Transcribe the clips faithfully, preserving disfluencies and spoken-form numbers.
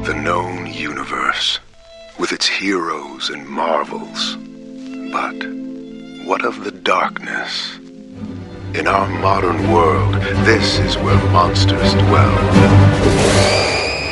The known universe, with its heroes and marvels. But what of the darkness? In our modern world, this is where monsters dwell.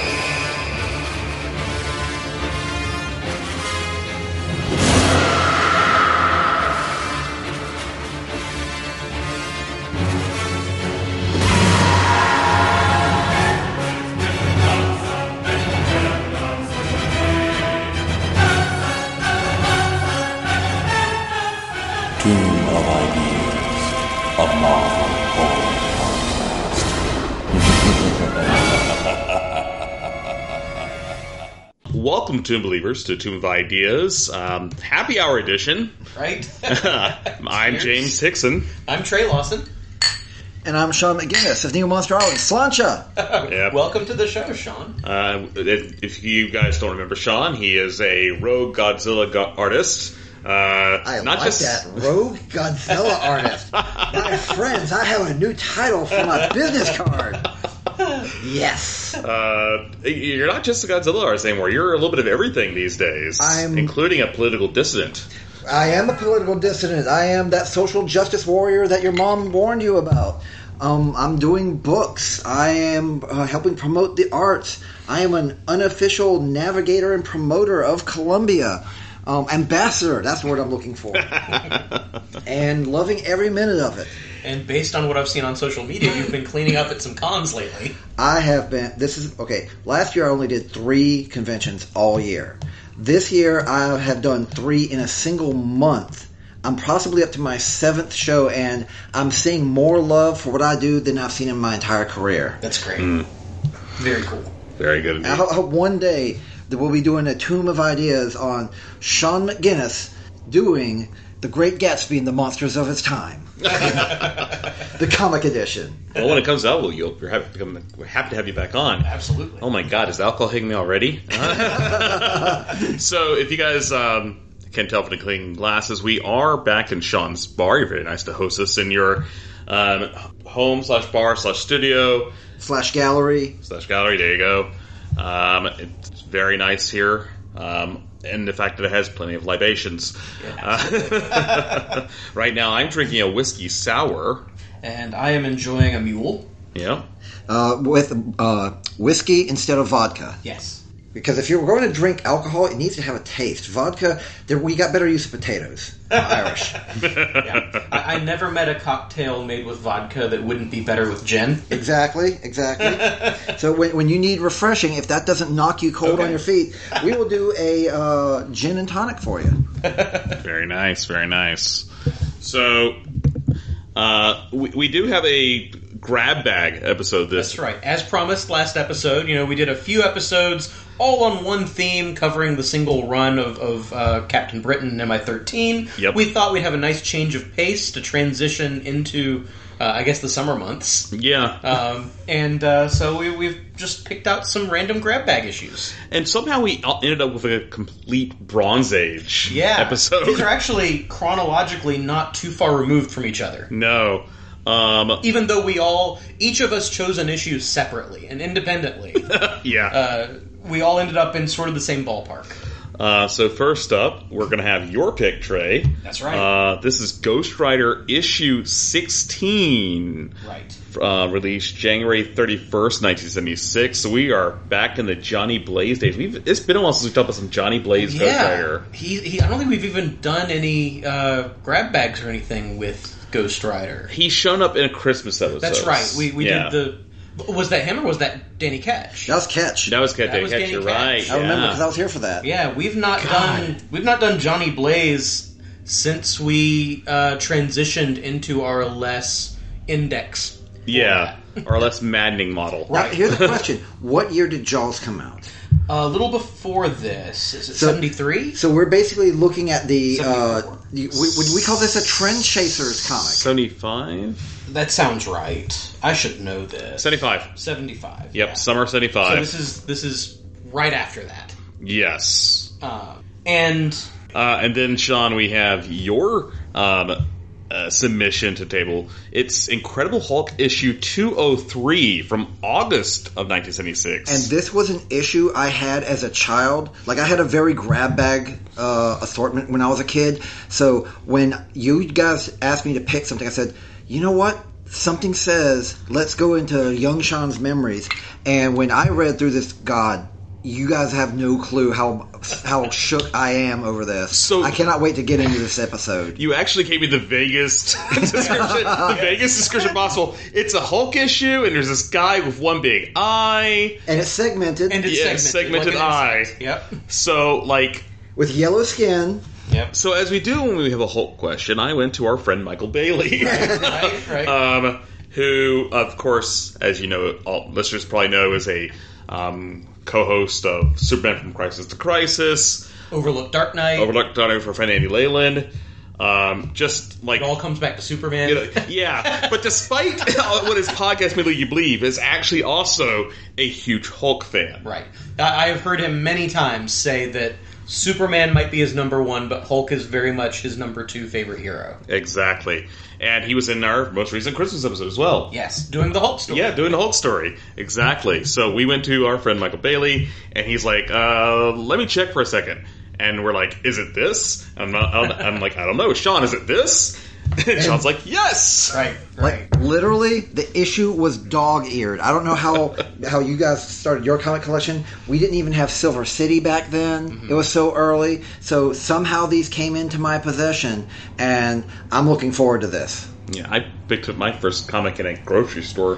Welcome, Tomb Believers, to Tomb of Ideas, um, Happy Hour edition. Right? I'm James Hickson. I'm Trey Lawson. And I'm Sean McGinnis of Neo Monster Island. Slancha! Yep. Welcome to the show, Sean. Uh, if, if you guys don't remember Sean, he is a rogue Godzilla go- artist. Uh, I not like just... that. Rogue Godzilla artist. My friends, I have a new title for my business card. Yes. Uh, you're not just a Godzilla artist anymore. You're a little bit of everything these days, I'm, including a political dissident. I am a political dissident. I am that social justice warrior that your mom warned you about. Um, I'm doing books. I am uh, helping promote the arts. I am an unofficial navigator and promoter of Columbia. Um, ambassador, that's the word I'm looking for. And loving every minute of it. And based on what I've seen on social media, you've been cleaning up at some cons lately. I have been, this is, okay, last year I only did three conventions all year. This year I have done three in a single month. I'm possibly up to my seventh show, and I'm seeing more love for what I do than I've seen in my entire career. That's great. Mm. Very cool. Very good. I hope, I hope one day that we'll be doing a Tomb of Ideas on Sean McGinnis doing The Great Gatsby and the Monsters of His Time. The comic edition. Well, when it comes out, we'll, you'll, we're, happy to come, we're happy to have you back on. Absolutely. Oh my God, is the alcohol hitting me already? So, if you guys um, can't tell from the clean glasses, we are back in Sean's bar. You're very nice to host us in your um, home slash bar slash studio Slash gallery. slash gallery. There you go. Um, it's very nice here. Um, and the fact that it has plenty of libations. Yeah, uh, right now, I'm drinking a whiskey sour. And I am enjoying a mule. Yeah. Uh, with uh, whiskey instead of vodka. Yes. Because if you're going to drink alcohol, it needs to have a taste. Vodka, there, we got better use of potatoes. I'm Irish. Yeah. I, I never met a cocktail made with vodka that wouldn't be better with gin. Exactly, exactly. So when, when you need refreshing, if that doesn't knock you cold Okay. on your feet, we will do a uh, gin and tonic for you. Very nice, very nice. So, uh, we, we do have a grab bag episode this. That's right. As promised last episode, you know, we did a few episodes all on one theme covering the single run of, of uh, Captain Britain M I thirteen. Yep. We thought we'd have a nice change of pace to transition into, uh, I guess, the summer months. Yeah. Um, and uh, so we, we've just picked out some random grab bag issues. And somehow we ended up with a complete Bronze Age Yeah. episode. These are actually chronologically not too far removed from each other. No. Um, Even though we all, each of us chose an issue separately and independently. yeah. uh, we all ended up in sort of the same ballpark. Uh, so first up, we're going to have your pick, Trey. That's right. Uh, this is Ghost Rider issue sixteen. Right. Uh, released January thirty-first, nineteen seventy-six. So we are back in the Johnny Blaze days. We've, it's been a while since we've talked about some Johnny Blaze Ghost Yeah. Rider. He, he, I don't think we've even done any uh, grab bags or anything with Ghost Rider. He's shown up in a Christmas episode. That's right. We, we yeah. did the... Was that him or was that Danny Ketch? That was Catch. That was Cat That Day was Catch, Danny you're Ketch. right. I remember yeah. because I was here for that. Yeah, we've not God. done we've not done Johnny Blaze since we uh, transitioned into our less index. Yeah, or less maddening model. Now, here's the question. What year did Jaws come out? A little before this. Is it So- seventy-three? So we're basically looking at the... Uh, seventy-four. the- we, would we call this a Trend Chasers comic? seventy-five? That sounds right. I should know this. seventy-five. seventy-five. Yep, yeah. summer seventy-five. So this is this is right after that. Yes. Uh, and Uh, and then, Sean, we have your um, uh, submission to the table. It's Incredible Hulk issue two oh three from August of nineteen seventy-six. And this was an issue I had as a child. Like, I had a very grab bag uh, assortment when I was a kid. So when you guys asked me to pick something, I said, you know what? Something says, let's go into young Sean's memories. And when I read through this, God, you guys have no clue how how shook I am over this. So I cannot wait to get into this episode. You actually gave me the vaguest description, the vaguest description possible. It's a Hulk issue, and there's this guy with one big eye, and it's segmented, and it's yeah, segmented, segmented like eye. Yep. So, like, with yellow skin. Yep. So as we do when we have a Hulk question, I went to our friend Michael Bailey, right, right, right. um, who, of course, as you know, all listeners probably know, is a um, co-host of Superman from Crisis to Crisis, Overlook Dark Knight, Overlook Dark Knight for friend Andy Leyland. Um, just like it all comes back to Superman. You know, yeah, but despite what his podcast may lead you believe, is actually also a huge Hulk fan. Right. I have heard him many times say that Superman might be his number one, but Hulk is very much his number two favorite hero. Exactly. And he was in our most recent Christmas episode as well. Yes, doing the Hulk story. Yeah, doing the Hulk story. Exactly. So we went to our friend Michael Bailey, and he's like, uh, let me check for a second. And we're like, is it this? I'm not. I'm like, I don't know. Sean, is it this? And Sean's like, yes. Right. Right. Like, literally, the issue was dog-eared. I don't know how how you guys started your comic collection. We didn't even have Silver City back then. Mm-hmm. It was so early. So somehow these came into my possession, and I'm looking forward to this. Yeah, I picked up my first comic in a grocery store.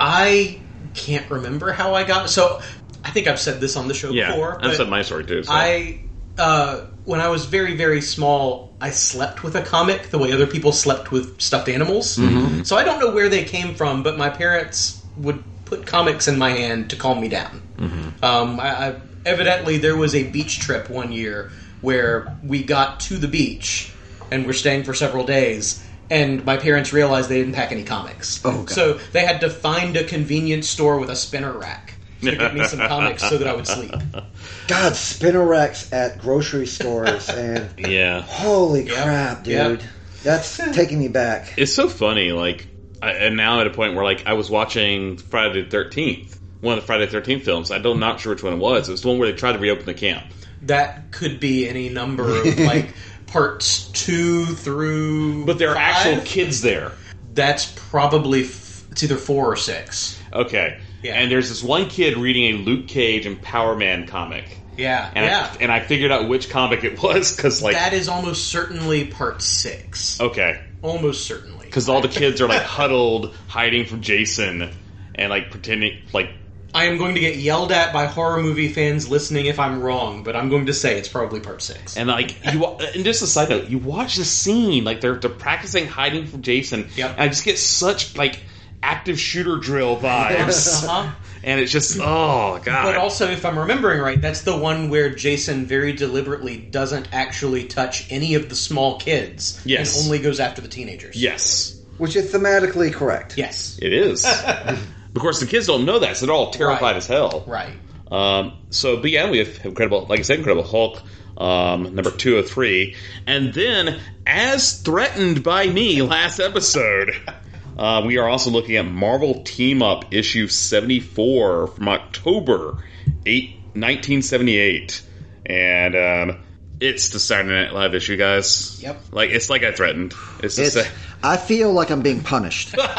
I can't remember how I got. So I think I've said this on the show yeah, before. I've said my story too. So. I. Uh, when I was very, very small, I slept with a comic the way other people slept with stuffed animals. Mm-hmm. So I don't know where they came from, but my parents would put comics in my hand to calm me down. Mm-hmm. Um, I, I, evidently, there was a beach trip one year where we got to the beach and were staying for several days, and my parents realized they didn't pack any comics. Oh, God. So they had to find a convenience store with a spinner rack to get me some comics so that I would sleep. God, spinner racks at grocery stores, and yeah, holy yep. crap, dude, yep. that's taking me back. It's so funny, like, I, and now I'm at a point where, like, I was watching Friday the thirteenth, one of the Friday the thirteenth films. I'm not sure which one it was. It was the one where they tried to reopen the camp. That could be any number of, like, parts two through But there are five? actual kids there. That's probably, f- it's either four or six. Okay. Yeah. And there's this one kid reading a Luke Cage and Power Man comic. Yeah, and yeah. I, and I figured out which comic it was, because, like... That is almost certainly part six. Okay. Almost certainly. Because all the kids are, like, huddled, hiding from Jason, and, like, pretending, like... I am going to get yelled at by horror movie fans listening if I'm wrong, but I'm going to say it's probably part six. And, like, you, and just a side note, you watch the scene, like, they're, they're practicing hiding from Jason, yep. and I just get such, like, active shooter drill vibes. uh-huh. And it's just, oh, God. But also, if I'm remembering right, that's the one where Jason very deliberately doesn't actually touch any of the small kids. Yes. And only goes after the teenagers. Yes. Which is thematically correct. It Yes. is. Of course, the kids don't know that, so they're all terrified right. as hell. Right. Um, so, but yeah, we have Incredible, like I said, Incredible Hulk, um, number two oh three. And then, as threatened by me last episode... Uh, we are also looking at Marvel Team Up issue seventy-four from October eighth, nineteen seventy-eight. And um, it's the Saturday Night Live issue, guys. Yep. Like, it's like I threatened. It's just It's, a, I feel like I'm being punished. You know,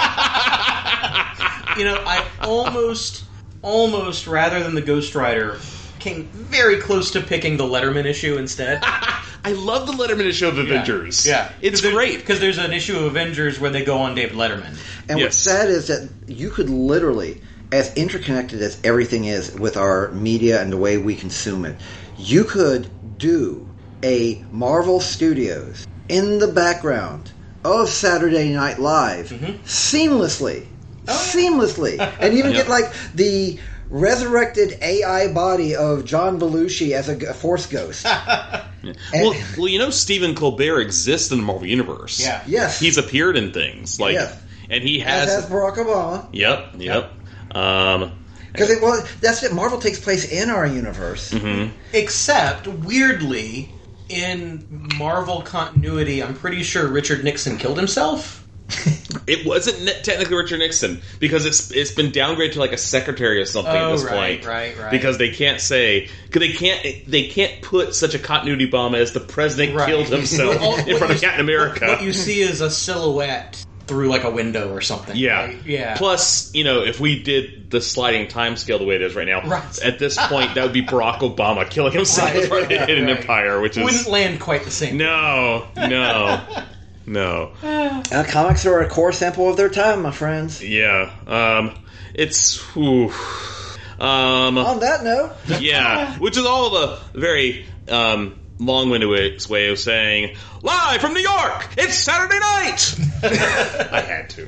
I almost, almost, rather than the Ghost Rider, came very close to picking the Letterman issue instead. I love the Letterman issue of Avengers. Yeah. It's great. Because there's an issue of Avengers where they go on David Letterman. And Yes. what's sad is that you could literally, as interconnected as everything is with our media and the way we consume it, you could do a Marvel Studios in the background of Saturday Night Live Mm-hmm. seamlessly. Oh, yeah. Seamlessly. And even Yep. get like the resurrected A I body of John Belushi as a, a Force ghost. Yeah. Well, well, you know Stephen Colbert exists in the Marvel Universe. Yeah. Yes. He's appeared in things. like, Yes. And he As has... has Barack Obama. Yep, yep. Um, Because it was that's it. Marvel takes place in our universe. mhm. Except, weirdly, in Marvel continuity, I'm pretty sure Richard Nixon killed himself. It wasn't ne- technically Richard Nixon because it's it's been downgraded to like a secretary or something Oh, at this right, point. right, right. Because they can't say because they can't they can't put such a continuity bomb as the president Right. killed himself All- in what front you- of Captain America. What, what you see is a silhouette through like a window or something. Yeah. right? Yeah. Plus, you know, if we did the sliding time scale the way it is right now, Right. at this point, that would be Barack Obama killing himself Right. in front of the Hidden Right. Empire, which is wouldn't land quite the same. no, no, no. Uh, comics are a core sample of their time, my friends. Yeah, um, it's whew. um, On that note, yeah, which is all the very um. long-winded way way of saying, live from New York, it's Saturday night! I had to.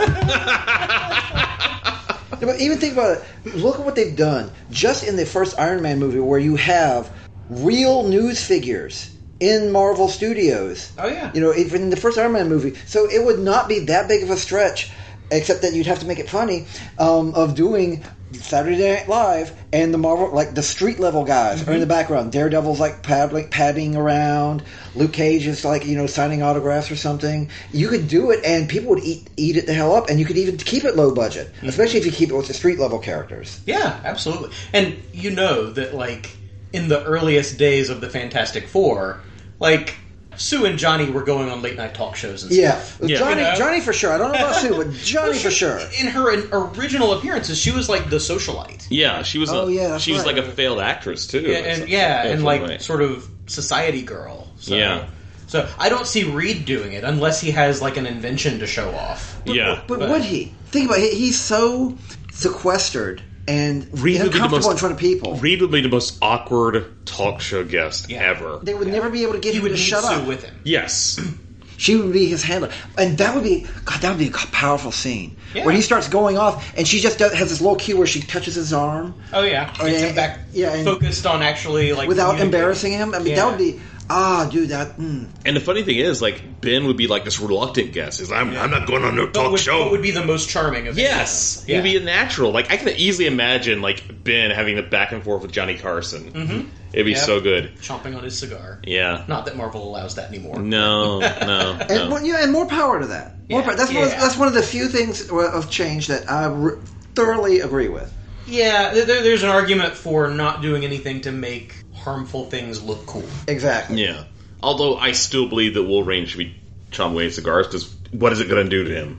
Yeah, but even think about it. Look at what they've done. Just in the first Iron Man movie, where you have real news figures in Marvel Studios. Oh, yeah. You know, even in the first Iron Man movie. So it would not be that big of a stretch, except that you'd have to make it funny, um, of doing Saturday Night Live and the Marvel, like the street level guys are in the background. Daredevil's like paddling, padding around. Luke Cage is like, you know, signing autographs or something. You could do it and people would eat eat it the hell up, and you could even keep it low budget, especially if you keep it with the street level characters. Yeah, absolutely. And you know that, like, in the earliest days of the Fantastic Four, like, Sue and Johnny were going on late night talk shows and Yeah, stuff. Yeah. Johnny, You know? Johnny for sure. I don't know about Sue, but Johnny Well, for she- sure. In her in- original appearances, she was like the socialite. Yeah, she was. Oh, a, yeah, that's she was right. like a failed actress too. Yeah, and yeah, and like Definitely. sort of society girl. So, Yeah. So I don't see Reed doing it unless he has like an invention to show off. yeah. But But- would he? Think about it. He's so sequestered and Reed would be the uncomfortable most in front of people. Reed would be the most awkward talk show guest Yeah. ever. They would never be able to get He him would to need shut Sue up. with him. Yes. She would be his handler, and that would be God. That would be a powerful scene Yeah. where he starts going off, and she just does, has this little cue where she touches his arm Oh yeah, Oh, gets yeah, him back yeah, and- focused on actually like without communicating. embarrassing him. I mean, Yeah. that would be ah, dude. That mm. And the funny thing is, like, Ben would be like this reluctant guest. He's like, I'm, I'm not going on no But talk would, show. but would be the most charming of Yes, any of them. he'd be a natural. Like I can easily imagine like Ben having the back and forth with Johnny Carson. Mm-hmm. It'd be Yep. so good. chomping on his cigar. Yeah. Not that Marvel allows that anymore. No, no, and no. more, yeah, and more power to that. More Yeah, power. That's one. Of, yeah. that's one of the few things of change that I re- thoroughly agree with. Yeah, there, there's an argument for not doing anything to make harmful things look cool. Exactly. Yeah. Although I still believe that Wolverine should be chomping away cigars because what is it going to do to him?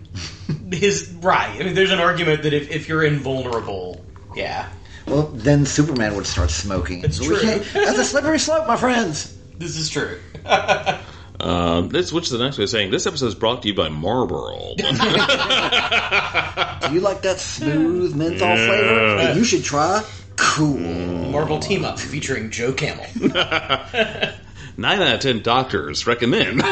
His right. I mean, there's an argument that if, if you're invulnerable, yeah, Well, then Superman would start smoking. It's We true. can't- That's a slippery slope, my friends. this is true. Um, let's switch to the next way of saying this episode is brought to you by Marlboro. Do you like that smooth menthol Yeah. flavor that you should try? Cool. Marvel team up featuring Joe Camel. Nine out of ten doctors recommend.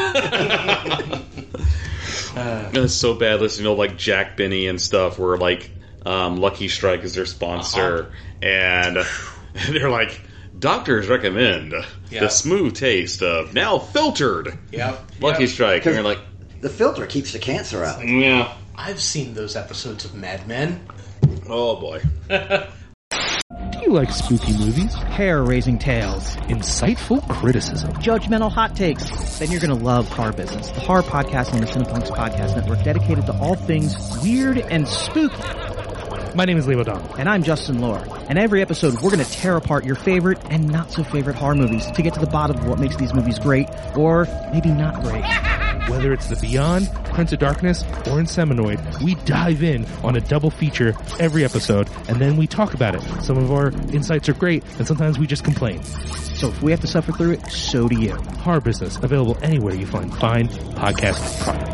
It's so bad listening to like Jack Benny and stuff where like um, Lucky Strike is their sponsor and they're like doctors recommend Yeah. the smooth taste of now filtered Yep. Lucky Yep. Strike and you're like The filter keeps the cancer out. yeah I've seen those episodes of Mad Men. oh boy Do you like spooky movies? Hair-raising tales, Insightful criticism? judgmental hot takes, then you're going to love Horror Business, the horror podcast on the Cinepunks Podcast Network dedicated to all things weird and spooky. My name is Leo Don. And I'm Justin Lohr. And every episode, we're going to tear apart your favorite and not so favorite horror movies to get to the bottom of what makes these movies great, or maybe not great. Whether it's The Beyond, Prince of Darkness, or Inseminoid, we dive in on a double feature every episode, and then we talk about it. Some of our insights are great, and sometimes we just complain. So if we have to suffer through it, so do you. Horror Business, available anywhere you find fine podcast products.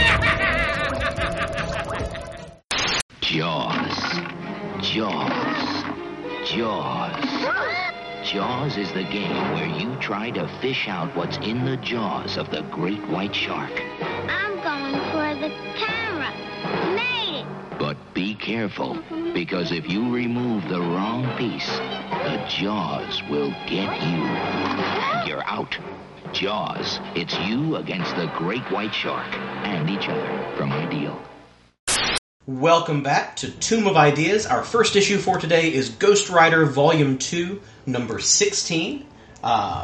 Jaws. Jaws. Jaws. Jaws is the game where you try to fish out what's in the jaws of the great white shark. I'm going for the camera. Made it. But be careful, because if you remove the wrong piece, the jaws will get you. You're out. Jaws. It's you against the great white shark and each other from Ideal. Welcome back to Tomb of Ideas. Our first issue for today is Ghost Rider Volume two, number sixteen. Uh,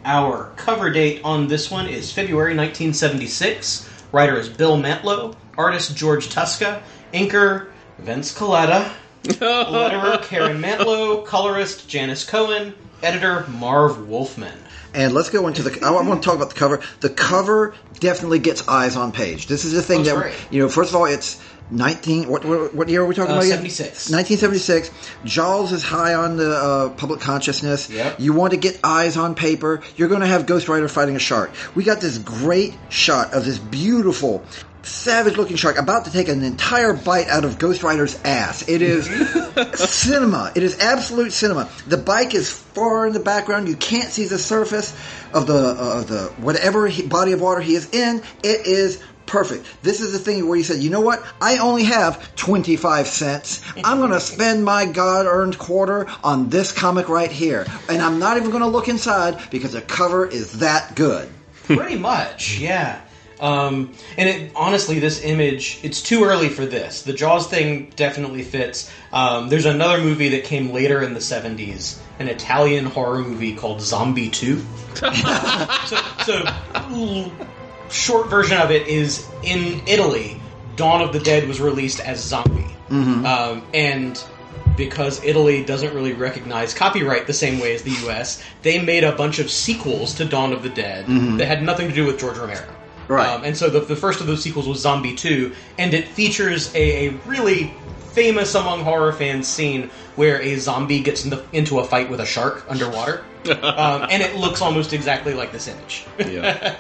Our cover date on this one is February nineteen seventy-six. Writer is Bill Mantlo. Artist George Tuska. Inker Vince Colletta. Letterer Karen Mantlo. Colorist Janice Cohen. Editor Marv Wolfman. And let's go into the. I want to talk about the cover. The cover definitely gets eyes on page. This is the thing That's that right. you know. First of all, it's nineteen. What what, what year are we talking Uh, about? again? seventy-six. nineteen seventy-six. Jaws is high on the uh, public consciousness. Yep. You want to get eyes on paper. You're going to have Ghost Rider fighting a shark. We got this great shot of this beautiful, savage-looking shark about to take an entire bite out of Ghost Rider's ass. It is cinema. It is absolute cinema. The bike is far in the background. You can't see the surface of the uh, the whatever he, body of water he is in. It is perfect. This is the thing where you said, you know what? I only have twenty-five cents. I'm going to spend my God-earned quarter on this comic right here. And I'm not even going to look inside because the cover is that good. Pretty much, yeah. Um, and it, honestly, this image, it's too early for this. The Jaws thing definitely fits. Um, there's another movie that came later in the seventies, an Italian horror movie called Zombie two. so, so, short version of it is, in Italy, Dawn of the Dead was released as Zombie. Mm-hmm. Um, and because Italy doesn't really recognize copyright the same way as the U S, they made a bunch of sequels to Dawn of the Dead Mm-hmm. that had nothing to do with George Romero. Right. Um, and so the, the first of those sequels was Zombie two, and it features a, a really famous among horror fans scene where a zombie gets into, into a fight with a shark underwater. um, and it looks almost exactly like this image. Yeah.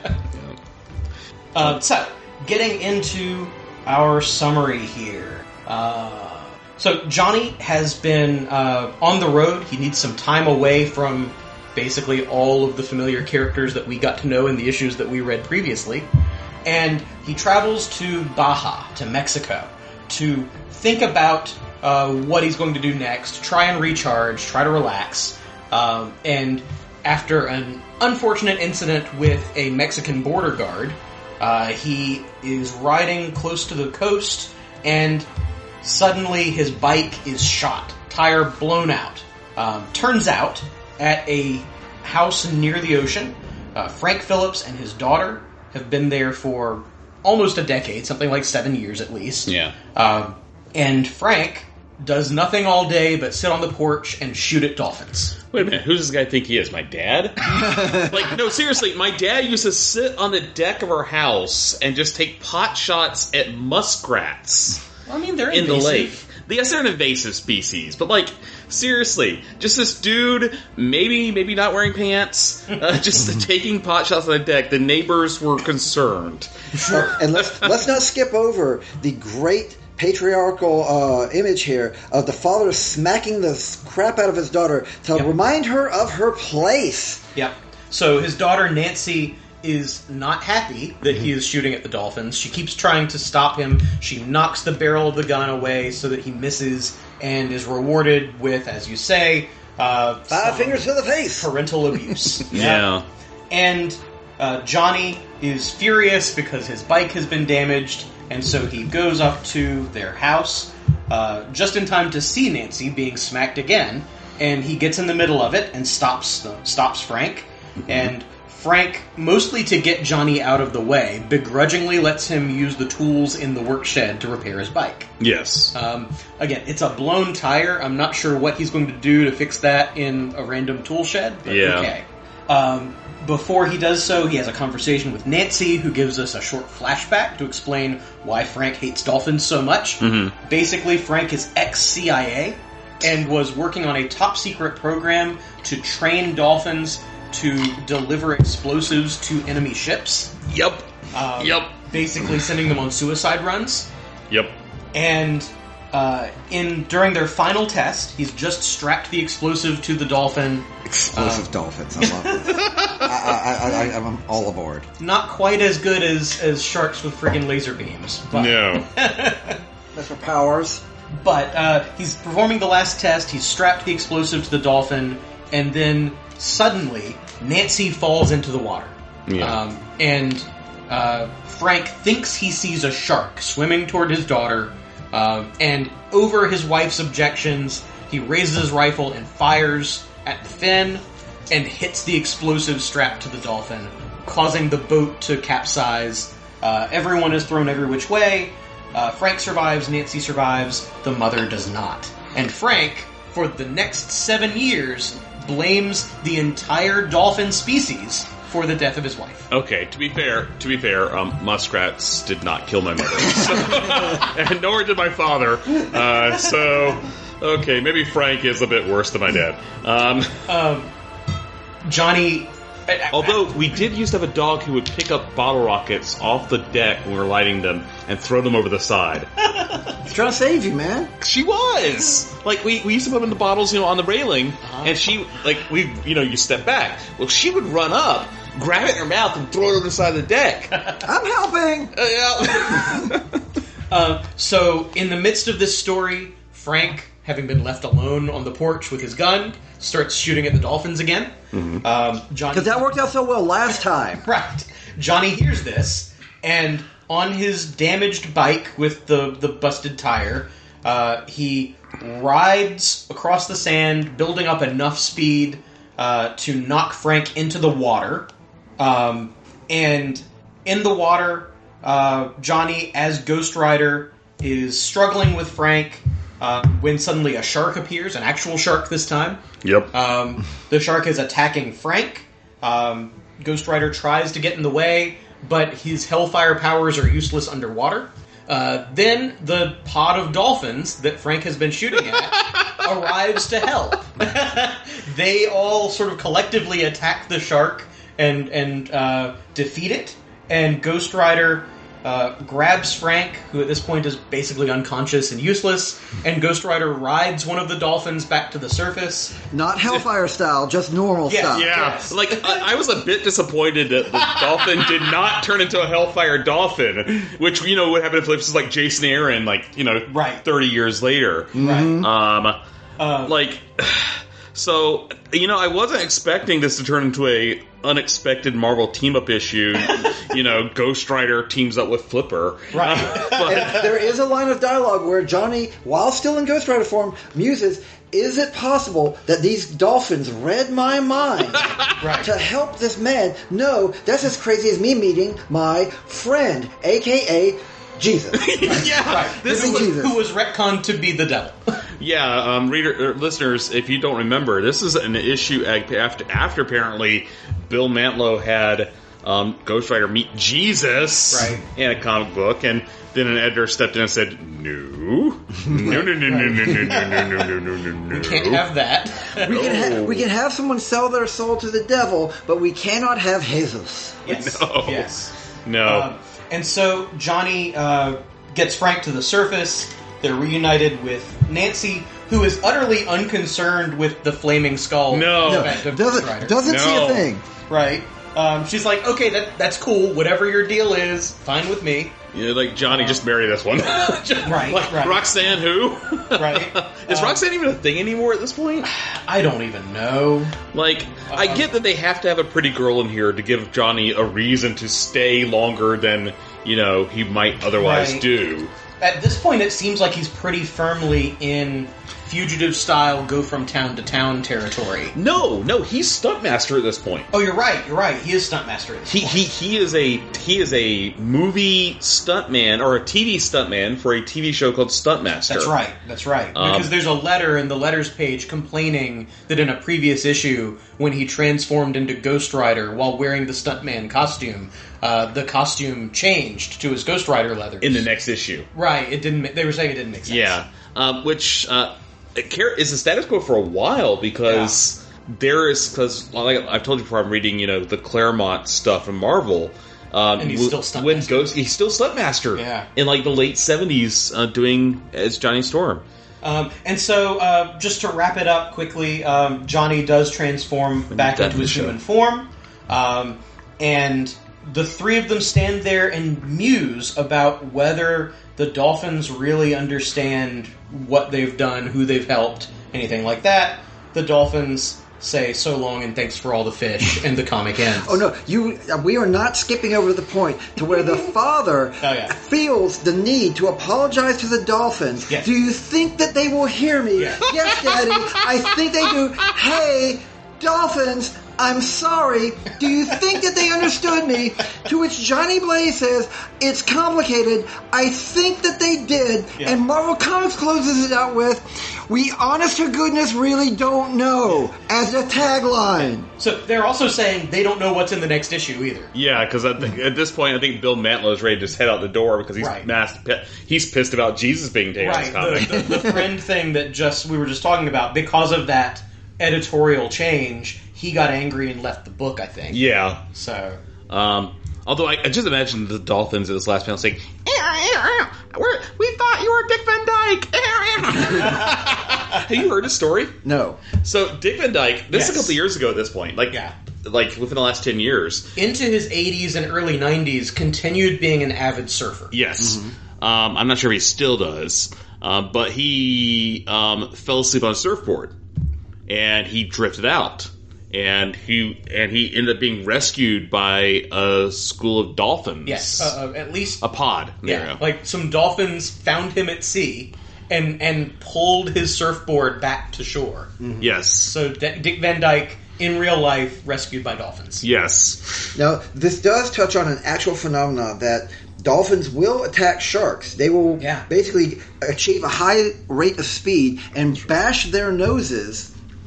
Uh, so, getting into our summary here. Uh, so, Johnny has been uh, on the road. He needs some time away from basically all of the familiar characters that we got to know in the issues that we read previously. And he travels to Baja, to Mexico, to think about uh, what he's going to do next, try and recharge, try to relax. Um, and after an unfortunate incident with a Mexican border guard, uh, he is riding close to the coast, and suddenly his bike is shot, tire blown out. Um, turns out, at a house near the ocean, uh, Frank Phillips and his daughter have been there for almost a decade, something like seven years at least. Yeah. Um, and Frank does nothing all day but sit on the porch and shoot at dolphins. Wait a minute, who does this guy think he is? My dad? Like, no, seriously, my dad used to sit on the deck of our house and just take pot shots at muskrats Well, I mean, they're in the invasive. lake. Yes, they're an invasive species, but like, seriously, just this dude, maybe, maybe not wearing pants, uh, just taking pot shots on the deck. The neighbors were concerned. And let's let's not skip over the great patriarchal uh, image here of the father smacking the crap out of his daughter to Yep. remind her of her place. Yep. So his daughter Nancy is not happy that he is shooting at the dolphins. She keeps trying to stop him. She knocks the barrel of the gun away so that he misses and is rewarded with, as you say, uh, Five some fingers to the face. parental abuse. Yeah. And uh, Johnny is furious because his bike has been damaged, and so he goes up to their house uh, just in time to see Nancy being smacked again, and he gets in the middle of it and stops stops Frank. And Frank, mostly to get Johnny out of the way, begrudgingly lets him use the tools in the work shed to repair his bike. Yes. Um, again, it's a blown tire. I'm not sure what he's going to do to fix that in a random tool shed, but Yeah. okay. Um, before he does so, he has a conversation with Nancy, who gives us a short flashback to explain why Frank hates dolphins so much. Mm-hmm. Basically, Frank is ex-C I A and was working on a top-secret program to train dolphins to deliver explosives to enemy ships. Yep. Um, Yep. Basically sending them on suicide runs. Yep. And uh, in during their final test, he's just strapped the explosive to the dolphin. Explosive Uh, dolphins. I love this. I, I, I, I, I'm all aboard. Not quite as good as, as sharks with friggin' laser beams. But, No. Mister Powers. But uh, he's performing the last test, he's strapped the explosive to the dolphin, and then suddenly Nancy falls into the water. Yeah. Um, and uh, Frank thinks he sees a shark swimming toward his daughter, uh, and over his wife's objections, he raises his rifle and fires at the fin. and hits the explosive strapped to the dolphin, causing the boat to capsize. Uh, everyone is thrown every which way. Uh, Frank survives, Nancy survives, the mother does not. And Frank, for the next seven years, blames the entire dolphin species for the death of his wife. Okay, to be fair, to be fair, um, muskrats did not kill my mother, so, and nor did my father. Uh, so, okay, maybe Frank is a bit worse than my dad. Um, um, Johnny... Although we did used to have a dog who would pick up bottle rockets off the deck when we were lighting them and throw them over the side. She's trying to save you, man. She was! Like, we, we used to put them in the bottles, you know, on the railing, uh-huh. and she, like, we, you know, you step back. Well, she would run up, grab it in her mouth, and throw it over the side of the deck. I'm helping! Uh, yeah. uh, so, in the midst of this story, Frank, having been left alone on the porch with his gun, starts shooting at the dolphins again. Mm-hmm. Um, Johnny, because that worked out so well last time. Right. Johnny hears this, and on his damaged bike with the, the busted tire, uh, he rides across the sand, building up enough speed uh, to knock Frank into the water. Um, and in the water, uh, Johnny, as Ghost Rider, is struggling with Frank. Uh, when suddenly a shark appears, an actual shark this time. Yep. Um, the shark is attacking Frank. Um, Ghost Rider tries to get in the way, but his hellfire powers are useless underwater. Uh, then the pod of dolphins that Frank has been shooting at arrives to help. They all sort of collectively attack the shark and, and uh, defeat it, and Ghost Rider... Uh, grabs Frank, who at this point is basically unconscious and useless, and Ghost Rider rides one of the dolphins back to the surface. Not Hellfire style, just normal Yes, style. Yeah, Yes. like, I, I was a bit disappointed that the dolphin did not turn into a Hellfire dolphin, which, you know, would happen if it was like Jason Aaron, like, you know, Right. thirty years later. Right. Um, Uh, like, so, you know, I wasn't expecting this to turn into a unexpected Marvel team-up issue. You know, Ghost Rider teams up with Flipper. Right. But, And there is a line of dialogue where Johnny, while still in Ghost Rider form, muses, is it possible that these dolphins read my mind Right. to help this man? No, that's as crazy as me meeting my friend, a k a. Jesus. yeah, Right. this who, is was, Jesus. who was retconned to be the devil. Yeah, um, reader, er, listeners, if you don't remember, this is an issue after, after apparently Bill Mantlo had um, Ghost Rider meet Jesus Right. in a comic book, and then an editor stepped in and said, "No, no, no, no, no, no, no, no, no, no, no, no, no, We can't have that. We can, ha- No. we can have someone sell their soul to the devil, but we cannot have Jesus. Yes. No. Yes. no." Um, and so Johnny uh, gets Frank to the surface. They're reunited with Nancy, who is utterly unconcerned with the flaming skull No. effect of Ghost Rider. Doesn't, doesn't see No. a thing. Right. Um, she's like, okay, that that's cool. Whatever your deal is, fine with me. You know, like, Johnny, just marry this one. Right, Like, right. Roxanne who? Right. Is Um, Roxanne even a thing anymore at this point? I don't even know. Like, I Um, get that they have to have a pretty girl in here to give Johnny a reason to stay longer than, you know, he might otherwise Right. do. At this point, it seems like he's pretty firmly in fugitive-style, go-from-town-to-town territory. No, no, he's stuntmaster at this point. Oh, you're right. You're right. He is stuntmaster. At this He, point. he he is a he is a movie stuntman or a T V stuntman for a T V show called Stuntmaster. That's right. That's right. Um, Because there's a letter in the letters page complaining that in a previous issue, when he transformed into Ghost Rider while wearing the stuntman costume, uh, the costume changed to his Ghost Rider leathers. In the next issue. Right. It didn't. ma- They were saying it didn't make sense. Yeah, um, which uh, it car- is the status quo for a while because there is because like I've told you before, I'm reading you know the Claremont stuff in Marvel. Um, And he's w- still Stuntmaster. when Ghost, he's still Stuntmaster. Yeah. in like the late seventies, uh, doing as Johnny Storm. Um, and so, uh, just to wrap it up quickly, um, Johnny does transform back done into the his show. human form, um, and the three of them stand there and muse about whether the dolphins really understand what they've done, who they've helped, anything like that. The dolphins say so long and thanks for all the fish, and the comic ends. Oh no, you. We are not skipping over to the point to where the father Oh, yeah. feels the need to apologize to the dolphins. Yes. Do you think that they will hear me? Yeah. Yes, Daddy. I think they do. Hey, Dolphins, I'm sorry. Do you think that they understood me? To which Johnny Blaze says, it's complicated. I think that they did. Yeah. And Marvel Comics closes it out with, we honest to goodness really don't know, as a tagline. So they're also saying they don't know what's in the next issue either. Yeah, because at this point, I think Bill Mantlo is ready to just head out the door because he's Right. mass, he's pissed about Jesus being taken out of Right, his comic. the, the, the friend thing that just we were just talking about, because of that editorial change, he got angry and left the book, I think. Yeah. So, Um, although I, I just imagine the Dolphins at this last panel saying, We're, "We thought you were Dick Van Dyke." Have you heard his story? No. So Dick Van Dyke, this is Yes. a couple of years ago at this point, like Yeah. like within the last ten years. into his eighties and early nineties, continued being an avid surfer. Yes. Um, I'm not sure if he still does, uh, but he um, fell asleep on a surfboard and he drifted out. And he and he ended up being rescued by a school of dolphins. Yes, uh, uh, at least a pod. There yeah, you go. like some dolphins found him at sea and and pulled his surfboard back to shore. Yes. So D- Dick Van Dyke, in real life, rescued by dolphins. Yes. Now, this does touch on an actual phenomenon that dolphins will attack sharks. They will Yeah. basically achieve a high rate of speed and bash their noses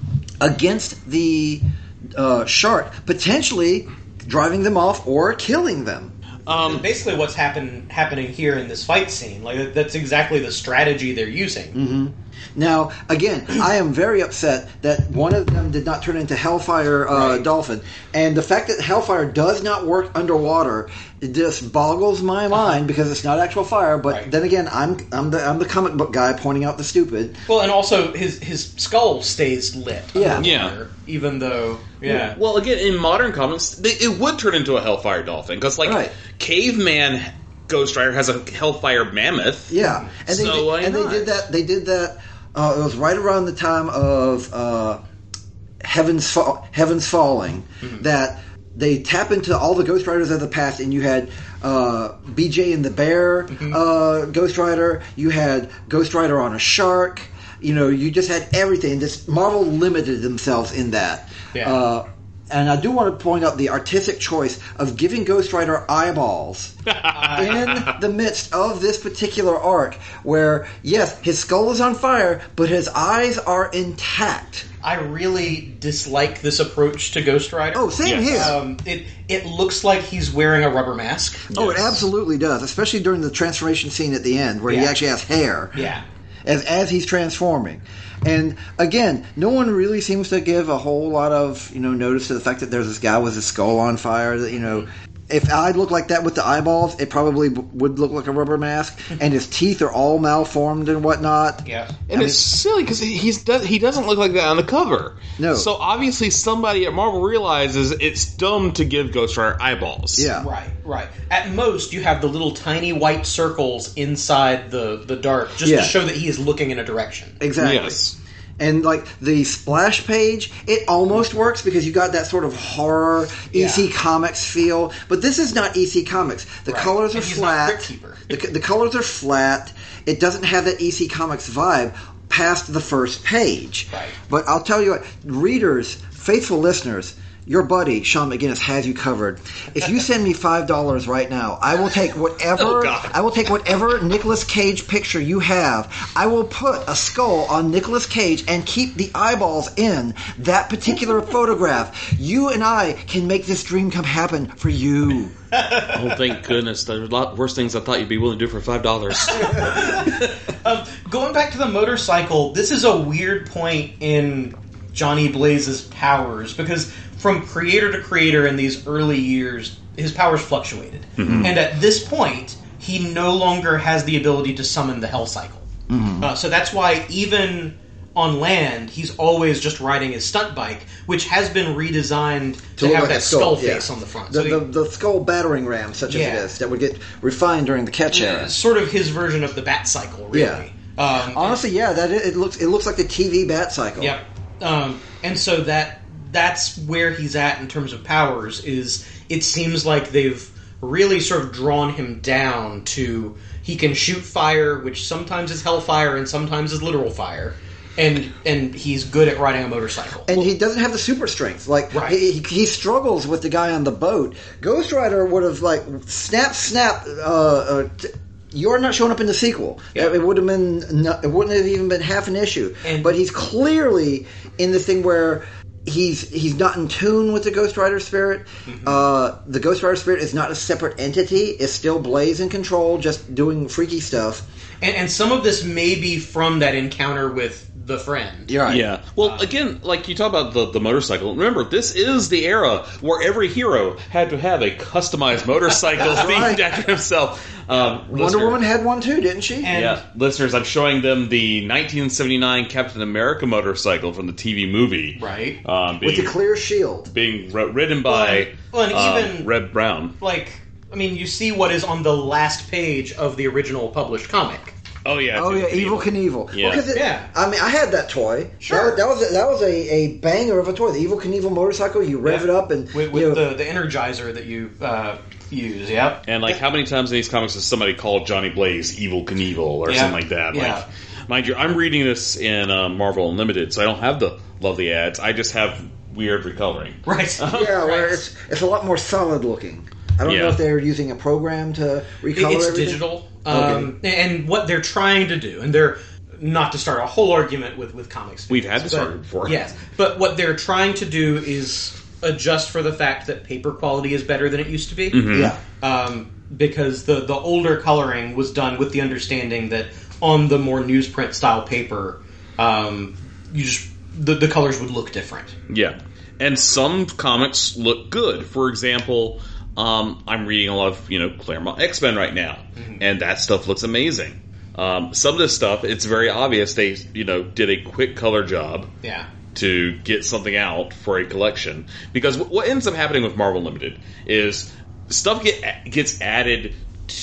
against the uh, shark, potentially driving them off or killing them. Um, Basically, what's happen happening here in this fight scene, like that's exactly the strategy they're using. Mm-hmm. Now, again, I am very upset that one of them did not turn into Hellfire uh, Right. Dolphin. And the fact that Hellfire does not work underwater, it just boggles my mind because it's not actual fire. But Right. then again, I'm I'm the I'm the comic book guy pointing out the stupid. Well, and also his his skull stays lit. Yeah. underwater, even though yeah. Well, again, in modern comics, they, it would turn into a Hellfire Dolphin because, like, Right. Caveman Ghost Rider has a Hellfire Mammoth. Yeah, and they So did, why and they not? did that. They did that. Uh, it was right around the time of uh, Heaven's Fa- Heaven's Falling that they tap into all the Ghost Riders of the past, and you had uh, B J and the Bear uh, Ghost Rider. You had Ghost Rider on a shark. You know, you just had everything. Just Marvel limited themselves in that. Yeah. Uh, and I do want to point out the artistic choice of giving Ghost Rider eyeballs in the midst of this particular arc, where, yes, his skull is on fire, but his eyes are intact. I really dislike this approach to Ghost Rider. Oh, same Yes. here. Um, it it looks like he's wearing a rubber mask. Oh, it Yes. absolutely does, especially during the transformation scene at the end, where he Yeah. actually has hair. Yeah. As, as he's transforming. And again, no one really seems to give a whole lot of, you know, notice to the fact that there's this guy with his skull on fire. That, you know, if I look like that with the eyeballs, it probably b- would look like a rubber mask. And his teeth are all malformed and whatnot. Yeah. And it's silly because he's does, he doesn't look like that on the cover. No. So obviously somebody at Marvel realizes it's dumb to give Ghost Rider eyeballs. Yeah. Right, right. At most, you have the little tiny white circles inside the, the dark just Yeah. to show that he is looking in a direction. Exactly. Yes. And like the splash page, it almost works because you got that sort of horror E C Yeah. Comics feel. But this is not E C Comics. The Right. colors are And he's not flat. Crypt Keeper. The, the colors are flat. It doesn't have that E C Comics vibe past the first page. Right. But I'll tell you what, readers, faithful listeners, your buddy Sean McGinnis has you covered. If you send me five dollars right now, I will take whatever. Oh, God. I will take whatever Nicolas Cage picture you have. I will put a skull on Nicolas Cage and keep the eyeballs in that particular photograph. You and I can make this dream come happen for you. Oh, thank goodness. There's a lot worse things I thought you'd be willing to do for five dollars. Um, going back to the motorcycle, this is a weird point in Johnny Blaze's powers because from creator to creator in these early years, his powers fluctuated. And at this point, he no longer has the ability to summon the Hell Cycle. Uh, so that's why even on land, he's always just riding his stunt bike, which has been redesigned to, look have like that a skull, yeah. face on the front. The, So the, the skull battering ram, such Yeah. as it is, that would get refined during the catch he- era. sort of his version of the Bat Cycle, really. Yeah. Um, Honestly, yeah, that it, it looks it looks like the T V Bat Cycle. Yep. Um, and so that that's where he's at in terms of powers. Is it seems like they've really sort of drawn him down to he can shoot fire, which sometimes is hellfire and sometimes is literal fire. and and he's good at riding a motorcycle. And he doesn't have the super strength. Like Right. he, he struggles with the guy on the boat. Ghost Rider would have like snap, snap. Uh, uh, t- you're not showing up in the sequel. Yeah. It would have been. No, it wouldn't have even been half an issue. And- but he's clearly in the thing where. He's he's not in tune with the Ghost Rider spirit. Mm-hmm. Uh, the Ghost Rider spirit is not a separate entity. It's still Blaze in control, just doing freaky stuff. And, and some of this may be from that encounter with the friend. You're right. Yeah. Well, again, like you talk about the, the motorcycle. Remember, this is the era where every hero had to have a customized motorcycle That's themed right. after himself. Um, Wonder listener- Woman had one too, didn't she? And- Yeah, listeners, I'm showing them the nineteen seventy-nine Captain America motorcycle from the T V movie. Right. Um, With being, the clear shield. being ri- ridden by Well, and um, even- Red Brown. Like, I mean, you see what is on the last page of the original published comic. Oh yeah. Oh yeah, Evil Knievel. Knievel. Yeah. Well, 'cause it- Yeah. I mean, I had that toy. Sure. That, that was that was a, a banger of a toy. The Evil Knievel motorcycle. You rev Yeah. it up and With, with you know, the, the Energizer that you uh, use, yeah. And like, how many times in these comics has somebody called Johnny Blaze Evil Knievel or Yeah. something like that? Yeah. Like, mind you, I'm reading this in uh, Marvel Unlimited, so I don't have the lovely ads. I just have weird recoloring. Right. yeah, where Right. it's it's a lot more solid looking. I don't Yeah. know if they're using a program to recolor It's everything. digital. Um, and what they're trying to do, and they're not to start a whole argument with, with comics. We've had this but- argument before. Yes, but what they're trying to do is adjust for the fact that paper quality is better than it used to be. Mm-hmm. Yeah. Um, because the, the older coloring was done with the understanding that on the more newsprint style paper, um, you just the, the colors would look different. Yeah. And some comics look good. For example, um, I'm reading a lot of, you know, Claremont X-Men right now, and that stuff looks amazing. Um, some of this stuff, it's very obvious they, you know, did a quick color job Yeah. to get something out for a collection. Because wh- what ends up happening with Marvel Limited is stuff get gets added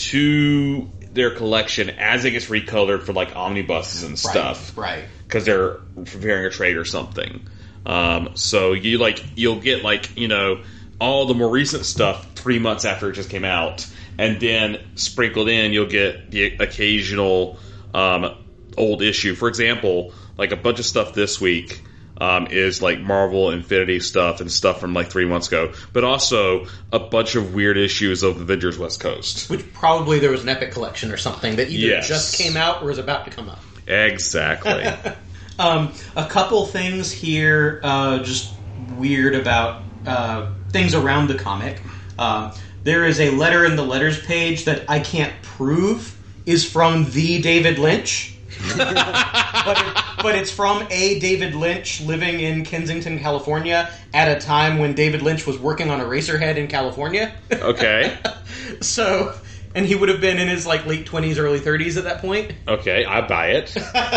to their collection as it gets recolored for like omnibuses and stuff. Right. Because they're preparing a trade or something. Um, so you like you'll get like you know all the more recent stuff three months after it just came out, and then sprinkled in you'll get the occasional um, old issue. For example, like a bunch of stuff this week um, is like Marvel Infinity stuff and stuff from like three months ago, but also a bunch of weird issues of Avengers West Coast. Which probably there was an Epic collection or something that either Yes. just came out or is about to come out. Exactly. Um, a couple things here, uh, just weird about uh, things around the comic. Um, there is a letter in the letters page that I can't prove is from the David Lynch. but, it, but it's from a David Lynch living in Kensington, California at a time when David Lynch was working on Eraserhead in California. Okay. So, and he would have been in his like late twenties, early thirties at that point. Okay, I buy it.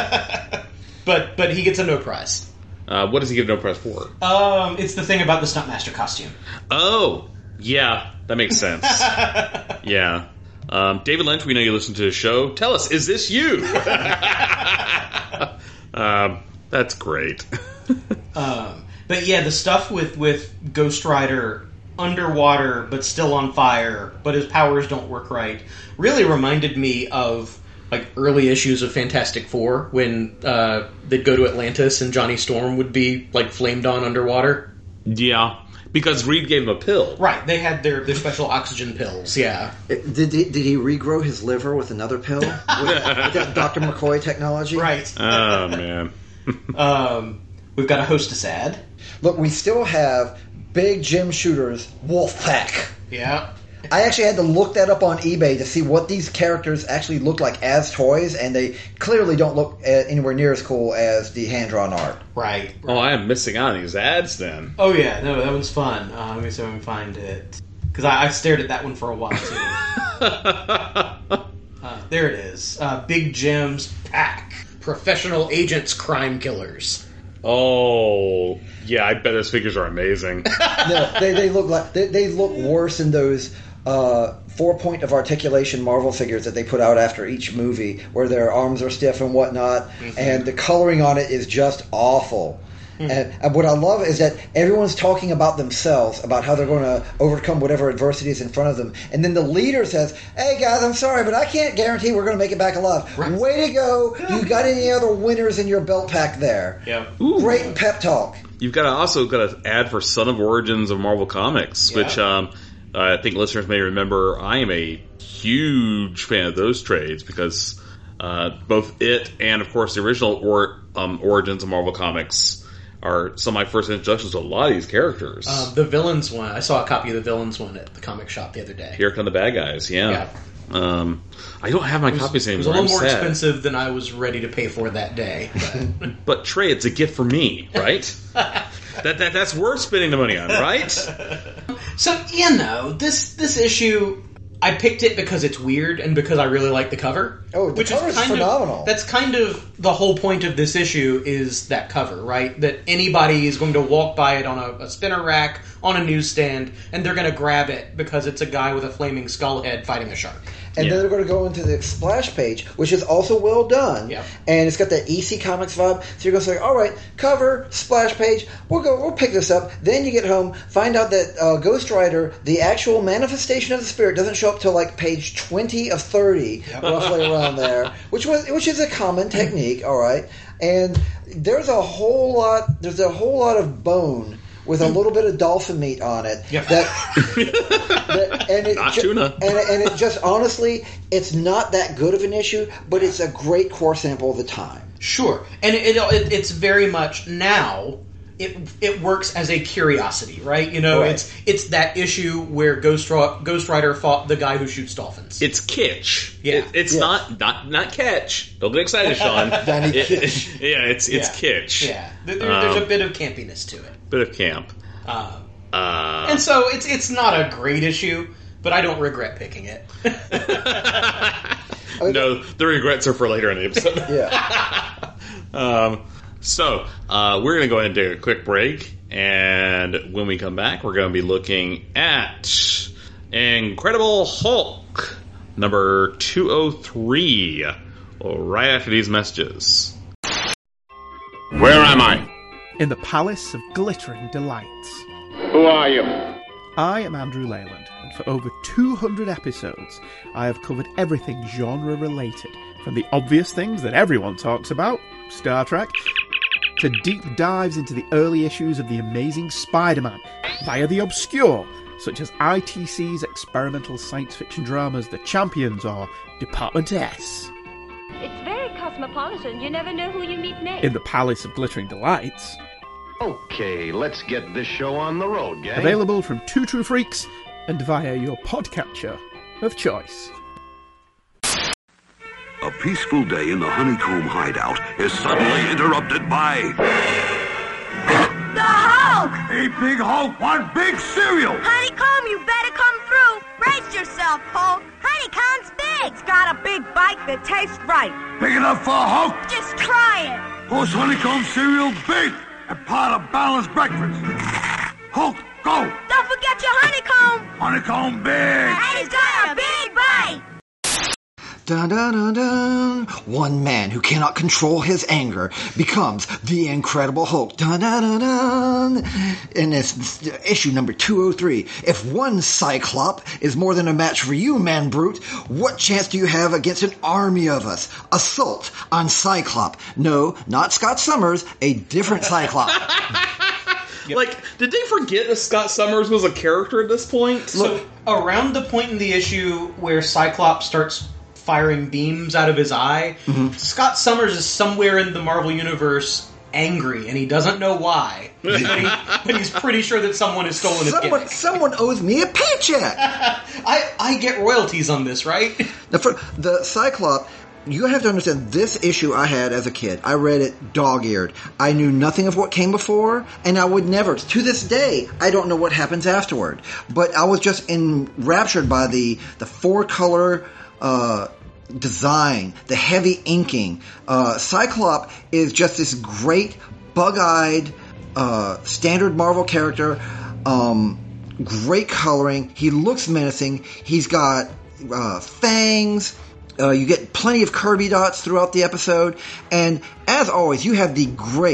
But but he gets a no prize. Uh, what does he give no prize for? Um, it's the thing about the Stuntmaster costume. Oh, yeah, that makes sense. Yeah. Um, David Lynch, we know you listen to the show. Tell us, is this you? um, that's great. Um, but yeah, the stuff with, with Ghost Rider underwater but still on fire, but his powers don't work right, really reminded me of like early issues of Fantastic Four when uh, they'd go to Atlantis and Johnny Storm would be like flamed on underwater. Yeah, because Reed gave him a pill. Right, they had their, their special oxygen pills, yeah. It- Did he, did he regrow his liver with another pill? with, with that Doctor McCoy technology? Right. Oh, man. Um, we've got a hostess ad. Look, we still have Big Jim Shooter's Wolfpack. Yeah. I actually had to look that up on eBay to see what these characters actually look like as toys, and they clearly don't look uh, anywhere near as cool as the hand-drawn art. Right. Oh, I am missing out on these ads then. Oh yeah, no, that one's fun. Uh, let me see if I can find it because I, I stared at that one for a while too. uh, there it is. Uh, Big Jim's Pack: Professional Agents, Crime Killers. Oh, yeah, I bet those figures are amazing. No, they, they look like they, they look worse than those uh, four-point of articulation Marvel figures that they put out after each movie, where their arms are stiff and whatnot, Mm-hmm. and the coloring on it is just awful. Mm. And, and what I love is that everyone's talking about themselves, about how they're going to overcome whatever adversity is in front of them. And then the leader says, hey guys, I'm sorry, but I can't guarantee we're going to make it back alive. Right. Way to go. You got any other winners in your belt pack there? Yeah. Ooh. Great pep talk. You've got to also got to add for Son of Origins of Marvel Comics, yeah. which um, I think listeners may remember. I am a huge fan of those trades because uh, both it and, of course, the original or, um, Origins of Marvel Comics are some of my first introductions to a lot of these characters. Uh, the Villains one. I saw a copy of the Villains one at the comic shop the other day. Here come the bad guys, yeah. Yeah. Um, I don't have my was, copies anymore. It was a little I'm more sad. expensive than I was ready to pay for that day. But, but Trey, it's a gift for me, right? that, that That's worth spending the money on, right? So, you know, this this issue... I picked it because it's weird and because I really like the cover. Oh, the which cover is is kind phenomenal. Of, that's kind of the whole point of this issue is that cover, right? That anybody is going to walk by it on a, a spinner rack, on a newsstand, and they're going to grab it because it's a guy with a flaming skull head fighting a shark. And yeah. then they're going to go into the splash page, which is also well done. Yeah. And it's got that E C Comics vibe. So you're going to say, all right, cover, splash page, we'll go, we'll pick this up. Then you get home, find out that uh, Ghost Rider, the actual manifestation of the spirit, doesn't show up till like page twenty of thirty, yep. roughly around there, which was which is a common technique, all right. And there's a whole lot, there's a whole lot of bone with a little bit of dolphin meat on it. Yep. That, that and it not ju- tuna. And, and it just honestly, it's not that good of an issue, but it's a great core sample of the time. Sure, and it, it it's very much now. It it works as a curiosity, right? You know, Right. it's it's that issue where Ghost Ro- Ghost Rider fought the guy who shoots dolphins. It's kitsch. Yeah. It, it's Yeah. not, not not catch. Don't get excited, Sean. Danny It- Kitsch. yeah, it's it's yeah. kitsch. Yeah, there, there- there's Um, a bit of campiness to it. Bit of camp. Uh, Uh, And so it's it's not a great issue, but I don't regret picking it. no, the regrets are for later in the episode. Yeah. um, so, uh, we're going to go ahead and take a quick break, and when we come back, we're going to be looking at Incredible Hulk, number two oh three, right after these messages. Where am I? In the Palace of Glittering Delights. Who are you? I am Andrew Leyland, and for over two hundred episodes, I have covered everything genre-related, from the obvious things that everyone talks about, Star Trek, to deep dives into the early issues of The Amazing Spider-Man, via the obscure, such as I T C's experimental science fiction dramas The Champions or Department S. It's very cosmopolitan. You never know who you meet next. In the Palace of Glittering Delights. Okay, let's get this show on the road, gang. Available from Two True Freaks and via your podcatcher of choice. A peaceful day in the Honeycomb hideout is suddenly interrupted by... The Hulk! A big Hulk wants big cereal! Honeycomb, you better come through! Brace yourself, Hulk! Honeycomb's big! It's got a big bite that tastes right! Big enough for a Hulk? Just try it! Who's Honeycomb cereal big and part of balanced breakfast? Hulk, go! Don't forget your honeycomb! Honeycomb big! And it's got a big bite! Dun, dun, dun, dun. One man who cannot control his anger becomes the Incredible Hulk. Dun, dun, dun, dun. And it's issue number two oh three. If one Cyclop is more than a match for you, man brute, what chance do you have against an army of us? Assault on Cyclop. No, not Scott Summers, a different Cyclop. Yep. Like, did they forget that Scott Summers was a character at this point? So, around the point in the issue where Cyclops starts firing beams out of his eye, mm-hmm. Scott Summers is somewhere in the Marvel Universe angry, and he doesn't know why. but, he, but he's pretty sure that someone has stolen his someone, gimmick. Someone owes me a paycheck! I, I get royalties on this, right? Now, for the Cyclops... You have to understand, this issue I had as a kid, I read it dog-eared. I knew nothing of what came before, and I would never, to this day, I don't know what happens afterward. But I was just enraptured by the, the four-color uh, design, the heavy inking. Uh, Cyclops is just this great, bug-eyed, uh, standard Marvel character. Um, great coloring. He looks menacing. He's got uh, fangs. Uh, you get plenty of Kirby dots throughout the episode. And as always, you have the great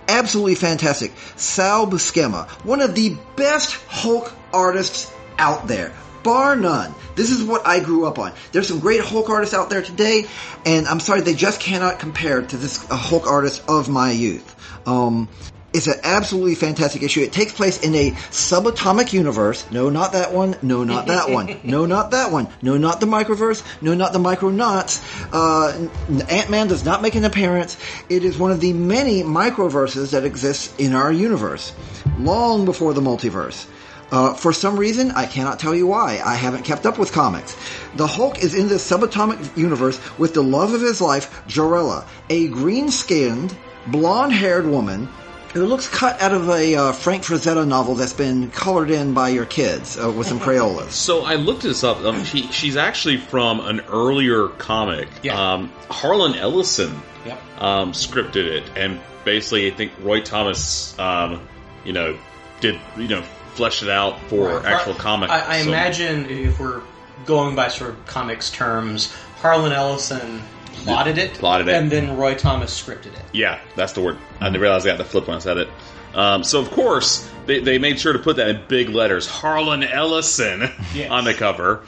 absolutely fantastic. Sal Buscema, one of the best Hulk artists out there. Bar none. This is what I grew up on. There's some great Hulk artists out there today, and I'm sorry, they just cannot compare to this uh, Hulk artist of my youth. Um, it's an absolutely fantastic issue. It takes place in a subatomic universe. No, not that one. No, not that one. No, not that one. No, not the microverse. No, not the Micronauts. Uh, Ant-Man does not make an appearance. It is one of the many microverses that exists in our universe, long before the multiverse. Uh, for some reason, I cannot tell you why. I haven't kept up with comics. The Hulk is in this subatomic universe with the love of his life, Jarella, a green-skinned, blonde-haired woman who looks cut out of a uh, Frank Frazetta novel that's been colored in by your kids uh, with some Crayolas. So I looked this up. Um, she, she's actually from an earlier comic. Yeah. Um, Harlan Ellison Yep. um, scripted it, and basically, I think Roy Thomas, um, you know, did you know. flesh it out for Right. actual comic. I, I so, imagine if we're going by sort of comics terms, Harlan Ellison plotted it, plotted it, and then Roy Thomas scripted it. Yeah, that's the word. I didn't realize I got the flip when I said it. Um, so of course they, they made sure to put that in big letters, Harlan Ellison, Yes. on the cover.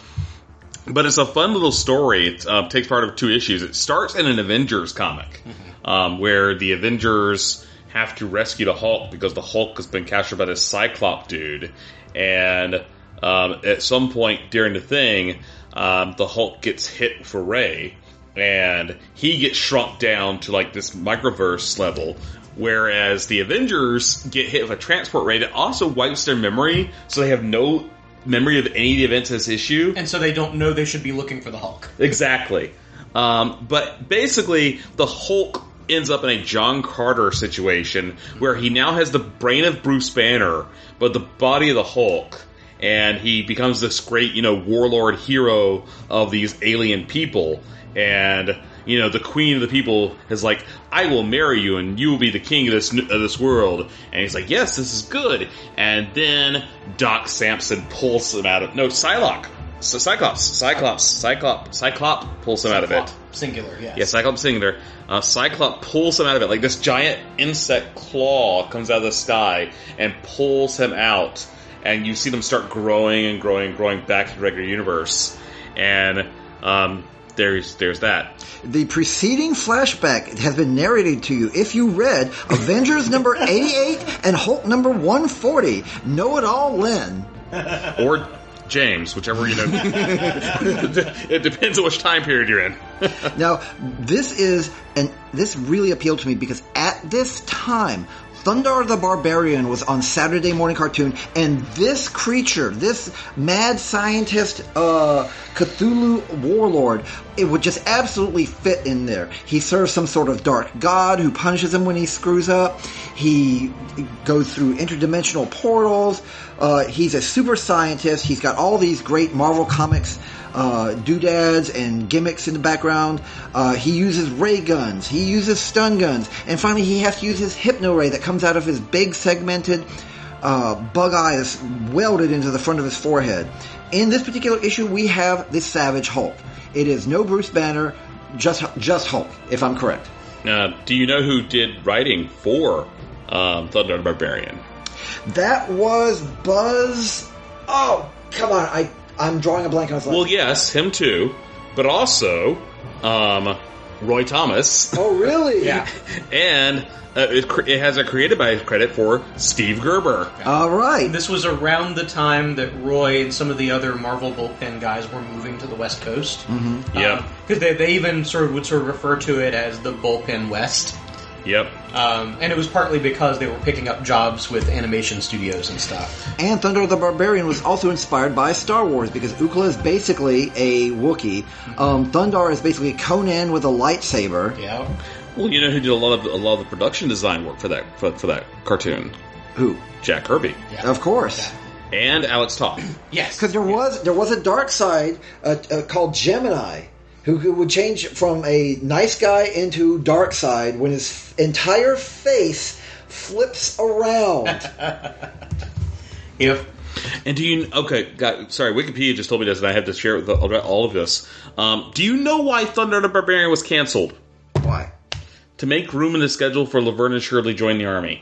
But it's a fun little story. It uh, takes part of two issues. It starts in an Avengers comic, mm-hmm. um, where the Avengers have to rescue the Hulk because the Hulk has been captured by this Cyclops dude. And um, at some point during the thing, um, the Hulk gets hit with a ray, and he gets shrunk down to like this microverse level, whereas the Avengers get hit with a transport ray that also wipes their memory, so they have no memory of any of the events of this issue. And so they don't know they should be looking for the Hulk. Exactly. Um, but basically, the Hulk ends up in a John Carter situation where he now has the brain of Bruce Banner, but the body of the Hulk, and he becomes this great, you know, warlord hero of these alien people. And, you know, the queen of the people is like, I will marry you and you will be the king of this of this world. And he's like, yes, this is good. And then Doc Samson pulls him out of... No, Psylocke. So Cyclops. Cyclops. Cyclops. Cyclops pulls him out of it. Singular, yes. Yeah, Cyclops singular. Uh, Cyclops pulls him out of it. Like this giant insect claw comes out of the sky and pulls him out. And you see them start growing and growing and growing back to the regular universe. And um, there's there's that. The preceding flashback has been narrated to you if you read Avengers number eighty-eight and Hulk number one forty. Know-it-all Len. Or James, whichever, you know. It depends on which time period you're in. Now, this is, and this really appealed to me because at this time, Thundarr the Barbarian was on Saturday morning cartoon, and this creature, this mad scientist, uh, Cthulhu warlord, it would just absolutely fit in there. He serves some sort of dark god who punishes him when he screws up. He goes through interdimensional portals. Uh, he's a super scientist. He's got all these great Marvel Comics uh, doodads and gimmicks in the background. Uh, he uses ray guns. He uses stun guns. And finally, he has to use his hypno ray that comes out of his big segmented uh, bug eye that's welded into the front of his forehead. In this particular issue, we have the Savage Hulk. It is no Bruce Banner, just just Hulk, if I'm correct. Uh, do you know who did writing for um, Thundarr the Barbarian? That was Buzz. Oh, come on! I I'm drawing a blank on his name. Well, yes, him too, but also um, Roy Thomas. Oh, really? Yeah. And uh, it, it has a created by credit for Steve Gerber. All right. This was around the time that Roy and some of the other Marvel bullpen guys were moving to the West Coast. Mm-hmm. Yep. Because they, they even sort of would sort of refer to it as the Bullpen West. Yep. Um, and it was partly because they were picking up jobs with animation studios and stuff. And Thundarr the Barbarian was also inspired by Star Wars because Ookla is basically a Wookiee. Um, Thundarr is basically Conan with a lightsaber. Yeah. Well, you know who did a lot of a lot of the production design work for that for, for that cartoon? Who? Jack Kirby. Yeah. Of course. Yeah. And Alex Toth. Yes. Because there was there was a dark side uh, uh, called Gemini. Who, who would change from a nice guy into dark side when his f- entire face flips around. Yep. And do you... Okay, God, sorry, Wikipedia just told me this, and I have to share it with all of this. Um, do you know why Thundarr the Barbarian was canceled? Why? To make room in the schedule for Laverne and Shirley join the army.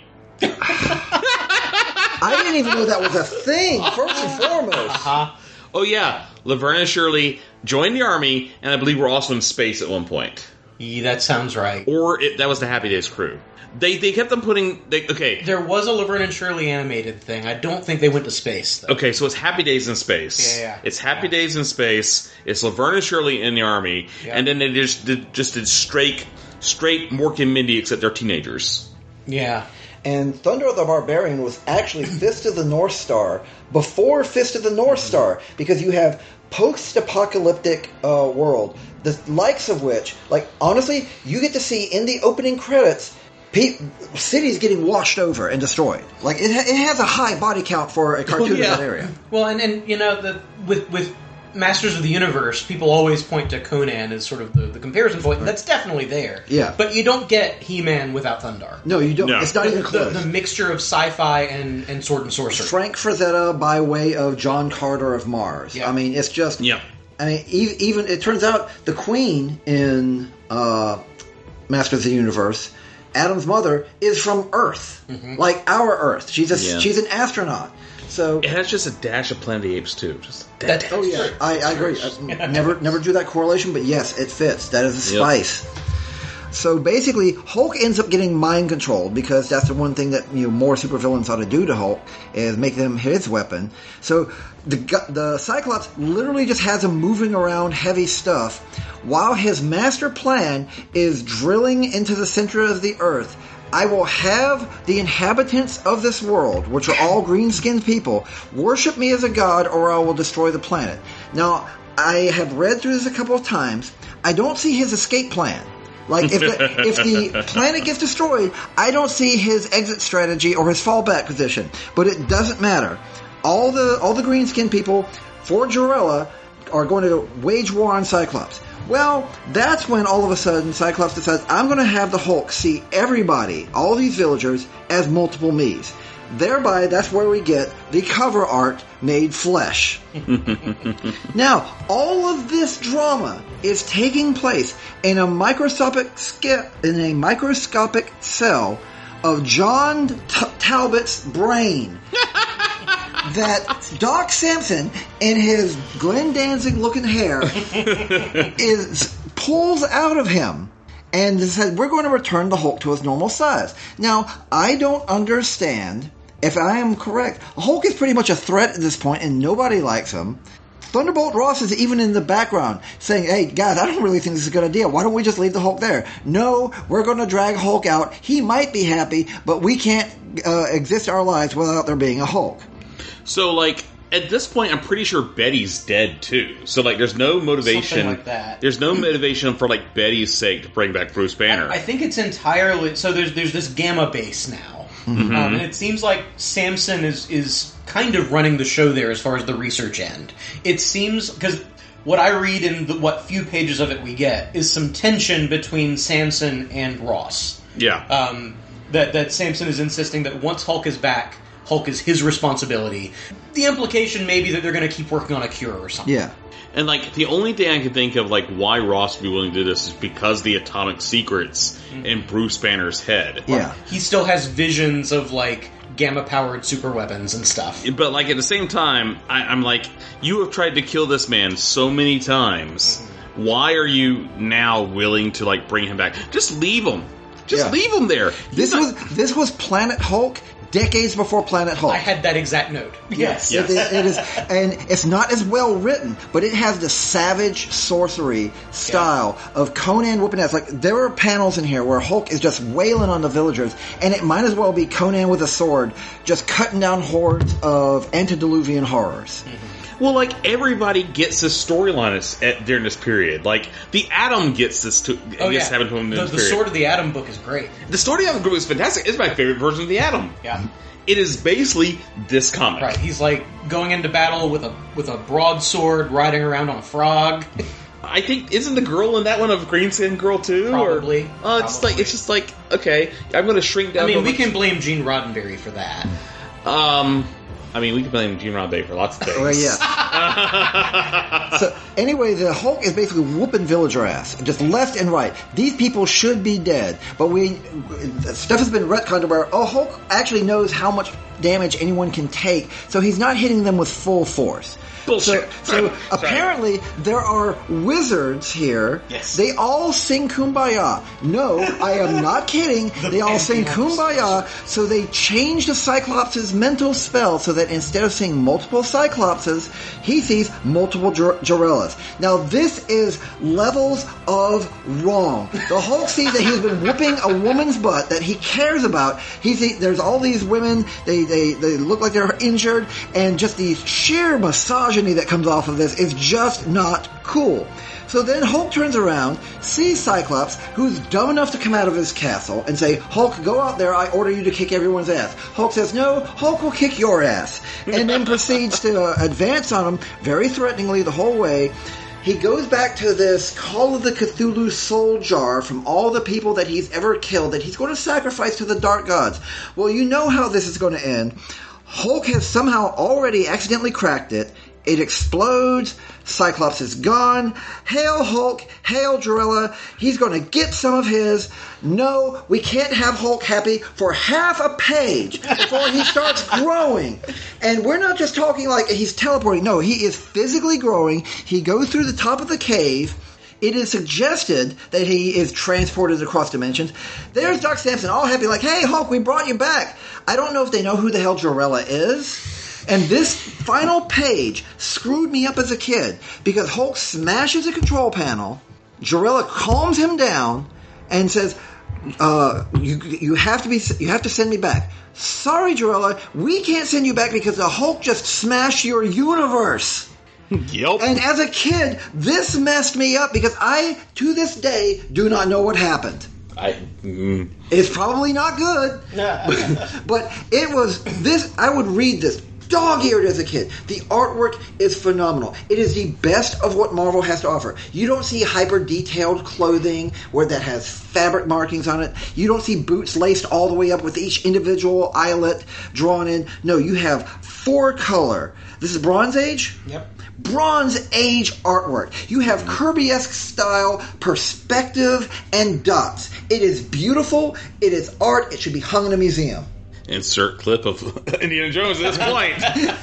I didn't even know that was a thing, first and foremost. Uh-huh. Oh, yeah. Laverne and Shirley joined the army, and I believe we're also in space at one point. Yeah, that sounds right. Or it, that was the Happy Days crew. They they kept them putting... They, okay. There was a Laverne and Shirley animated thing. I don't think they went to space, though. Okay, so it's Happy Days in space. Yeah, yeah. It's Happy yeah. Days in space. It's Laverne and Shirley in the army. Yeah. And then they just did, just did straight, straight Mork and Mindy, except they're teenagers. Yeah. And Thunder the Barbarian was actually Fist of the North Star before Fist of the North Star, because you have post-apocalyptic uh, world, the likes of which, like, honestly, you get to see in the opening credits, pe- cities getting washed over and destroyed. Like, it, ha- it has a high body count for a cartoon Well, yeah. in that area. Well, and, and you know, the, with with Masters of the Universe, people always point to Conan as sort of the, the comparison point. Right. That's definitely there. Yeah. But you don't get He-Man without Thundar. No, you don't. No. It's not even close. The, the mixture of sci-fi and, and sword and sorcery. Frank Frazetta by way of John Carter of Mars. Yeah. I mean, it's just... Yeah. I mean, even... It turns out the Queen in uh, Masters of the Universe, Adam's mother, is from Earth. Mm-hmm. Like our Earth. She's a, yeah. she's an astronaut. So it has just a dash of Planet of the Apes too. Just a that, oh yeah, I, I agree. I never never drew that correlation, but yes, it fits. That is a spice. Yep. So basically, Hulk ends up getting mind controlled because that's the one thing that you know more supervillains ought to do to Hulk is make them his weapon. So the the Cyclops literally just has him moving around heavy stuff, while his master plan is drilling into the center of the Earth. I will have the inhabitants of this world, which are all green-skinned people, worship me as a god or I will destroy the planet. Now, I have read through this a couple of times. I don't see his escape plan. Like, if the, if the planet gets destroyed, I don't see his exit strategy or his fallback position. But it doesn't matter. All the all the green-skinned people for Jarella are going to wage war on Cyclops. Well, that's when all of a sudden Cyclops decides, I'm going to have the Hulk see everybody, all these villagers, as multiple me's. Thereby, that's where we get the cover art made flesh. Now, all of this drama is taking place in a microscopic skip, in a microscopic cell of John T- Talbot's brain. That Doc Samson, in his Glenn Danzig-looking hair, is pulls out of him and said, we're going to return the Hulk to his normal size. Now, I don't understand, if I am correct, Hulk is pretty much a threat at this point and nobody likes him. Thunderbolt Ross is even in the background saying, hey, guys, I don't really think this is a good idea. Why don't we just leave the Hulk there? No, we're going to drag Hulk out. He might be happy, but we can't uh, exist our lives without there being a Hulk. So, like, at this point, I'm pretty sure Betty's dead, too. So, like, there's no motivation. Something like that. There's no motivation for, like, Betty's sake to bring back Bruce Banner. I, I think it's entirely... So there's there's this Gamma base now. Mm-hmm. Um, and it seems like Samson is, is kind of running the show there as far as the research end. It seems... Because what I read in the, what few pages of it we get is some tension between Samson and Ross. Yeah. Um, that, that Samson is insisting that once Hulk is back... Hulk is his responsibility. The implication may be that they're going to keep working on a cure or something. Yeah. And, like, the only thing I can think of, like, why Ross would be willing to do this is because the atomic secrets mm-hmm. in Bruce Banner's head. Yeah. He still has visions of, like, gamma-powered super weapons and stuff. But, like, at the same time, I, I'm like, you have tried to kill this man so many times. Mm-hmm. Why are you now willing to, like, bring him back? Just leave him. Just yeah. leave him there. This was this was Planet Hulk decades before Planet Hulk. I had that exact note. Yes. yes. It, it is, and it's not as well written, but it has the savage sorcery style yeah. of Conan whooping ass. Like, there are panels in here where Hulk is just wailing on the villagers, and it might as well be Conan with a sword, just cutting down hordes of antediluvian horrors. Mm-hmm. Well, like, everybody gets this storyline at, during this period. Like, the Atom gets this to oh, gets yeah. happened to him in the, this the period. Sword of the Atom book is great. The Sword of the Atom book is fantastic. It's my favorite version of the Atom. Yeah. It is basically this comic. Right. He's, like, going into battle with a with a broadsword, riding around on a frog. I think, isn't the girl in that one a green skin girl, too? Probably. Oh, uh, it's Probably. like, it's just like, okay, I'm going to shrink down. I mean, we much. can blame Gene Roddenberry for that. Um... I mean, we can blame Gene Roddenberry for lots of things. Well, yeah. so, Anyway, the Hulk is basically whooping villager ass, just left and right. These people should be dead, but we stuff has been retconned to where oh, Hulk actually knows how much damage anyone can take, so he's not hitting them with full force. Bullshit. So, so apparently there are wizards here. Yes. They all sing Kumbaya. No, I am not kidding. The they all sing pantheon. Kumbaya. So they changed the Cyclops' mental spell so that instead of seeing multiple Cyclopses, he sees multiple Jor- Jorellas. Now this is levels of wrong. The Hulk sees that he's been whooping a woman's butt that he cares about. He sees there's all these women. They they they look like they're injured, and just the sheer massage that comes off of this is just not cool. So then Hulk turns around, sees Cyclops, who's dumb enough to come out of his castle and say, Hulk, go out there, I order you to kick everyone's ass. Hulk says, no, Hulk will kick your ass. And then proceeds to uh, advance on him very threateningly the whole way. He goes back to this Call of the Cthulhu soul jar from all the people that he's ever killed that he's going to sacrifice to the dark gods. Well, you know how this is going to end. Hulk has somehow already accidentally cracked it. It explodes. Cyclops is gone. Hail Hulk. Hail Jorella. He's going to get some of his. No, we can't have Hulk happy for half a page before he starts growing. And we're not just talking like he's teleporting. No, he is physically growing. He goes through the top of the cave. It is suggested that he is transported across dimensions. There's Doc Samson all happy like, hey, Hulk, we brought you back. I don't know if they know who the hell Jorella is. And this final page screwed me up as a kid because Hulk smashes a control panel. Jorella calms him down and says, uh, you, you have to be, you have to send me back. Sorry, Jorella, we can't send you back because the Hulk just smashed your universe. Yep. And as a kid, this messed me up because I, to this day, do not know what happened. I, mm. It's probably not good. But it was this, I would read this dog-eared as a kid. The artwork is phenomenal. It is the best of what Marvel has to offer. You don't see hyper-detailed clothing where that has fabric markings on it. You don't see boots laced all the way up with each individual eyelet drawn in. No, you have four-color. This is Bronze Age? Yep. Bronze Age artwork. You have Kirby-esque style, perspective, and dots. It is beautiful. It is art. It should be hung in a museum. Insert clip of Indiana Jones at this point.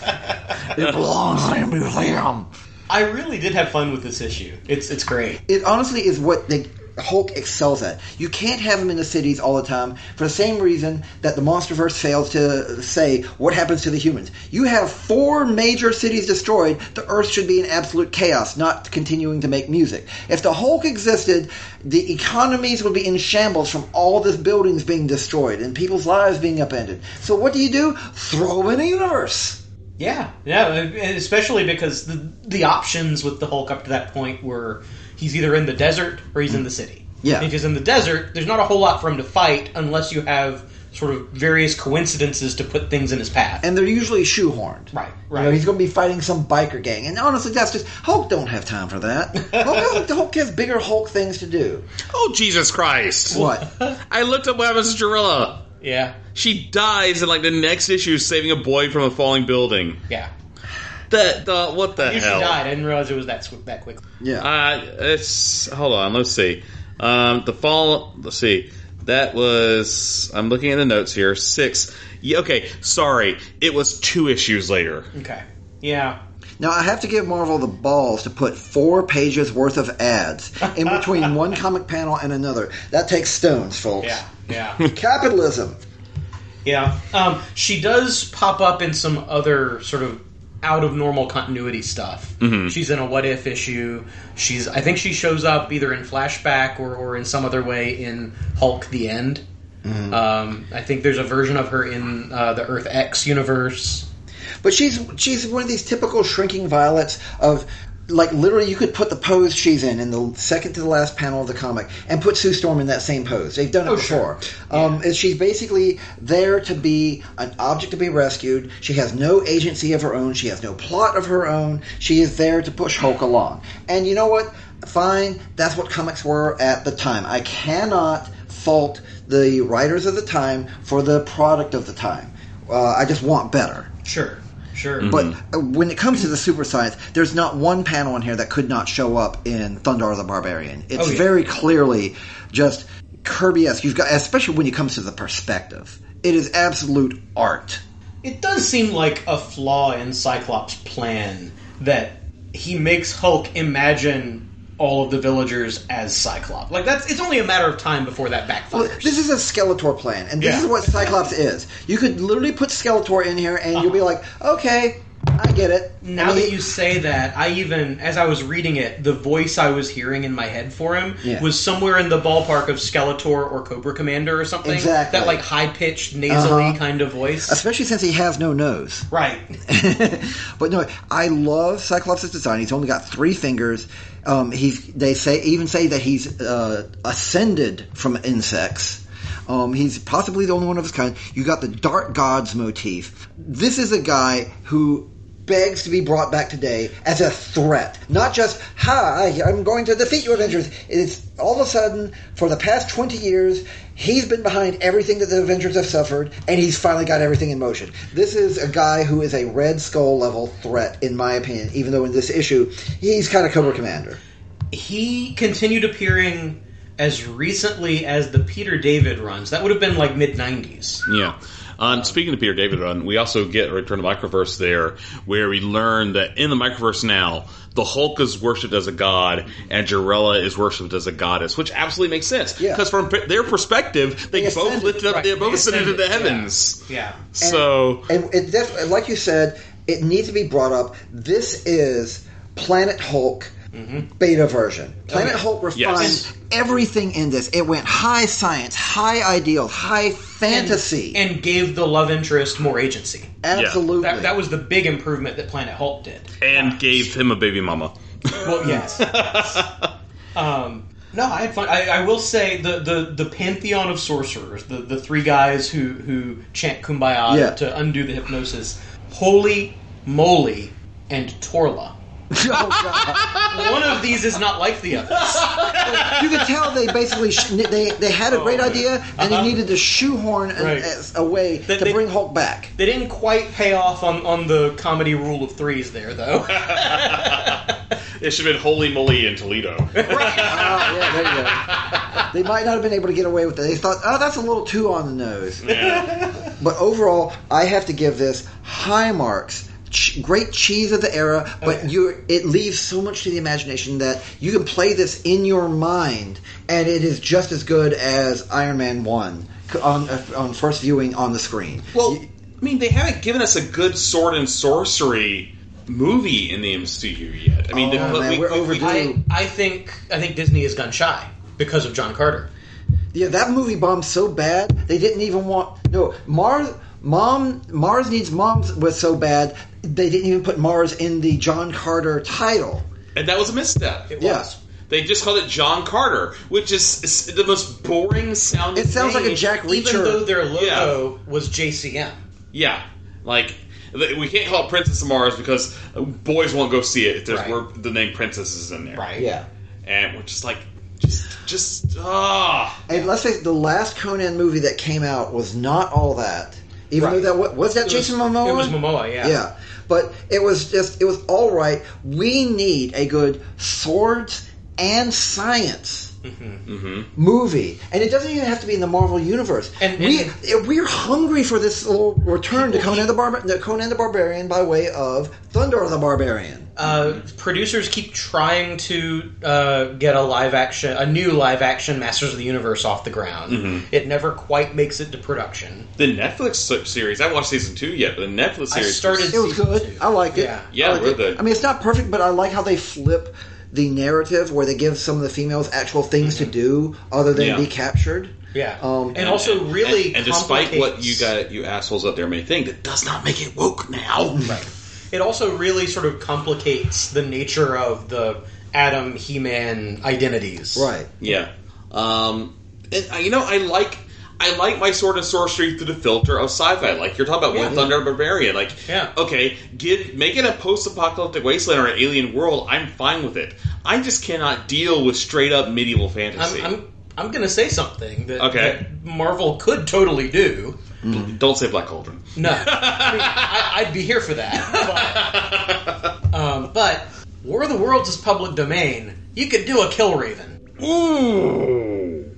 It belongs in a museum. I really did have fun with this issue. It's it's great. It honestly is what the Hulk excels at. You can't have him in the cities all the time for the same reason that the Monsterverse fails to say what happens to the humans. You have four major cities destroyed. The Earth should be in absolute chaos, not continuing to make music. If the Hulk existed, the economies would be in shambles from all the buildings being destroyed and people's lives being upended. So what do you do? Throw him in a universe. Yeah, yeah, especially because the the options with the Hulk up to that point were he's either in the desert or he's in the city. Yeah. If he's in the desert, there's not a whole lot for him to fight unless you have sort of various coincidences to put things in his path. And they're usually shoehorned. Right, right. You know, he's going to be fighting some biker gang. And honestly, that's just... Hulk don't have time for that. Hulk, Hulk has bigger Hulk things to do. Oh, Jesus Christ. What? I looked up what happens to Jorella. Yeah. She dies in, like, the next issue saving a boy from a falling building. Yeah. That, the, what the I knew hell? She died. I didn't realize it was that, that quick. Yeah. Uh, it's, hold on, let's see. Um, the fall, let's see. That was, I'm looking at the notes here, six. Yeah, okay, sorry. It was two issues later. Okay. Yeah. Now, I have to give Marvel the balls to put four pages worth of ads in between one comic panel and another. That takes stones, folks. Yeah, yeah. Capitalism. Yeah. Um, she does pop up in some other sort of out of normal continuity stuff. Mm-hmm. She's in a What If issue. She's, I think she shows up either in flashback or, or in some other way in Hulk: The End. Mm-hmm. Um, I think there's a version of her in uh, the Earth X universe. But she's she's one of these typical shrinking violets of, like, literally you could put the pose she's in in the second to the last panel of the comic and put Sue Storm in that same pose. They've done it oh, before. Sure. Um, yeah. She's basically there to be an object to be rescued. She has no agency of her own. She has no plot of her own. She is there to push Hulk along. And you know what? Fine. That's what comics were at the time. I cannot fault the writers of the time for the product of the time. Uh, I just want better. Sure. Sure. But uh, when it comes to the super science, there's not one panel in here that could not show up in Thundarr the Barbarian. It's Oh, yeah. very clearly just Kirby-esque. You've got, especially when it comes to the perspective. It is absolute art. It does seem like a flaw in Cyclops' plan that he makes Hulk imagine all of the villagers as Cyclops. Like, that's it's only a matter of time before that backfires. Well, this is a Skeletor plan, and this Yeah. is what Cyclops is. You could literally put Skeletor in here, and you'll be like, okay, I get it. Now I mean, that you say that, I even, as I was reading it, the voice I was hearing in my head for him Yeah. was somewhere in the ballpark of Skeletor or Cobra Commander or something. Exactly. That, like, high-pitched, nasally Uh-huh. kind of voice. especially since he has no nose. Right. But no, I love Cyclops' design. He's only got three fingers. Um, he's they say even say that he's uh, ascended from insects. Um, he's possibly the only one of his kind. You got the Dark Gods motif. This is a guy who begs to be brought back today as a threat, not just "Hi, I'm going to defeat you, Avengers." It's all of a sudden for the past twenty years. He's been behind everything that the Avengers have suffered, and he's finally got everything in motion. This is a guy who is a Red Skull level threat, in my opinion, even though in this issue, he's kind of Cobra Commander. He continued appearing as recently as the Peter David runs. That would have been, like, mid nineties. Yeah. Uh, and speaking of Peter David run, we also get a Return to Microverse there, where we learn that in the Microverse now, the Hulk is worshipped as a god, and Jarella is worshipped as a goddess, which absolutely makes sense. Yeah. Because from their perspective, they, They both ascended. lifted up, Right. they both They ascended into the ascended, yeah. heavens. Yeah. So, And it def- like you said, it needs to be brought up. This is Planet Hulk beta version. Planet Okay. Hulk refined Yes. everything in this. It went high science, high ideals, high fantasy. And, and gave the love interest more agency. Absolutely. That, that was the big improvement that Planet Hulk did. and gave him a baby mama. Well, yes. um, no, I had fun. I, I will say the, the, the pantheon of sorcerers, the, the three guys who, who chant Kumbaya Yeah. to undo the hypnosis, Holy Moly and Torla. Oh, God. One of these is not like the others. You could tell they basically sh- they they had a great idea and they needed to shoehorn an, Right. as a way They- to they- bring Hulk back. They didn't quite pay off on, on the comedy rule of threes there, though. It should have been Holy Moly in Toledo. Oh, yeah, there you go. They might not have been able to get away with it. They thought, oh, that's a little too on the nose. Yeah. But overall, I have to give this high marks. Ch- great cheese of the era, but Okay. you it leaves so much to the imagination that you can play this in your mind, and it is just as good as Iron Man one on uh, on first viewing on the screen. Well, I mean, they haven't given us a good sword and sorcery movie in the M C U yet. I mean, Oh, they, man, we, we're we- overdue. I, I think I think Disney has gone shy because of John Carter. Yeah, that movie bombed so bad they didn't even want no Mars. Mom, Mars Needs Moms was so bad they didn't even put Mars in the John Carter title. and that was a misstep. It Yeah. was. They just called it John Carter, which is, is the most boring sounding. It sounds like a name. Jack Reacher. Even though their logo Yeah. was J C M. Yeah, like th- we can't call it Princess of Mars because boys won't go see it if there's Right. where the name Princess is in there. Right. Yeah. And we're just like, just, just ah. And let's face it, the last Conan movie that came out was not all that. Even Right. though that was, was that It Jason was, Momoa? It was Momoa, yeah. Yeah, but it was just it was all right. We need a good swords and science Mm-hmm. movie, and it doesn't even have to be in the Marvel universe. And- we and- we're hungry for this little return to Conan the, Barbar- the Conan the Barbarian by way of Thundarr the Barbarian. Uh, producers keep trying to uh, get a live action, a new live action Masters of the Universe off the ground. Mhm. It never quite makes it to production. The Netflix se- series, I haven't watched season two yet, but the Netflix I series. started- It was Season good. two. I liked it. Yeah. Yeah, I liked we're it. the- I mean, it's not perfect, but I like how they flip the narrative where they give some of the females actual things to do other than Yeah. be captured. Yeah, Um, and also really, and, and despite what complicates- you got, you assholes out there may think, that does not make it woke now. Right. It also really sort of complicates the nature of the Adam He-Man identities. Right. Yeah. Um, and, uh, you know, I like I like my sword and sorcery through the filter of sci-fi. Like you're talking about Yeah. War Thunder Barbarian. Like, Yeah. okay, give make it a post-apocalyptic wasteland or an alien world. I'm fine with it. I just cannot deal with straight up medieval fantasy. I'm, I'm, I'm going to say something that, Okay. that Marvel could totally do. Mm. Don't say Black Cauldron. No. I mean, I, I'd be here for that. But, um, but War of the Worlds is public domain. You could do a Killraven. Ooh.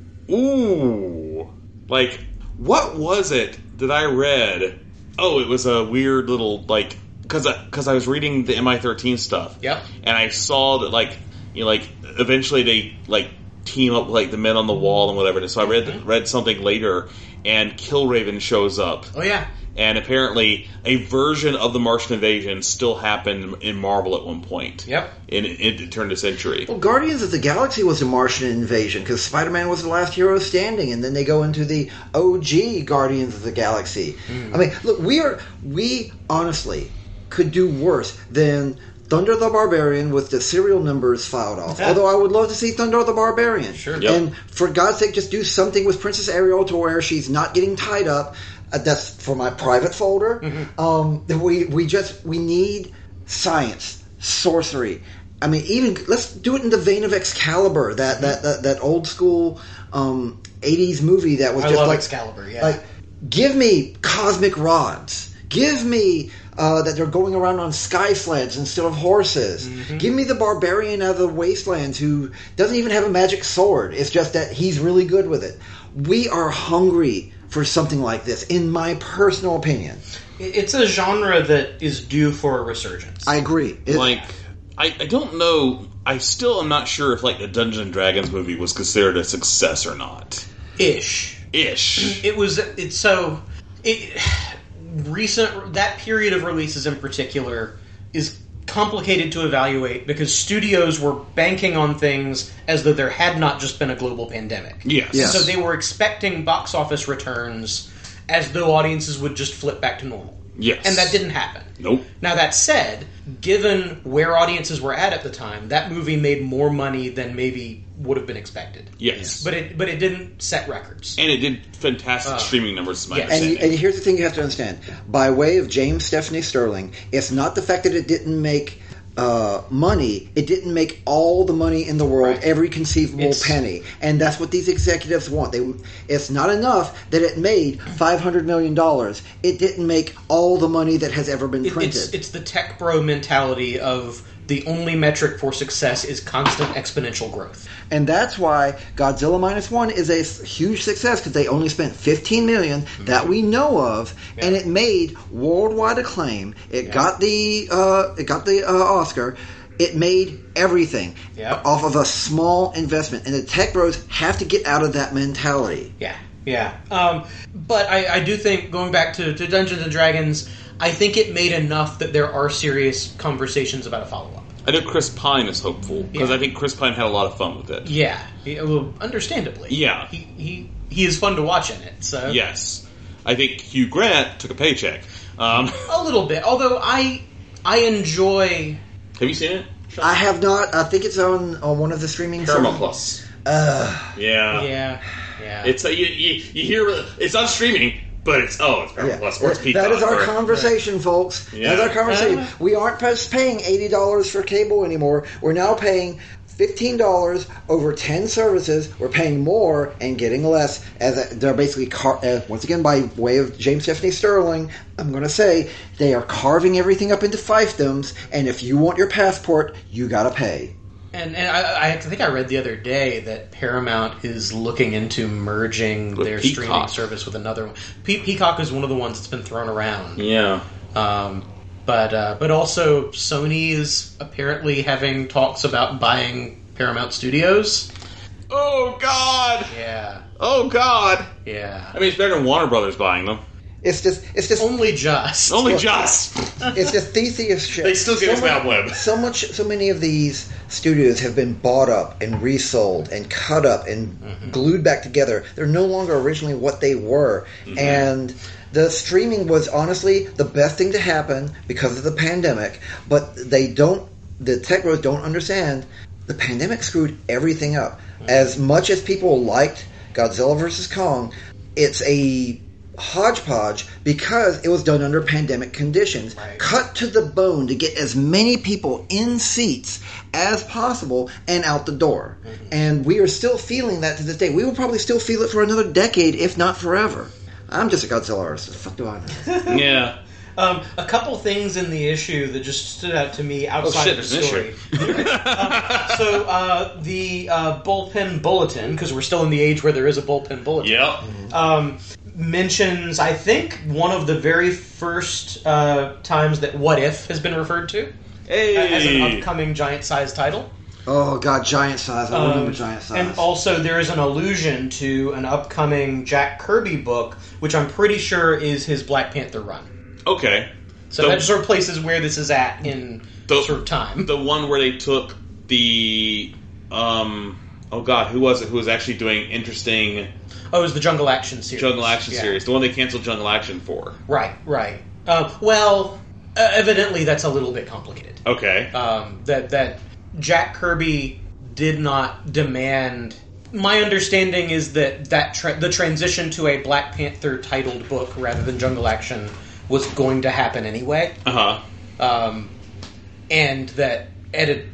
Ooh. Like, what was it that I read? Oh, it was a weird little, like, because I, cause I was reading the M I thirteen stuff. Yep. And I saw that, like, you know, like, eventually they, like, team up with, like, the men on the wall and whatever. And so I read mm-hmm. read something later, and Killraven shows up. Oh, yeah. And apparently, a version of the Martian invasion still happened in Marvel at one point. Yep. In, in the turn of the century. Well, Guardians of the Galaxy was a Martian invasion because Spider-Man was the last hero standing, and then they go into the O G Guardians of the Galaxy. Mm. I mean, look, we are we honestly could do worse than Thunder the Barbarian with the serial numbers filed off. Yeah. Although I would love to see Thunder the Barbarian. Sure. Yep. And for God's sake, just do something with Princess Ariel to where she's not getting tied up. Uh, that's for my private folder. Mm-hmm. Um, we we just we need science, sorcery. I mean, even let's do it in the vein of Excalibur, that mm-hmm. that, that that old school um, eighties movie that was I just love like Excalibur. Yeah, like give me cosmic rods, give me uh, that they're going around on sky sleds instead of horses. Mm-hmm. Give me the barbarian out of the wastelands who doesn't even have a magic sword. It's just that he's really good with it. We are hungry for something like this, in my personal opinion. It's a genre that is due for a resurgence. I agree. It, like, I, I don't know. I still am not sure if, like, the Dungeons and Dragons movie was considered a success or not. Ish. Ish. It was. It's so. It, recent that period of releases in particular is complicated to evaluate because studios were banking on things as though there had not just been a global pandemic. Yes. yes. So they were expecting box office returns as though audiences would just flip back to normal. Yes. And that didn't happen. Nope. Now that said, given where audiences were at at the time, that movie made more money than maybe would have been expected. Yes. But it but it didn't set records. And it did fantastic uh, streaming numbers, my yeah. understanding. And, and here's the thing you have to understand. By way of James Stephanie Sterling, it's not the fact that it didn't make uh, money, it didn't make all the money in the world, right. every conceivable it's, penny. And that's what these executives want. They, it's not enough that it made five hundred million dollars. It didn't make all the money that has ever been printed. It's, it's the tech bro mentality of the only metric for success is constant exponential growth. And that's why Godzilla Minus One is a huge success, because they only spent fifteen million dollars mm-hmm. that we know of, yeah. and it made worldwide acclaim. It yeah. got the uh, it got the uh, Oscar. It made everything yeah. off of a small investment, and the tech bros have to get out of that mentality. Yeah, yeah. Um, but I, I do think, going back to, to Dungeons and Dragons, I think it made enough that there are serious conversations about a follow-up. I know Chris Pine is hopeful, because yeah. I think Chris Pine had a lot of fun with it. Yeah, he, well, understandably. Yeah. He, he he is fun to watch in it, so... Yes. I think Hugh Grant took a paycheck. Um, a little bit, although I I enjoy... Have you seen it, Sean? I have not. I think it's on, on one of the streaming Paramount Plus. Uh, yeah. Yeah, yeah. It's, uh, you, you, you hear... It's on streaming... But it's, oh, it's Paramount yeah. Plus, or it's Peacock. That is our or, conversation, right. folks. Yeah. That's our conversation. Uh, we aren't just paying eighty dollars for cable anymore. We're now paying fifteen dollars over ten services. We're paying more and getting less. As a, they're basically, car- uh, once again, by way of James Stephanie Sterling, I'm going to say, they are carving everything up into fiefdoms, and if you want your passport, you got to pay. And, and I, I think I read the other day that Paramount is looking into merging with their Peacock. streaming service with another one. Pe- Peacock is one of the ones that's been thrown around. Yeah. Um, but uh, but also Sony is apparently having talks about buying Paramount Studios. Oh, God! Yeah. Oh, God! Yeah. I mean, it's better than Warner Brothers buying them. It's just, it's just only just, only just. It's just Theseus shit. They still get so us Mount Web. So much, so many of these studios have been bought up and resold and cut up and mm-hmm. glued back together. They're no longer originally what they were, mm-hmm. and the streaming was honestly the best thing to happen because of the pandemic. But they don't. The tech bros don't understand. The pandemic screwed everything up. Mm-hmm. As much as people liked Godzilla versus Kong, it's a hodgepodge because it was done under pandemic conditions, right. cut to the bone to get as many people in seats as possible and out the door. Mm-hmm. And we are still feeling that to this day. We will probably still feel it for another decade, if not forever. I'm just a Godzilla artist. The fuck do I know? Yeah. Um, a couple things in the issue that just stood out to me outside oh, shit, of the story. um, so uh, the uh, bullpen bulletin, because we're still in the age where there is a bullpen bulletin. Yep. Um, mentions, I think, one of the very first uh, times that What If has been referred to hey. uh, as an upcoming giant-size title. Oh, God, giant size. I um, remember giant size. And also there is an allusion to an upcoming Jack Kirby book, which I'm pretty sure is his Black Panther run. Okay. So the, that sort of places where this is at in the, sort of time. The one where they took the... Um, oh, God, who was it who was actually doing interesting... Oh, it was the Jungle Action series. Jungle Action yeah. series. The one they canceled Jungle Action for. Right, right. Uh, well, uh, evidently that's a little bit complicated. Okay. Um, that that Jack Kirby did not demand... My understanding is that, that tra- the transition to a Black Panther titled book rather than Jungle Action was going to happen anyway. Uh-huh. Um, and that edit...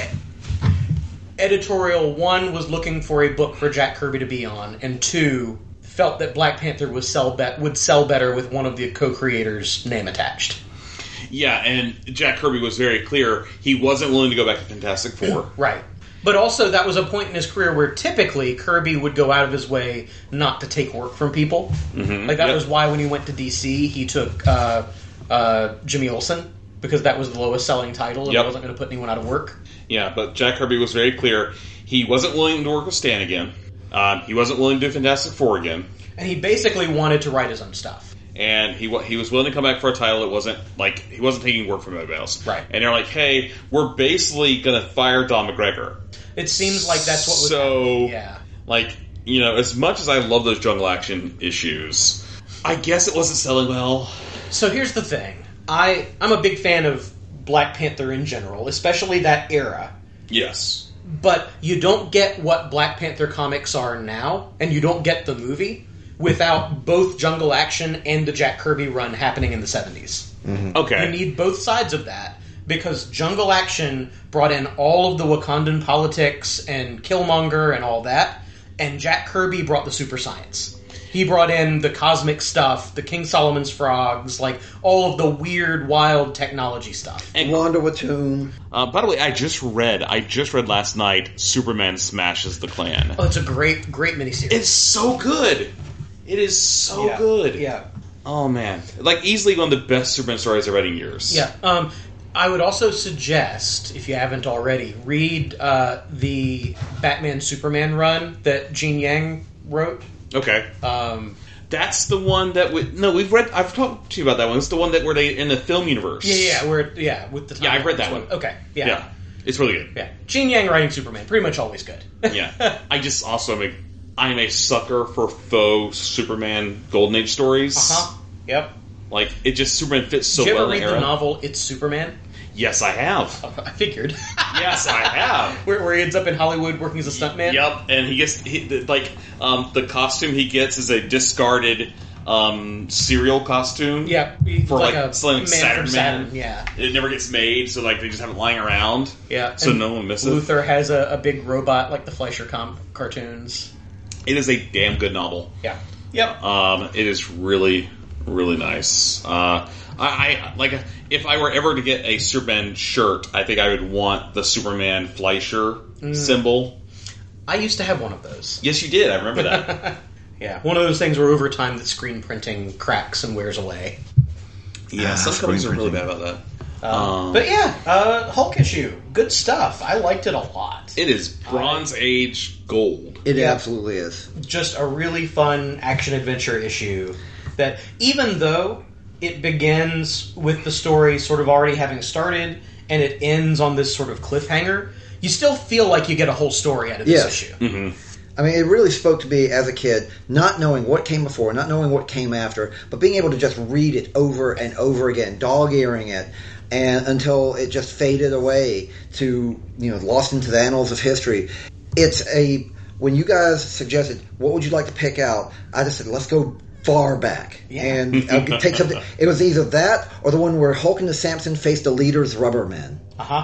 Editorial one was looking for a book for Jack Kirby to be on, and two felt that Black Panther was sell be- would sell better with one of the co-creators' name attached. Yeah, and Jack Kirby was very clear he wasn't willing to go back to Fantastic Four. Right. But also that was a point in his career where typically Kirby would go out of his way not to take work from people. Mm-hmm. Like that yep. was why when he went to D C he took uh, uh, Jimmy Olsen, because that was the lowest selling title and yep. he wasn't going to put anyone out of work. Yeah, but Jack Kirby was very clear. He wasn't willing to work with Stan again. Um, he wasn't willing to do Fantastic Four again. And he basically wanted to write his own stuff. And he he was willing to come back for a title that wasn't, like, he wasn't taking work from anybody else. Right. And they're like, hey, we're basically going to fire Don McGregor. It seems like that's what was so, happening. Yeah. Like, you know, as much as I love those Jungle Action issues, I guess it wasn't selling well. So here's the thing. I, I'm a big fan of Black Panther in general, especially that era. Yes. But you don't get what Black Panther comics are now, and you don't get the movie, without both Jungle Action and the Jack Kirby run happening in the seventies. Mm-hmm. Okay. You need both sides of that, because Jungle Action brought in all of the Wakandan politics and Killmonger and all that, and Jack Kirby brought the super science. He brought in the cosmic stuff, the King Solomon's frogs, like all of the weird, wild technology stuff. And Wanda Watum. Uh, by the way, I just read, I just read last night, Superman Smashes the Klan. Oh, it's a great, great miniseries. It's so good. It is so yeah. good. Yeah. Oh, man. Like, easily one of the best Superman stories I've read in years. Yeah. Um, I would also suggest, if you haven't already, read uh, the Batman Superman run that Gene Yang wrote. Okay. Um, That's the one that we... No, we've read... I've talked to you about that one. It's the one that where they... In the film universe. Yeah, yeah, where, yeah, with the... Yeah, I've read that one. Okay, yeah. Yeah. It's really good. Yeah. Gene Yang writing Superman, pretty much always good. Yeah. I just also am a... I'm a sucker for faux Superman Golden Age stories. Uh-huh. Yep. Like, it just... Superman fits so Did you well ever in read the era. the novel It's Superman? Yes, I have. I figured. Yes, I have. where, where he ends up in Hollywood working as a stuntman? Yep, and he gets, he, like, um, the costume he gets is a discarded um, cereal costume. Yeah, for, like, like, a selling man Saturn from Man. Saturn, yeah. It never gets made, so, like, they just have it lying around. Yeah. So and no one misses it. Luther has a, a big robot like the Fleischer com- cartoons. It is a damn good novel. Yeah. Yep. Um, it is really, really nice. Uh, I, I like if I were ever to get a Superman shirt, I think I would want the Superman Fleischer Mm. symbol. I used to have one of those. Yes, you did. I remember that. Yeah, one of those things where over time the screen printing cracks and wears away. Yeah, Ah, some companies are really printing. bad about that. Um, Um, but yeah, uh, Hulk issue, good stuff. I liked it a lot. It is Bronze Age gold. It Yeah. absolutely is. Just a really fun action adventure issue that, even though it begins with the story sort of already having started and it ends on this sort of cliffhanger, you still feel like you get a whole story out of this Yeah. issue. Mm-hmm. I mean, it really spoke to me as a kid, not knowing what came before, not knowing what came after, but being able to just read it over and over again, dog-earing it, and until it just faded away to, you know, lost into the annals of history. It's a... When you guys suggested, what would you like to pick out, I just said, let's go far back. Yeah. And I could take something... It was either that or the one where Hulk and the Samson faced the leaders, Rubbermen. Uh-huh.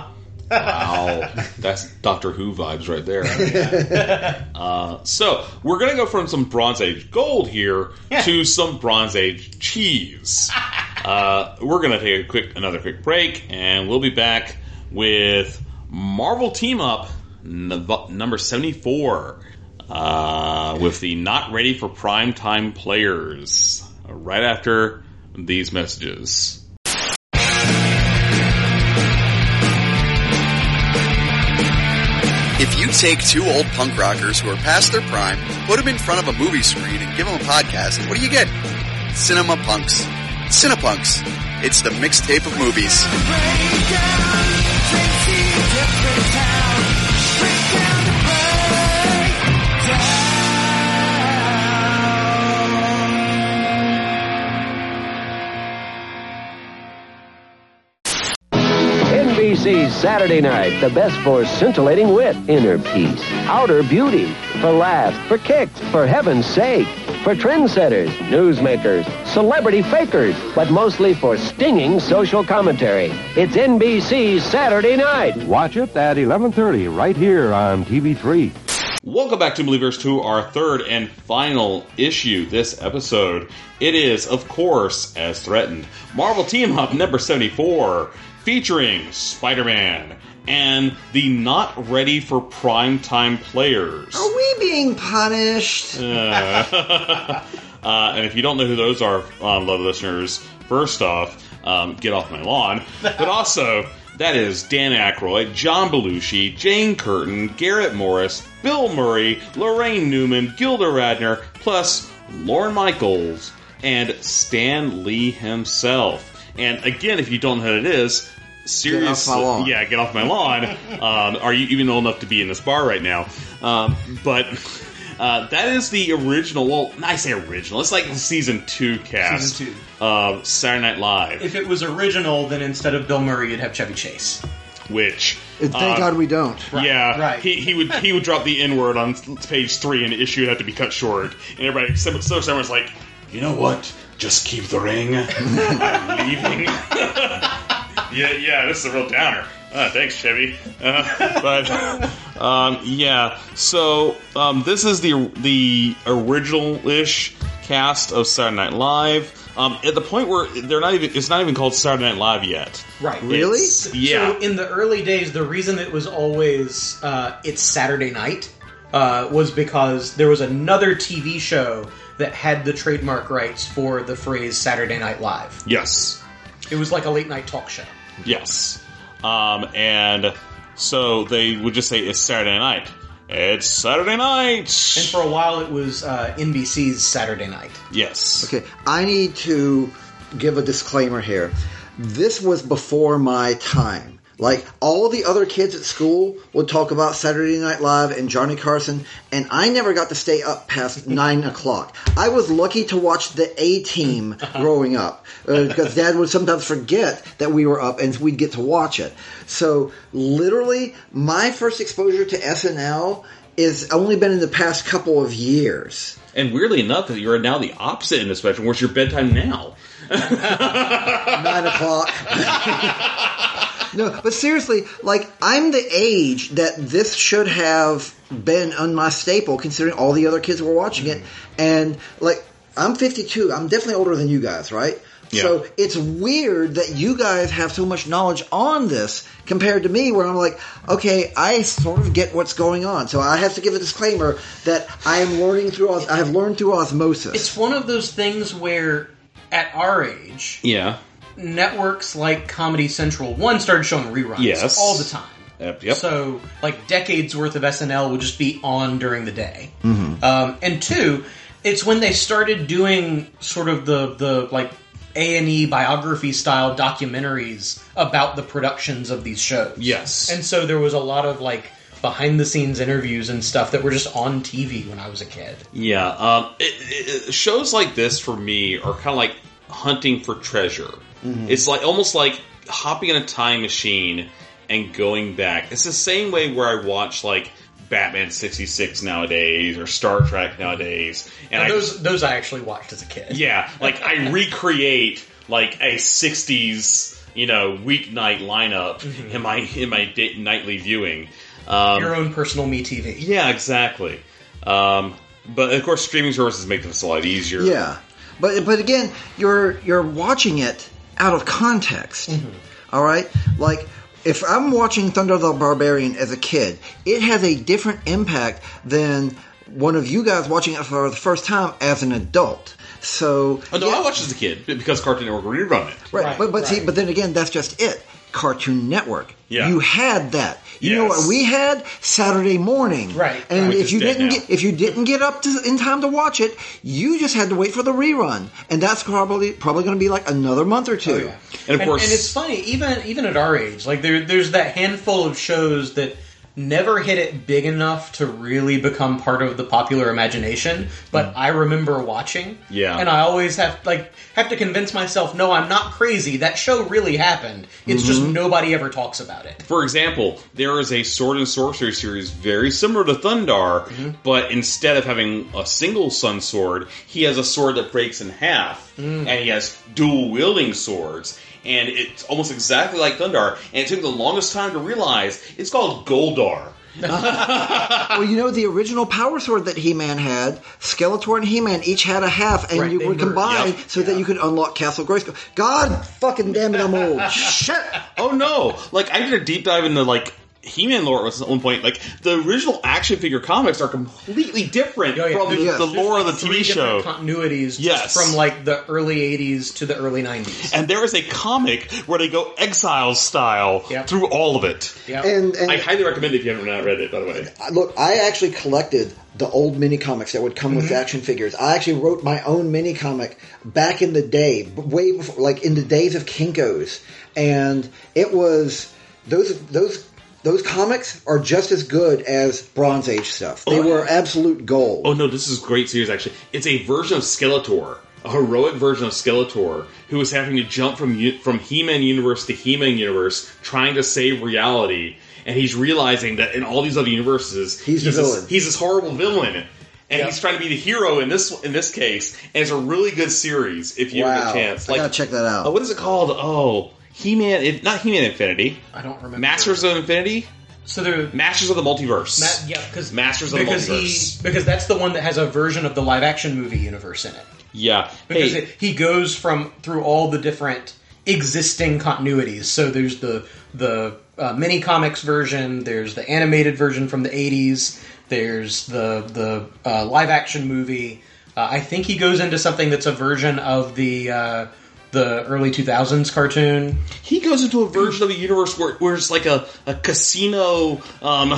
Wow. That's Doctor Who vibes right there. uh, so, we're going to go from some Bronze Age gold here yeah. to some Bronze Age cheese. uh, we're going to take a quick, another quick break, and we'll be back with Marvel Team Up n- number seventy-four uh, with the Not Ready for Primetime Players uh, right after these messages. If you take two old punk rockers who are past their prime, put them in front of a movie screen and give them a podcast, what do you get? Cinema Punks. Cinepunks. It's the mixtape of movies. N B C's Saturday Night, the best for scintillating wit, inner peace, outer beauty, for laughs, for kicks, for heaven's sake, for trendsetters, newsmakers, celebrity fakers, but mostly for stinging social commentary. It's N B C's Saturday Night. Watch it at eleven thirty right here on T V three. Welcome back to Believers, to our third and final issue this episode. It is, of course, as threatened, Marvel Team Up number seventy-four, featuring Spider-Man and the Not Ready for Primetime Players. Are we being punished? uh, uh, and if you don't know who those are, um, love listeners, first off, um, get off my lawn. But also, that is Dan Aykroyd, John Belushi, Jane Curtin, Garrett Morris, Bill Murray, Lorraine Newman, Gilda Radner, plus Lorne Michaels and Stan Lee himself. And again, if you don't know who it is, seriously, get off my lawn. yeah, get off my lawn. um, are you even old enough to be in this bar right now? Um, but uh, that is the original. Well, I say original. It's like the season two cast Season two. of Saturday Night Live. If it was original, then instead of Bill Murray, you'd have Chevy Chase. Which, thank uh, God we don't. Yeah, right. He he would he would drop the N word on page three, and the issue would have to be cut short. And everybody, so someone's like, you know what? Just keep the ring. I'm leaving. yeah, yeah. This is a real downer. Uh, thanks, Chevy. Uh, but um, yeah. So um, this is the the original-ish cast of Saturday Night Live. Um, at the point where they're not even, it's not even called Saturday Night Live yet. Right. Really? It's, yeah. So in the early days, the reason it was always uh, it's Saturday night uh, was because there was another T V show that had the trademark rights for the phrase Saturday Night Live. Yes. It was like a late night talk show. Yes. Um, and so they would just say it's Saturday night. It's Saturday night! And for a while it was uh, N B C's Saturday Night. Yes. Okay, I need to give a disclaimer here. This was before my time. Like, all the other kids at school would talk about Saturday Night Live and Johnny Carson, and I never got to stay up past nine o'clock. I was lucky to watch the A-Team growing up, uh, because Dad would sometimes forget that we were up and we'd get to watch it. So, literally, my first exposure to S N L is only been in the past couple of years. And weirdly enough, you're now the opposite in the spectrum. Where's your bedtime now? Nine o'clock. No, but seriously, like, I'm the age that this should have been on my staple, considering all the other kids were watching it. And, like, I'm fifty-two. I'm definitely older than you guys, right? Yeah. So it's weird that you guys have so much knowledge on this compared to me, where I'm like, okay, I sort of get what's going on. So I have to give a disclaimer that I am learning through, os- I have learned through osmosis. It's one of those things where, at our age... Yeah. networks like Comedy Central, one, started showing reruns yes. all the time. Yep, yep. So, like, decades worth of S N L would just be on during the day. Mm-hmm. Um, and two, it's when they started doing sort of the, the like, A and E biography-style documentaries about the productions of these shows. Yes. And so there was a lot of, like, behind-the-scenes interviews and stuff that were just on T V when I was a kid. Yeah. Um, it, it, shows like this, for me, are kind of like hunting for treasure. Mm-hmm. It's like almost like hopping in a time machine and going back. It's the same way where I watch like Batman sixty-six nowadays or Star Trek nowadays. And now, I, those those I actually watched as a kid. Yeah, like I recreate like a sixties you know, weeknight lineup mm-hmm. in my in my day, nightly viewing. Um, Your own personal MeTV. Yeah, exactly. Um, but of course, streaming services make this a lot easier. Yeah, but but again, you're you're watching it out of context. Mm-hmm. All right, like if I'm watching Thunder the Barbarian as a kid, it has a different impact than one of you guys watching it for the first time as an adult. So, oh, no, yeah. I watched as a kid because Cartoon Network rerun it. Right, right but but right. see, but then again, that's just it. Cartoon Network. Yeah. You had that. You yes. know what we had? Saturday morning. Right. And Which if you didn't now. get if you didn't get up to, in time to watch it, you just had to wait for the rerun, and that's probably probably going to be like another month or two. Oh, yeah. And of and, course, and it's funny even even at our age, like there there's that handful of shows that never hit it big enough to really become part of the popular imagination, but mm. I remember watching. Yeah. And I always have like have to convince myself, no, I'm not crazy. That show really happened. It's mm-hmm. just nobody ever talks about it. For example, there is a Sword and Sorcery series very similar to Thundar, mm-hmm. but instead of having a single sun sword, he has a sword that breaks in half, mm. and he has dual wielding swords. And it's almost exactly like Thundar, and it took the longest time to realize it's called Goldar. Well, you know, the original Power Sword that He-Man had, Skeletor and He-Man each had a half, and right, you would combine yep. so yeah. that you could unlock Castle Grayskull. God fucking damn it, I'm old. Shit! Oh no! Like, I did a deep dive into, like, He-Man lore at one point. Like, the original action figure comics are completely different oh, yeah. from the, yeah. the lore like of the T V three show. Continuities, yes, just from like the early eighties to the early nineties. And there is a comic where they go Exile style yep. through all of it. Yep. And, and I highly recommend it if you haven't not read it. By the way, look, I actually collected the old mini comics that would come mm-hmm. with action figures. I actually wrote my own mini comic back in the day, way before, like in the days of Kinko's, and it was those those. Those comics are just as good as Bronze Age stuff. They oh, were absolute gold. Oh no, this is a great series actually. It's a version of Skeletor, a heroic version of Skeletor, who is having to jump from from He-Man universe to He-Man universe, trying to save reality, and he's realizing that in all these other universes, he's, he's the villain. This, he's this horrible villain, and yep. he's trying to be the hero in this in this case. And it's a really good series if you wow. have a chance. I like, gotta check that out. Oh, what is it called? Oh, He-Man, it, not He-Man Infinity. I don't remember. Masters of Infinity. So the Masters of the Multiverse. Ma- yeah, because Masters of the because Multiverse. He, because that's the one that has a version of the live action movie universe in it. Yeah, because hey. it, he goes from through all the different existing continuities. So there's the the uh, mini comics version. There's the animated version from the eighties. There's the the uh, live action movie. Uh, I think he goes into something that's a version of the. Uh, The early two thousands cartoon. He goes into a version of the universe where, where it's like a, a casino um,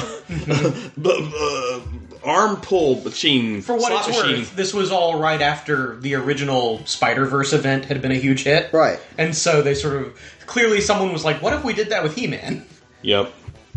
uh, arm pull machine. For what it's machine. worth, this was all right after the original Spider-Verse event had been a huge hit. Right. And so they sort of... Clearly someone was like, what if we did that with He-Man? Yep.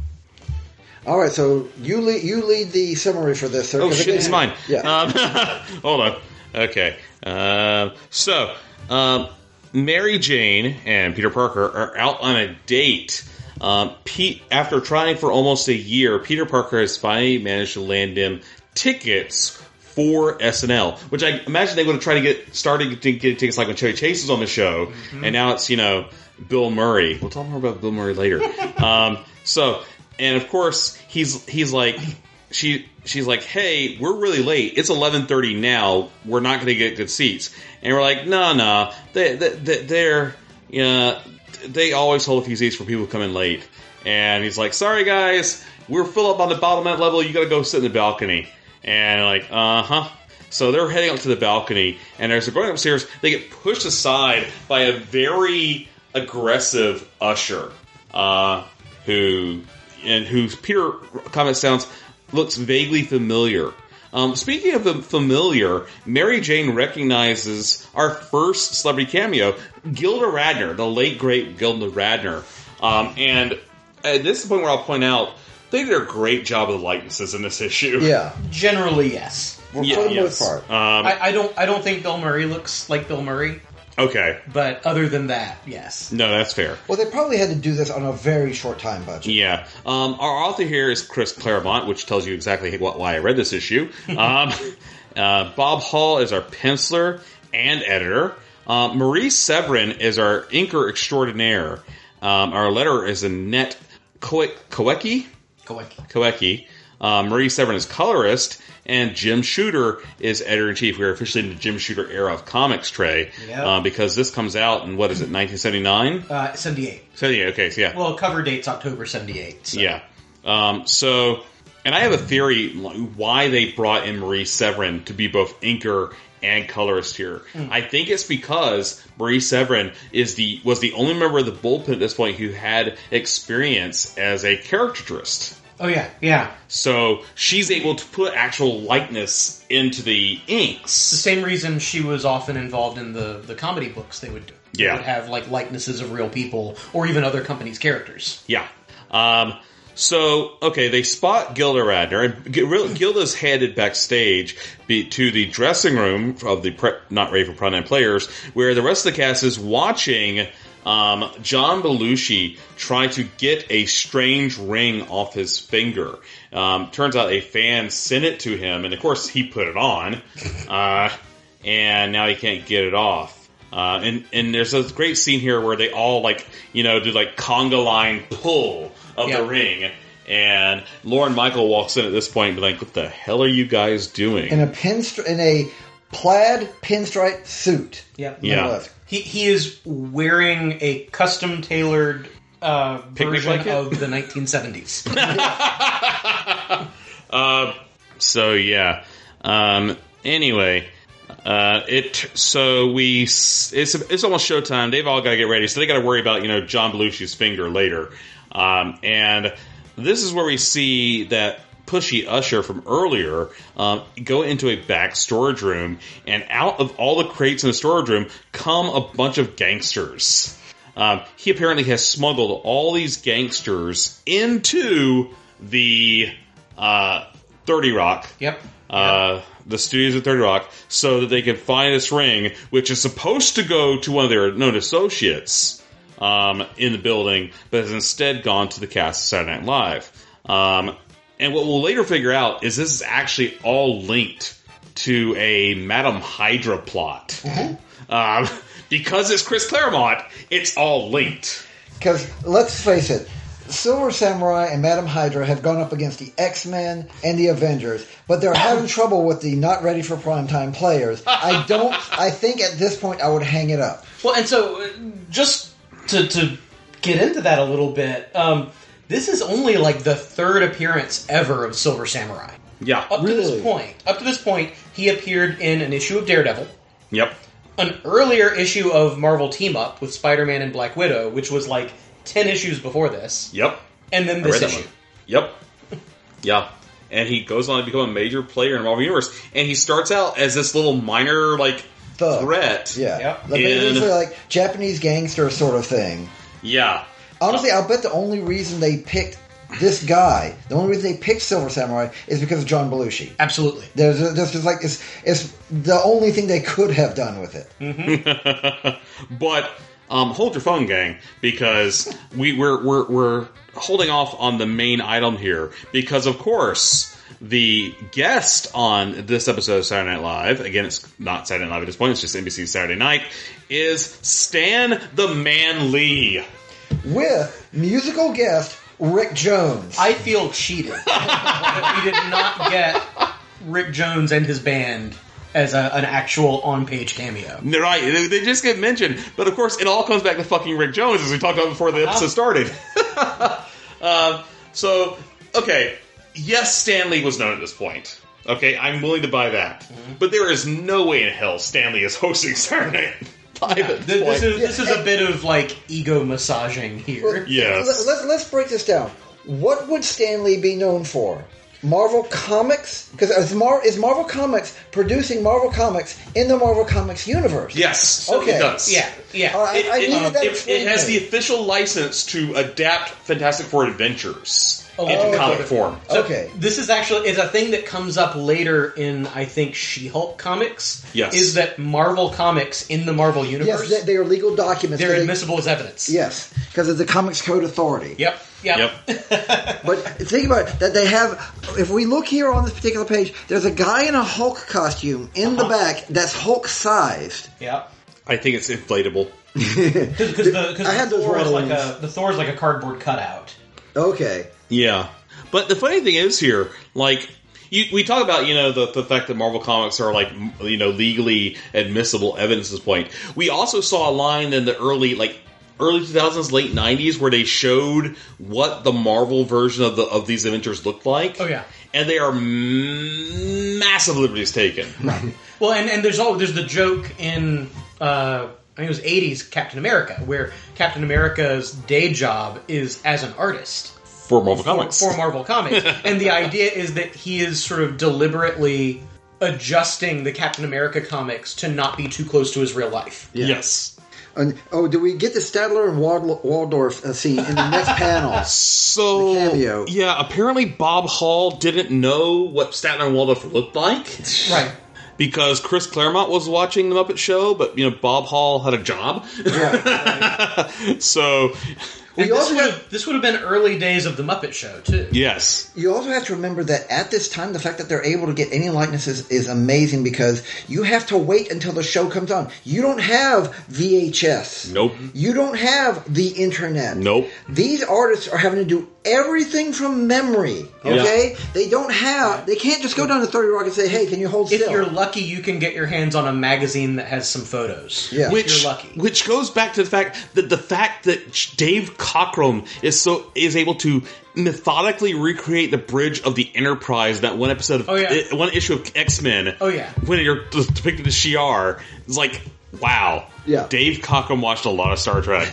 All right, so you lead, you lead the summary for this. Sir, oh, shit, it's mine. Yeah. Um, hold on. Okay. Uh, so... Um, Mary Jane and Peter Parker are out on a date. Um, Pete, after trying for almost a year, Peter Parker has finally managed to land him tickets for S N L, which I imagine they would have tried to get started to get tickets like when Chevy Chase was on the show, mm-hmm. and now it's, you know, Bill Murray. We'll talk more about Bill Murray later. um, so, and of course, he's he's like, she she's like, hey, we're really late. It's eleven thirty now. We're not going to get good seats. And we're like, no, no, they, they, they're, you know, they always hold a few seats for people who come in late. And he's like, sorry guys, we're full up on the bottom level. You got to go sit in the balcony. And like, uh huh. So they're heading up to the balcony, and as they're going upstairs, they get pushed aside by a very aggressive usher, uh, who and whose Peter comment sounds looks vaguely familiar. Um, speaking of the familiar, Mary Jane recognizes our first celebrity cameo, Gilda Radner, the late great Gilda Radner. Um, and at this is the point where I'll point out, they did a great job of the likenesses in this issue. Yeah. Generally, yes. For yeah, the yes. most part. Um, I, I don't I don't think Bill Murray looks like Bill Murray. Okay. But other than that, yes. No, that's fair. Well, they probably had to do this on a very short time budget. Yeah. Um, our author here is Chris Claremont, which tells you exactly what, why I read this issue. um, uh, Bob Hall is our penciler and editor. Uh, Marie Severin is our inker extraordinaire. Um, our letterer is Annette Koecki. Koecki. Koecki. Uh, Marie Severin is colorist, and Jim Shooter is editor-in-chief. We are officially in the Jim Shooter era of comics, Trey, Yep. uh, because this comes out in, what is it, nineteen seventy-nine? Uh, seventy-eight. seventy-eight, okay, so yeah. Well, cover date's October seventy-eight. So. Yeah. Um, so, and I have a theory why they brought in Marie Severin to be both inker and colorist here. Mm. I think it's because Marie Severin is the was the only member of the bullpen at this point who had experience as a caricaturist. Oh, yeah, yeah. So she's able to put actual likeness into the inks. The same reason she was often involved in the, the comedy books they would do. They Yeah. would have, like, likenesses of real people, or even other companies' characters. Yeah. Um, so, okay, they spot Gilda Radner, and G- real- Gilda's headed backstage be, to the dressing room of the pre- Not Ready for Prime Time players, where the rest of the cast is watching um, John Belushi try to get a strange ring off his finger. Um, turns out a fan sent it to him, and of course he put it on, uh, and now he can't get it off. Uh, and, and there's a great scene here where they all, like, you know, do like conga line pull of Yeah. the ring. And Lauren Michael walks in at this point and be like, what the hell are you guys doing? In a pinstri- in a plaid pinstripe suit. Yeah. Yeah. He he is wearing a custom tailored uh, Picnic version blanket? of the nineteen seventies. Uh, so yeah. Um, anyway, uh, it so we it's it's almost showtime. They've all got to get ready, so they got to worry about you know John Belushi's finger later. Um, and this is where we see that pushy usher from earlier um, go into a back storage room, and out of all the crates in the storage room come a bunch of gangsters. Um, he apparently has smuggled all these gangsters into the uh, thirty Rock. Yep. Uh, the studios of thirty Rock, so that they can find this ring, which is supposed to go to one of their known associates um, in the building, but has instead gone to the cast of Saturday Night Live. Um, and what we'll later figure out is this is actually all linked to a Madame Hydra plot. Mm-hmm. Um, because it's Chris Claremont, it's all linked. Because, let's face it, Silver Samurai and Madame Hydra have gone up against the X-Men and the Avengers, but they're having trouble with the not ready for primetime players. I don't, I think at this point I would hang it up. Well, and so, uh, just to, to get into that a little bit, um, this is only like the third appearance ever of Silver Samurai. Yeah. Up to Really? this point, up to this point, he appeared in an issue of Daredevil, Yep. an earlier issue of Marvel Team Up with Spider-Man and Black Widow, which was like ten issues before this, Yep. and then I this read that issue. one. Yep. Yeah. And he goes on to become a major player in the Marvel Universe. And he starts out as this little minor, like, Thug. threat. Yeah. Yep. Like, In- basically like Japanese gangster sort of thing. Yeah. Honestly, I'll bet the only reason they picked this guy, the only reason they picked Silver Samurai is because of John Belushi. Absolutely. There's, there's just like, it's, it's the only thing they could have done with it. Mm-hmm. But um, hold your phone, gang, because we, we're, we're, we're holding off on the main item here. Because, of course, the guest on this episode of Saturday Night Live, again, it's not Saturday Night Live at this point, it's just N B C Saturday Night, is Stan the Man Lee. With musical guest Rick Jones. I feel cheated that we did not get Rick Jones and his band as a, an actual on-page cameo. They're right, they they just get mentioned. But, of course, it all comes back to fucking Rick Jones, as we talked about before the episode started. uh, so, okay, yes, Stan Lee was known at this point. Okay, I'm willing to buy that. Mm-hmm. But there is no way in hell Stan Lee is hosting Saturday Night Live Yeah, at this, point. this is this is a bit of like ego massaging here. Yes. Let, let's, let's break this down. What would Stan Lee be known for? Marvel Comics? Because is, Mar- is Marvel Comics producing Marvel Comics in the Marvel Comics universe? Yes, Okay. it does. Yeah, yeah. Uh, I, It, I it- needed that it- explained it has to the me. official license to adapt Fantastic Four Adventures Oh, into okay. comic form. So Okay. This is actually is a thing that comes up later in I think She-Hulk comics. Yes. Is that Marvel Comics in the Marvel universe? Yes, they, they are legal documents. they're but they- admissible as evidence. Yes, because of the Comics Code Authority. Yep. Yep. But think about it, that they have, if we look here on this particular page, there's a guy in a Hulk costume in the back that's Hulk-sized. Yep. I think it's inflatable. Because the, cause I had the those Thor is like ones. a the Thor is like a cardboard cutout. Okay. Yeah. But the funny thing is here, like, you, we talk about, you know, the, the fact that Marvel Comics are, like, m- you know, legally admissible evidence at this point. We also saw a line in the early, like, early two thousands, late nineties, where they showed what the Marvel version of the of these Avengers looked like. Oh, yeah. And they are m- massive liberties taken. Right. Well, and, and there's all there's the joke in uh, I think it was eighties Captain America, where Captain America's day job is as an artist For Marvel for, Comics. for Marvel Comics, and the idea is that he is sort of deliberately adjusting the Captain America comics to not be too close to his real life. Yeah. Yes. And, oh, do we get the Stadler and Wald- Waldorf uh, scene in the next panel? So, The cameo. yeah, apparently Bob Hall didn't know what Statler and Waldorf looked like. Right. Because Chris Claremont was watching the Muppet Show, but, you know, Bob Hall had a job. Yeah. So, And We this also would have- have this would have been early days of the Muppet Show too. yes. You also have to remember that at this time, the fact that they're able to get any likenesses is amazing because you have to wait until the show comes on. You don't have V H S. Nope. You don't have the internet. Nope. These artists are having to do everything from memory. Okay? Yeah. They don't have. They can't just go down to thirty Rock and say, "Hey, can you hold If still?" you're lucky, you can get your hands on a magazine that has some photos. Yeah. If Which, you're lucky. which goes back to the fact that the fact that Dave Cockrum is so is able to methodically recreate the bridge of the Enterprise, that one episode of Oh, yeah. uh, one issue of X-Men. Oh, yeah. When you're depicted as Shi'ar, it's like, wow. Yeah. Dave Cockrum watched a lot of Star Trek.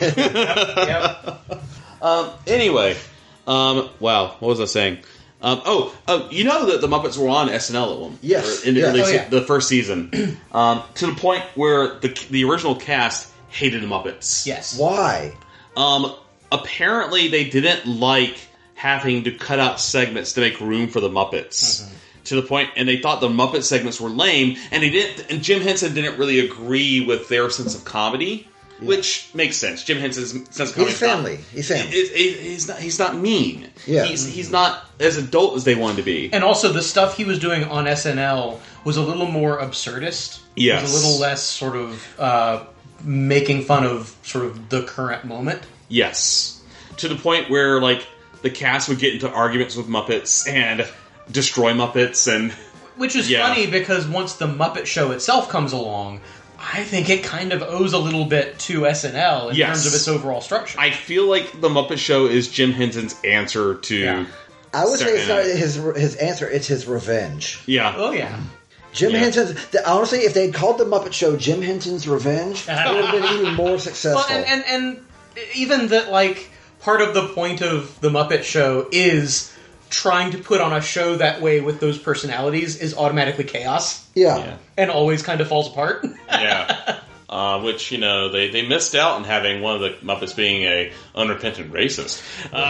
Yep. um, anyway, um, wow, what was I saying? Um, oh, oh, you know that the Muppets were on S N L at one. Yes. Or in the, Yeah. early Oh, se- yeah. the first season, um, to the point where the the original cast hated the Muppets. Yes. Why? Um, apparently, they didn't like having to cut out segments to make room for the Muppets. Mm-hmm. To the point, and they thought the Muppet segments were lame, and they didn't. And Jim Henson didn't really agree with their sense of comedy, which makes sense. Jim Henson's sense of comedy. He's family. He's family. Is, is, he's not. He's not mean. Yeah. He's he's not as adult as they wanted to be. And also, the stuff he was doing on S N L was a little more absurdist. It Yes. was a little less sort of uh, making fun of sort of the current moment. Yes, to the point where like the cast would get into arguments with Muppets and destroy Muppets, and Which is Yeah. funny because once the Muppet Show itself comes along, I think it kind of owes a little bit to S N L in Yes. terms of its overall structure. I feel like the Muppet Show is Jim Henson's answer to. Yeah. I would say it's not Saturday Night. his his answer. It's his revenge. Yeah. Oh, yeah. Jim Yeah. Henson's. The, honestly, if they'd called the Muppet Show Jim Henson's Revenge, it would have been even more successful. Well, and, and, and even that, like, part of the point of the Muppet Show is trying to put on a show that way with those personalities is automatically chaos. yeah. Yeah. And always kind of falls apart. Yeah. Uh, which, you know, they, they missed out on having one of the Muppets being a unrepentant racist.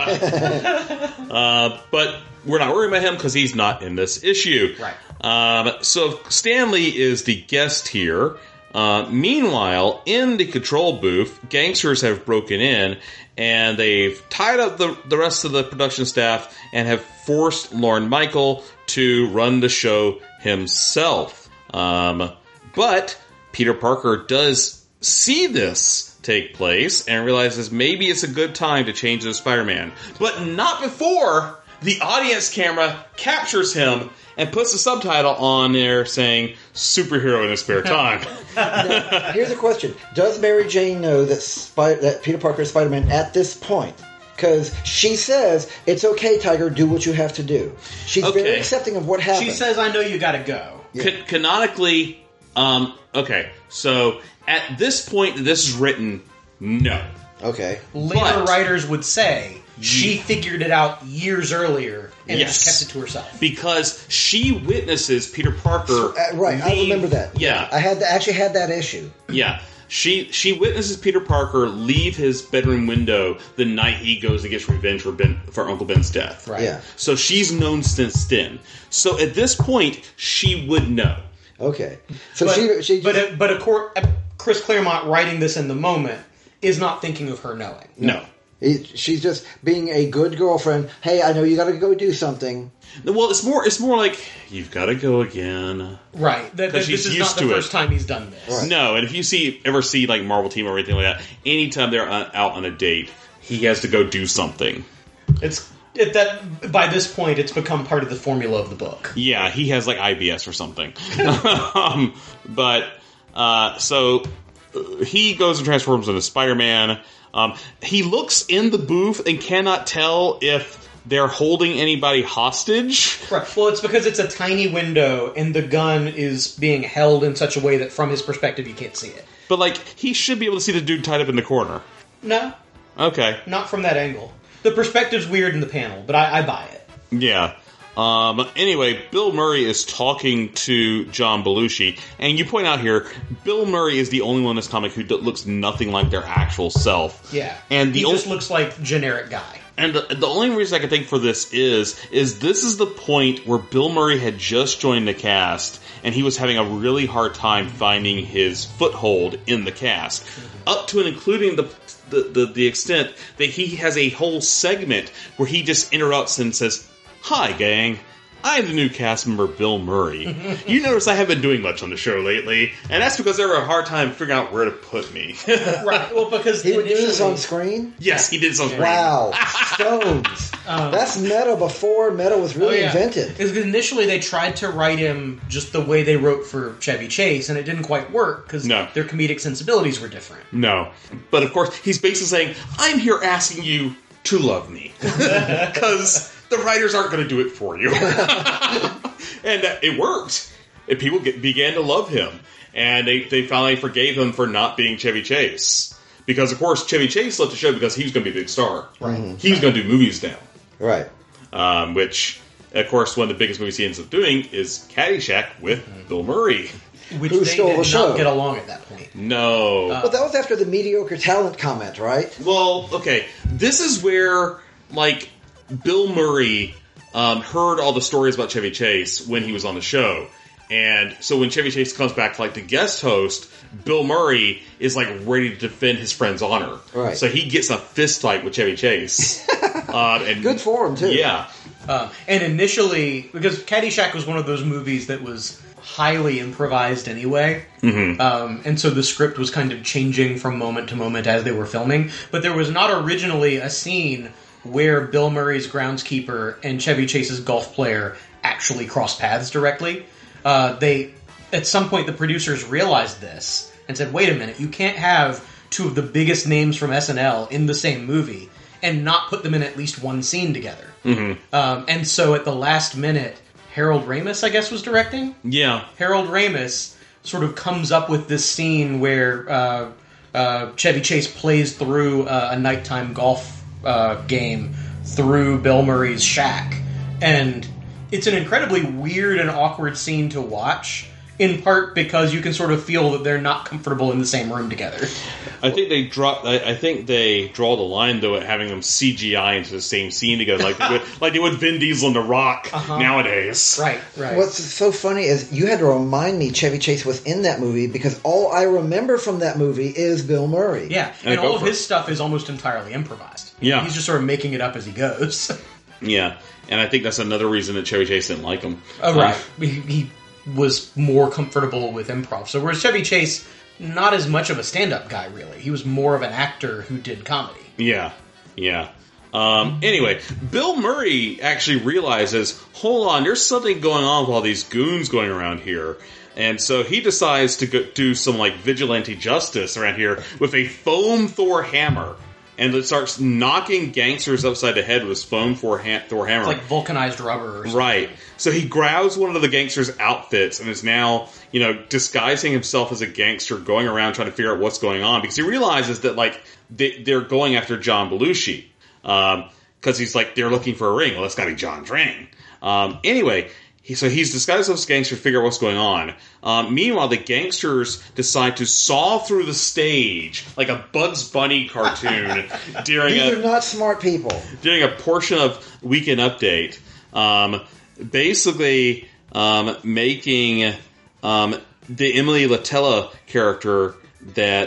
Uh, uh, but we're not worried about him because he's not in this issue. Right. Um, so Stanley is the guest here. Uh, meanwhile, in the control booth, gangsters have broken in and they've tied up the, the rest of the production staff and have forced Lorne Michael to run the show himself. Um, but Peter Parker does see this take place and realizes maybe it's a good time to change the Spider-Man. But not before the audience camera captures him and puts a subtitle on there saying superhero in his spare time. Now, here's a question: does Mary Jane know that Spy- that Peter Parker is Spider-Man at this point? Because she says it's okay, Tiger. Do what you have to do. She's very Okay. accepting of what happened. She says, I know you gotta go. Can- canonically, um, okay, so at this point that this is written, no. Okay. Later But- writers would say she figured it out years earlier and Yes. just kept it to herself. Because she witnesses Peter Parker. Uh, right, I leave- remember that. Yeah, I had to, actually had that issue. yeah. She she witnesses Peter Parker leave his bedroom window the night he goes to get revenge for Ben for Uncle Ben's death. Right. Yeah. So she's known since then. So at this point, she would know. Okay. So but, she she but, just, uh, but of course, uh, Chris Claremont writing this in the moment is not thinking of her knowing. No. He, she's just being a good girlfriend. Hey, I know you got to go do something. Well, it's more it's more like, you've got to go again. Right. That, that, this is not the first time he's done this. Right. No, and if you see ever see like Marvel Team or anything like that, anytime they're out on a date, he has to go do something. It's it, that by this point, it's become part of the formula of the book. Yeah, he has like I B S or something. um, but, uh, so, he goes and transforms into Spider-Man. Um, he looks in the booth and cannot tell if they're holding anybody hostage. Right. Well, it's because it's a tiny window and the gun is being held in such a way that from his perspective you can't see it. But, like, he should be able to see the dude tied up in the corner. No. Okay. Not from that angle. The perspective's weird in the panel, but I, I buy it. Yeah. Um, anyway, Bill Murray is talking to John Belushi, and you point out here, Bill Murray is the only one in this comic who d- looks nothing like their actual self. Yeah. And the he only- just looks like generic guy. And the, the only reason I can think for this is, is this is the point where Bill Murray had just joined the cast, and he was having a really hard time finding his foothold in the cast. Mm-hmm. Up to and including the, the, the, the extent that he has a whole segment where he just interrupts and says, "Hi, gang. I'm the new cast member, Bill Murray. You notice I haven't been doing much on the show lately, and that's because they were a hard time figuring out where to put me." Right, well, because he would do this on screen? Yes, he did this on screen. Wow. Stones. Um, that's meta before meta was really oh, yeah. invented. Because initially they tried to write him just the way they wrote for Chevy Chase, and it didn't quite work because no. their comedic sensibilities were different. No. But of course, he's basically saying, I'm here asking you to love me. Because the writers aren't going to do it for you. And uh, it worked. And people get, began to love him. And they, they finally forgave him for not being Chevy Chase. Because, of course, Chevy Chase left the show because he was going to be a big star. Right. Mm-hmm. He was going to do movies now. Right. Um, which, of course, one of the biggest movies he ends up doing is Caddyshack with mm-hmm. Bill Murray. Which Who they stole did the not show? get along at that point. No. Uh, but that was after the mediocre talent comment, right? Well, okay. This is where, like, Bill Murray um, heard all the stories about Chevy Chase when he was on the show. And so when Chevy Chase comes back, like, the guest host, Bill Murray is, like, ready to defend his friend's honor. Right. So he gets in a fist fight with Chevy Chase. um, and Good for him, too. Yeah. Um, and initially, because Caddyshack was one of those movies that was highly improvised anyway, mm-hmm. um, and so the script was kind of changing from moment to moment as they were filming, but there was not originally a scene where Bill Murray's groundskeeper and Chevy Chase's golf player actually crossed paths directly. Uh, they, at some point, the producers realized this and said, wait a minute, you can't have two of the biggest names from S N L in the same movie and not put them in at least one scene together. Mm-hmm. Um, and so at the last minute, Harold Ramis, I guess, was directing? Yeah. Harold Ramis sort of comes up with this scene where uh, uh, Chevy Chase plays through uh, a nighttime golf uh, game through Bill Murray's shack. And it's an incredibly weird and awkward scene to watch, in part because you can sort of feel that they're not comfortable in the same room together. I think they drop. I, I think they draw the line though at having them C G I into the same scene together, like they would, like they would Vin Diesel and The Rock uh-huh. nowadays. Right, right. What's so funny is you had to remind me Chevy Chase was in that movie because all I remember from that movie is Bill Murray. Yeah, and, and all of his it. stuff is almost entirely improvised. Yeah, he's just sort of making it up as he goes. Yeah, and I think that's another reason that Chevy Chase didn't like him. Oh, right. He, he was more comfortable with improv. So whereas Chevy Chase, not as much of a stand-up guy, really. He was more of an actor who did comedy. Yeah, yeah. Um, anyway, Bill Murray actually realizes, hold on, there's something going on with all these goons going around here. And so he decides to go do some, like, vigilante justice around here with a foam Thor hammer. And it starts knocking gangsters upside the head with his foam Thor, ha- Thor hammer. It's like vulcanized rubber or something. Right. So he grabs one of the gangsters' outfits and is now, you know, disguising himself as a gangster, going around trying to figure out what's going on. Because he realizes that, like, they, they're going after John Belushi. Um, because he's like, they're looking for a ring. Well, that's got to be John's ring. Um, anyway... He, so he's disguised as a gangster to figure out what's going on. Um, meanwhile, the gangsters decide to saw through the stage like a Bugs Bunny cartoon during These a, are not smart people. During a portion of Weekend Update. Um, basically, um, making um, the Emily Latella character that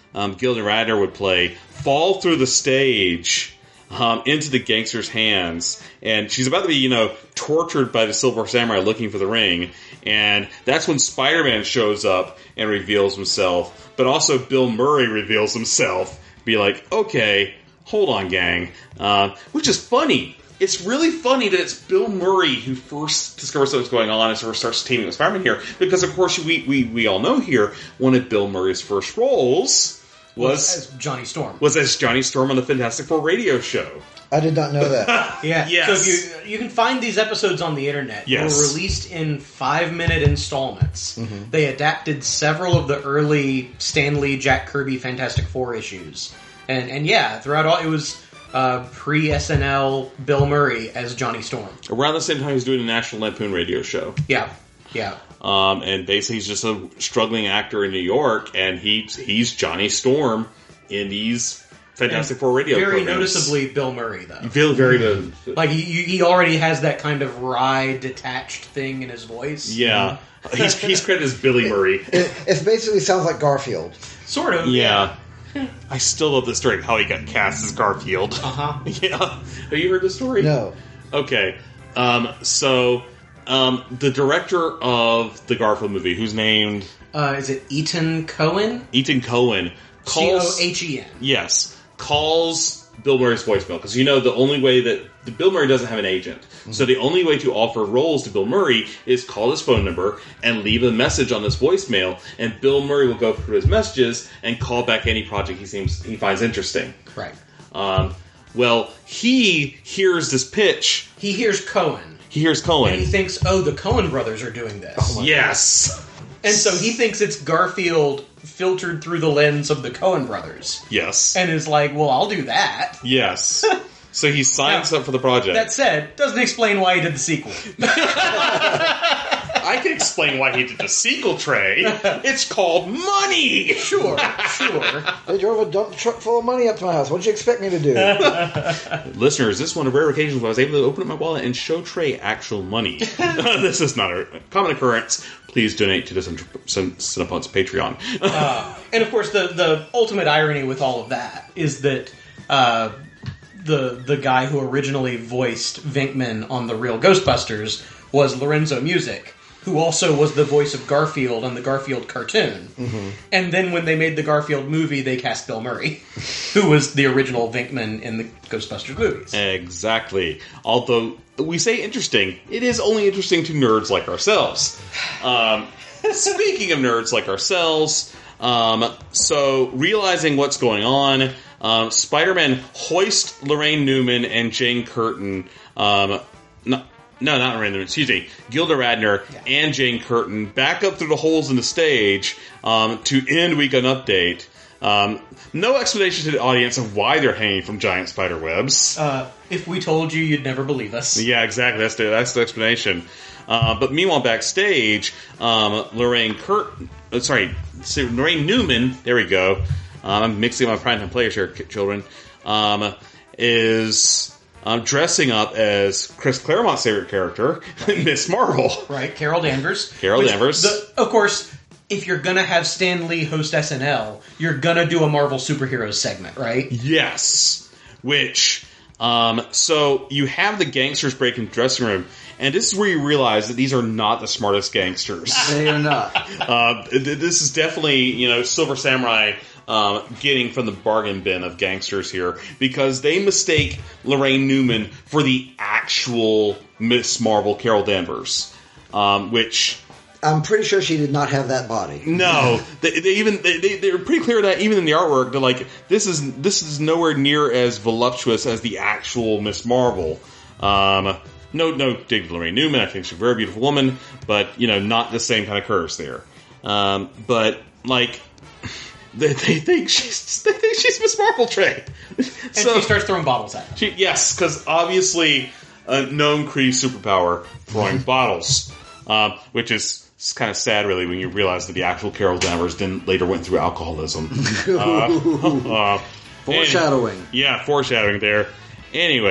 um, Gilda Radner would play, fall through the stage um, into the gangster's hands. And she's about to be, you know, tortured by the Silver Samurai looking for the ring. And that's when Spider-Man shows up and reveals himself. But also Bill Murray reveals himself. Be like, okay, hold on, gang. Uh, which is funny. It's really funny that it's Bill Murray who first discovers what's going on and sort of starts teaming with Spider-Man here. Because, of course, we, we, we all know here, one of Bill Murray's first roles was... as Johnny Storm. Was as Johnny Storm on the Fantastic Four radio show. I did not know that. Yeah. Yes. So if you, you can find these episodes on the internet. Yes. They were released in five-minute installments. Mm-hmm. They adapted several of the early Stan Lee, Jack Kirby Fantastic Four issues. And, and yeah, throughout all... It was... Uh, pre-S N L Bill Murray as Johnny Storm. Around the same time he was doing a National Lampoon radio show. Yeah, yeah. Um, and basically he's just a struggling actor in New York, and he's, he's Johnny Storm in these Fantastic and Four radio very programs. Noticeably Bill Murray, though. You feel very good. Like, he, he already has that kind of wry, detached thing in his voice. Yeah. he's, he's credited as Billy Murray. It, it basically sounds like Garfield. Sort of. Yeah. I still love the story of how he got cast as Garfield. Uh-huh. Yeah. Have you heard the story? No. Okay. Um, so, um, the director of the Garfield movie, who's named... Uh, is it Ethan Cohen? Ethan Cohen. Calls, C O H E N. Yes. Calls Bill Murray's voicemail. Because, you know, the only way that... The Bill Murray doesn't have an agent. Mm-hmm. So the only way to offer roles to Bill Murray is call his phone number and leave a message on this voicemail, and Bill Murray will go through his messages and call back any project he seems he finds interesting. Right. Um, well, he hears this pitch. He hears Cohen. He hears Cohen. And he thinks, oh, the Cohen brothers are doing this. Oh yes. God. And so he thinks it's Garfield filtered through the lens of the Cohen brothers. Yes. And is like, well, I'll do that. Yes. So he signs now, up for the project. That said, doesn't explain why he did the sequel. I can explain why he did the sequel, Trey. It's called money! Sure, sure. They drove a dump truck full of money up to my house. What did you expect me to do? Listeners, this is one of rare occasions where I was able to open up my wallet and show Trey actual money. This is not a common occurrence. Please donate to the Cinepunks Patreon. uh, and of course, the, the ultimate irony with all of that is that... Uh, The the guy who originally voiced Venkman on the real Ghostbusters was Lorenzo Music, who also was the voice of Garfield on the Garfield cartoon. Mm-hmm. And then when they made the Garfield movie, they cast Bill Murray, who was the original Venkman in the Ghostbusters movies. Exactly. Although we say interesting, it is only interesting to nerds like ourselves. Um, speaking of nerds like ourselves, um, so realizing what's going on... Um, Spider-Man hoist Lorraine Newman and Jane Curtin, um, no, no, not Lorraine Newman, excuse me, Gilda Radner yeah. and Jane Curtin back up through the holes in the stage um, to end Weekend Update. Um, no explanation to the audience of why they're hanging from giant spider webs. Uh, if we told you, you'd never believe us. Yeah, exactly. That's the, that's the explanation. Uh, but meanwhile, backstage, um, Lorraine Curtin, uh, sorry, Lorraine Newman, there we go. Um, I'm mixing up my primetime players here, children. Um, is um, dressing up as Chris Claremont's favorite character, Miss Marvel. Right, Carol Danvers. Carol Which, Danvers. The, of course, if you're gonna have Stan Lee host S N L, you're gonna do a Marvel superheroes segment, right? Yes. Which, um, so you have the gangsters break into the dressing room, and this is where you realize that these are not the smartest gangsters. They are not. uh, this is definitely, you know, Silver Samurai. Um, getting from the bargain bin of gangsters here, because they mistake Lorraine Newman for the actual Miss Marvel, Carol Danvers, um, which I'm pretty sure she did not have that body. No, they, they even they, they they're pretty clear that even in the artwork they're like this is this is nowhere near as voluptuous as the actual Miss Marvel. Um, no, no dig to Lorraine Newman. I think she's a very beautiful woman, but you know, not the same kind of curves there. Um, but like. They, they think she's they think she's Miss Marvel, Trey. And so, she starts throwing bottles at them. She, yes, because obviously a known Kree superpower, throwing bottles, um, which is kind of sad, really, when you realize that the actual Carol Danvers then later went through alcoholism. uh, uh, foreshadowing. And, yeah, foreshadowing there. Anyway,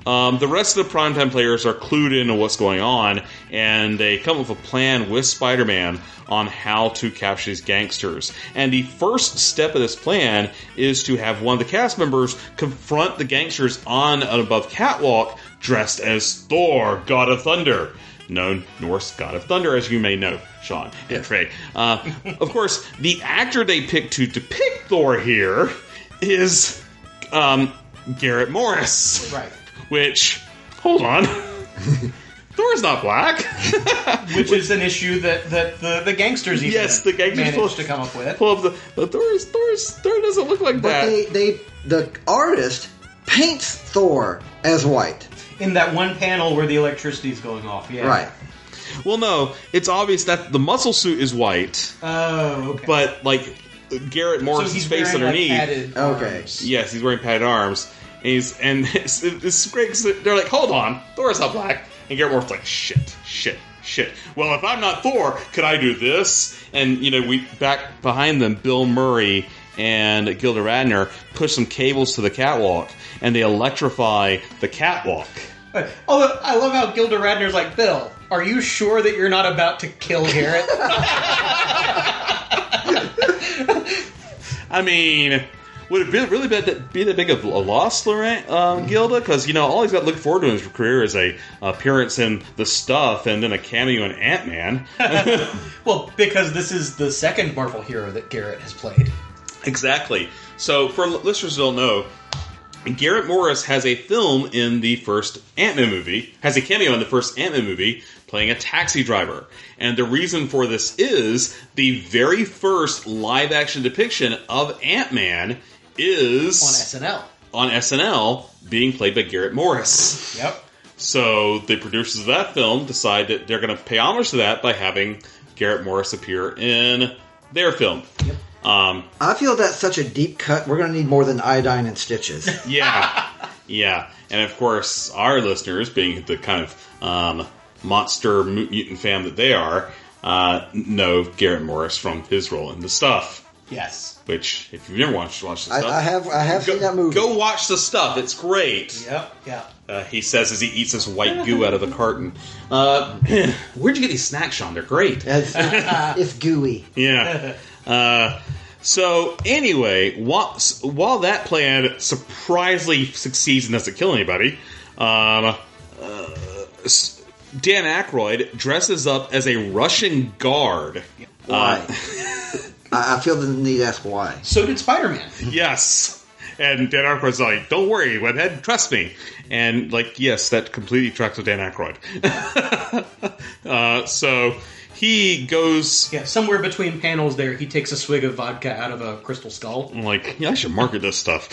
um, the rest of the primetime players are clued into what's going on, and they come up with a plan with Spider-Man on how to capture these gangsters. And the first step of this plan is to have one of the cast members confront the gangsters on an above catwalk dressed as Thor, God of Thunder. Known Norse God of Thunder, as you may know, Sean and Trey. Uh, of course, the actor they picked to depict Thor here is um, Garrett Morris. Right. Which, hold on, Thor's not black. Which is an issue that, that the, the gangsters even yes, the gangsters managed pull, to come up with. Pull up the, but Thor's, Thor's, Thor doesn't look like but that. They, they, the artist paints Thor as white. In that one panel where the electricity is going off, yeah. Right. Well, no, it's obvious that the muscle suit is white. Oh, okay. But, like, Garrett Morris' so he's face wearing, underneath. Like, padded okay. arms. Yes, he's wearing padded arms. And, he's, and it's, it's great because they're like, hold on, Thor's not black. And Garrett Morris is like, shit, shit, shit. Well, if I'm not Thor, could I do this? And, you know, we back behind them, Bill Murray and Gilda Radner push some cables to the catwalk, and they electrify the catwalk. Although, I love how Gilda Radner's like, Bill, are you sure that you're not about to kill Garrett? I mean, would it be, really be that, be that big of a loss, Lorraine, um, Gilda? Because, you know, all he's got to look forward to in his career is a appearance in The Stuff and then a cameo in Ant-Man. Well, because this is the second Marvel hero that Garrett has played. Exactly. So, for listeners who don't know, Garrett Morris has a film in the first Ant-Man movie, has a cameo in the first Ant-Man movie, playing a taxi driver. And the reason for this is the very first live-action depiction of Ant-Man is... On S N L. On S N L, being played by Garrett Morris. Yep. So the producers of that film decide that they're going to pay homage to that by having Garrett Morris appear in their film. Yep. Um, I feel that's such a deep cut. We're going to need more than iodine and stitches. Yeah, yeah, and of course, our listeners, being the kind of um, monster mutant fan that they are, uh, know Garrett Morris from his role in The Stuff. Yes. Which, if you've never watched, watched The I, Stuff, I have. I have go, seen that movie. Go watch The Stuff. It's great. Yep. Yeah. Uh, he says as he eats this white goo out of the carton. Uh, where'd you get these snacks, Sean? They're great. It's, it's gooey. Yeah. Uh, so anyway, while, while that plan surprisingly succeeds and doesn't kill anybody, um, uh, Dan Aykroyd dresses up as a Russian guard. Why? Uh, I feel the need to ask why. So did Spider-Man. Yes. And Dan Aykroyd's like, don't worry, Webhead, trust me. And, like, yes, that completely tracks with Dan Aykroyd. uh, so... He goes... Yeah, somewhere between panels there, he takes a swig of vodka out of a crystal skull. I'm like, yeah, I should market this stuff.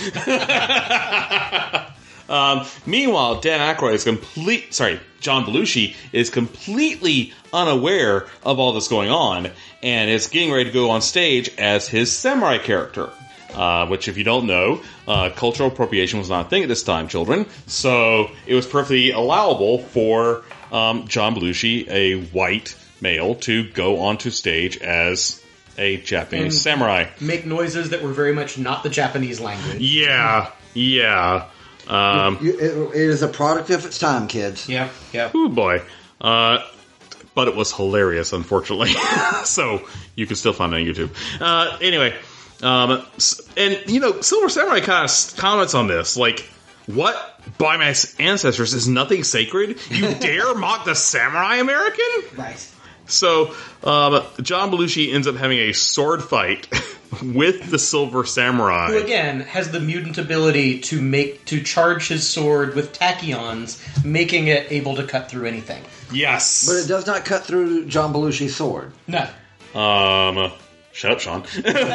um, meanwhile, Dan Aykroyd is complete... Sorry, John Belushi is completely unaware of all this going on and is getting ready to go on stage as his samurai character. Uh, which, if you don't know, uh, cultural appropriation was not a thing at this time, children. So it was perfectly allowable for um, John Belushi, a white... male, to go onto stage as a Japanese and samurai. Make noises that were very much not the Japanese language. Yeah, yeah. Um, it, it, it is a product of its time, kids. Yeah, yeah. Oh boy. Uh, but it was hilarious, unfortunately. So you can still find it on YouTube. Uh, anyway, um, and you know, Silver Samurai kind of comments on this, like, what? By my ancestors is nothing sacred? You dare mock the samurai American? Right. So, um, John Belushi ends up having a sword fight with the Silver Samurai. Who, again, has the mutant ability to make to charge his sword with tachyons, making it able to cut through anything. Yes. But it does not cut through John Belushi's sword. No. Um, shut up, Sean.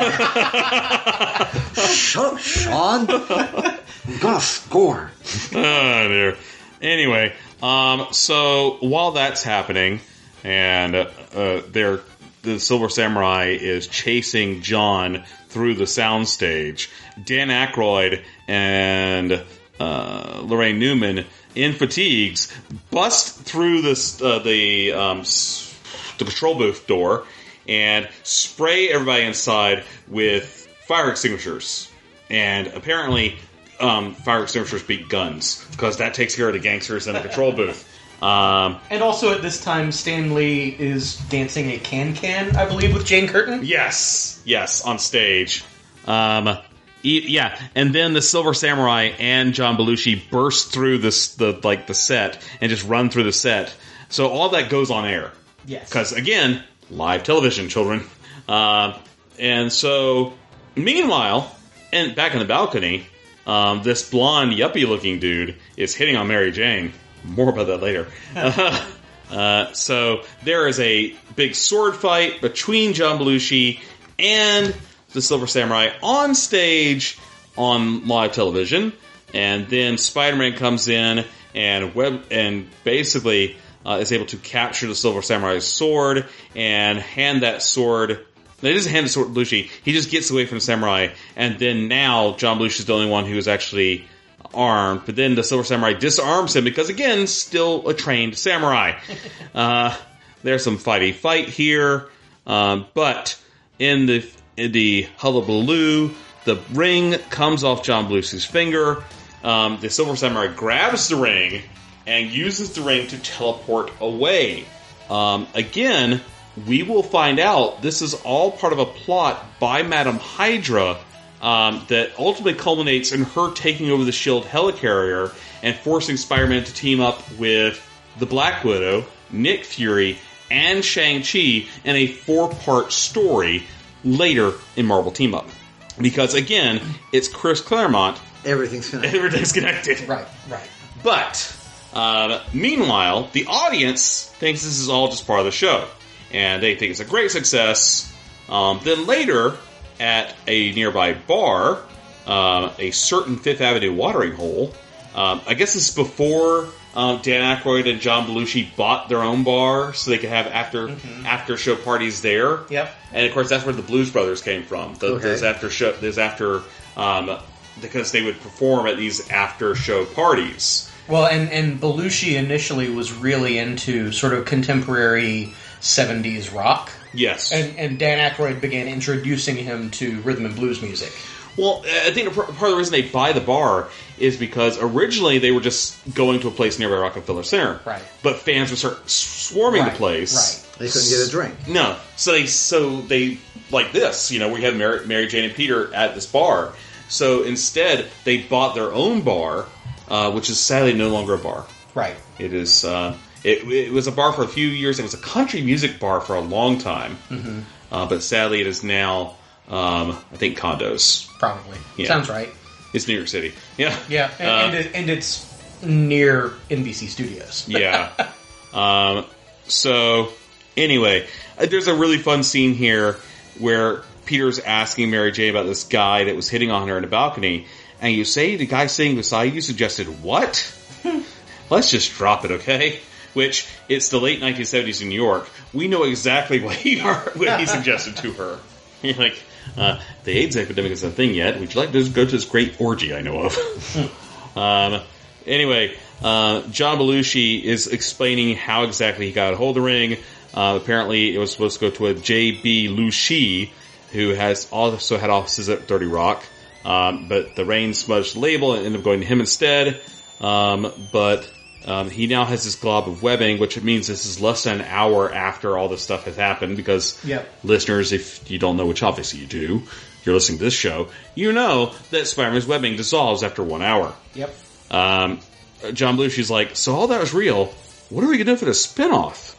Shut up, Sean. I'm gonna score. Oh, dear. Anyway, um, so while that's happening, and uh, uh, they're, the Silver Samurai is chasing John through the soundstage, Dan Aykroyd and uh, Lorraine Newman, in fatigues, bust through this, uh, the um, the patrol booth door and spray everybody inside with fire extinguishers. And apparently... um, fire extinguishers beat guns, because that takes care of the gangsters in the control booth. Um, and also at this time, Stan Lee is dancing a can-can, I believe, with Jane Curtin. Yes, yes, on stage. Um, e- yeah, and then the Silver Samurai and John Belushi burst through this, the like the set and just run through the set. So all that goes on air. Yes. Because, again, live television, children. Uh, and so, meanwhile, and back in the balcony, um, this blonde, yuppie-looking dude is hitting on Mary Jane. More about that later. uh, uh, so there is a big sword fight between John Belushi and the Silver Samurai on stage on live television, and then Spider-Man comes in and web and basically uh, is able to capture the Silver Samurai's sword and hand that sword. He doesn't hand the sword to Belushi. He just gets away from the samurai, and then now John Belushi is the only one who is actually armed, but then the Silver Samurai disarms him because, again, still a trained samurai. uh, there's some fighty fight here, um, but in the in the hullabaloo, the ring comes off John Belushi's finger. Um, the Silver Samurai grabs the ring and uses the ring to teleport away. Um, again, we will find out this is all part of a plot by Madame Hydra, Um, that ultimately culminates in her taking over the SHIELD helicarrier and forcing Spider-Man to team up with the Black Widow, Nick Fury, and Shang-Chi in a four-part story later in Marvel Team Up. Because, again, it's Chris Claremont. Everything's connected. Everything's connected. Right, right. But, uh, meanwhile, the audience thinks this is all just part of the show. And they think it's a great success. Um, then later, at a nearby bar, uh, a certain Fifth Avenue watering hole. Um, I guess this is before um, Dan Aykroyd and John Belushi bought their own bar so they could have after mm-hmm. after show parties there. Yep. And of course, that's where the Blues Brothers came from. The, okay. Those after show, those after um, because they would perform at these after show parties. Well, and and Belushi initially was really into sort of contemporary seventies rock. Yes. And, and Dan Aykroyd began introducing him to rhythm and blues music. Well, I think part of the reason they buy the bar is because originally they were just going to a place nearby Rockefeller Center. Right. But fans would start swarming right, the place. Right. They couldn't get a drink. No. So they, so they like this, you know, we had Mary, Mary Jane and Peter at this bar. So instead, they bought their own bar, uh, which is sadly no longer a bar. Right. It is... Uh, It, it was a bar for a few years. It was a country music bar for a long time. Mm-hmm. Uh, but sadly, it is now, um, I think, condos. Probably. Yeah. Sounds right. It's New York City. Yeah. Yeah, and, uh, and, it, and it's near N B C Studios. yeah. Um, so, anyway, uh, there's a really fun scene here where Peter's asking Mary Jane about this guy that was hitting on her in the balcony. And you say the guy sitting beside you suggested, what? Let's just drop it, okay? Which, it's the late nineteen seventies in New York. We know exactly what he, what he suggested to her. You're like, uh, the AIDS epidemic isn't a thing yet. Would you like to go to this great orgy I know of? um, anyway, uh, John Belushi is explaining how exactly he got a hold of the ring. Uh, apparently, it was supposed to go to a J B Lushi, who has also had offices at thirty Rock. Um, but the rain smudged the label and ended up going to him instead. Um, but... Um, he now has this glob of webbing, which means this is less than an hour after all this stuff has happened, because yep. listeners, if you don't know, which obviously you do, you're listening to this show, you know that Spider-Man's webbing dissolves after one hour. Yep. Um, John Belushi's like, so all that was real, what are we going to do for the spinoff?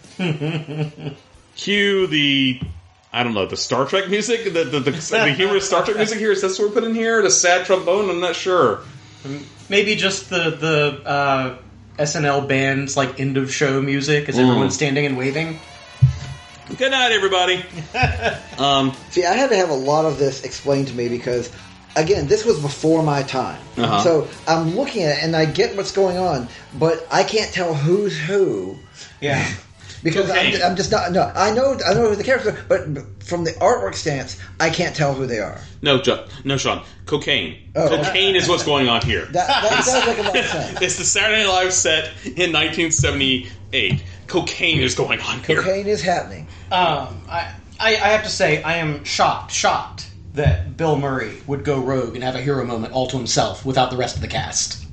Cue the, I don't know, the Star Trek music? The, the, the, the humorous Star Trek music here? Is this what we're putting here? The sad trombone? I'm not sure. Maybe just the, the, uh... S N L band's like end of show music as mm. everyone's standing and waving. Good night, everybody. um, See, I had to have a lot of this explained to me because, again, this was before my time. Uh-huh. So I'm looking at it and I get what's going on, but I can't tell who's who. Yeah. Because I'm, I'm just not. No, I know. I know who the characters are, but from the artwork stance, I can't tell who they are. No, John, no, Sean. Cocaine. Oh. Cocaine is what's going on here. That, that does make a lot of sense. It's the Saturday Night Live set in nineteen seventy-eight. Cocaine is going on here. Cocaine is happening. Um, I, I, I have to say, I am shocked, shocked that Bill Murray would go rogue and have a hero moment all to himself without the rest of the cast.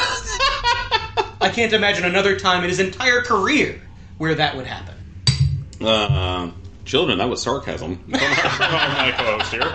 I can't imagine another time in his entire career where that would happen. Uh, children, that was sarcasm. My co-host here.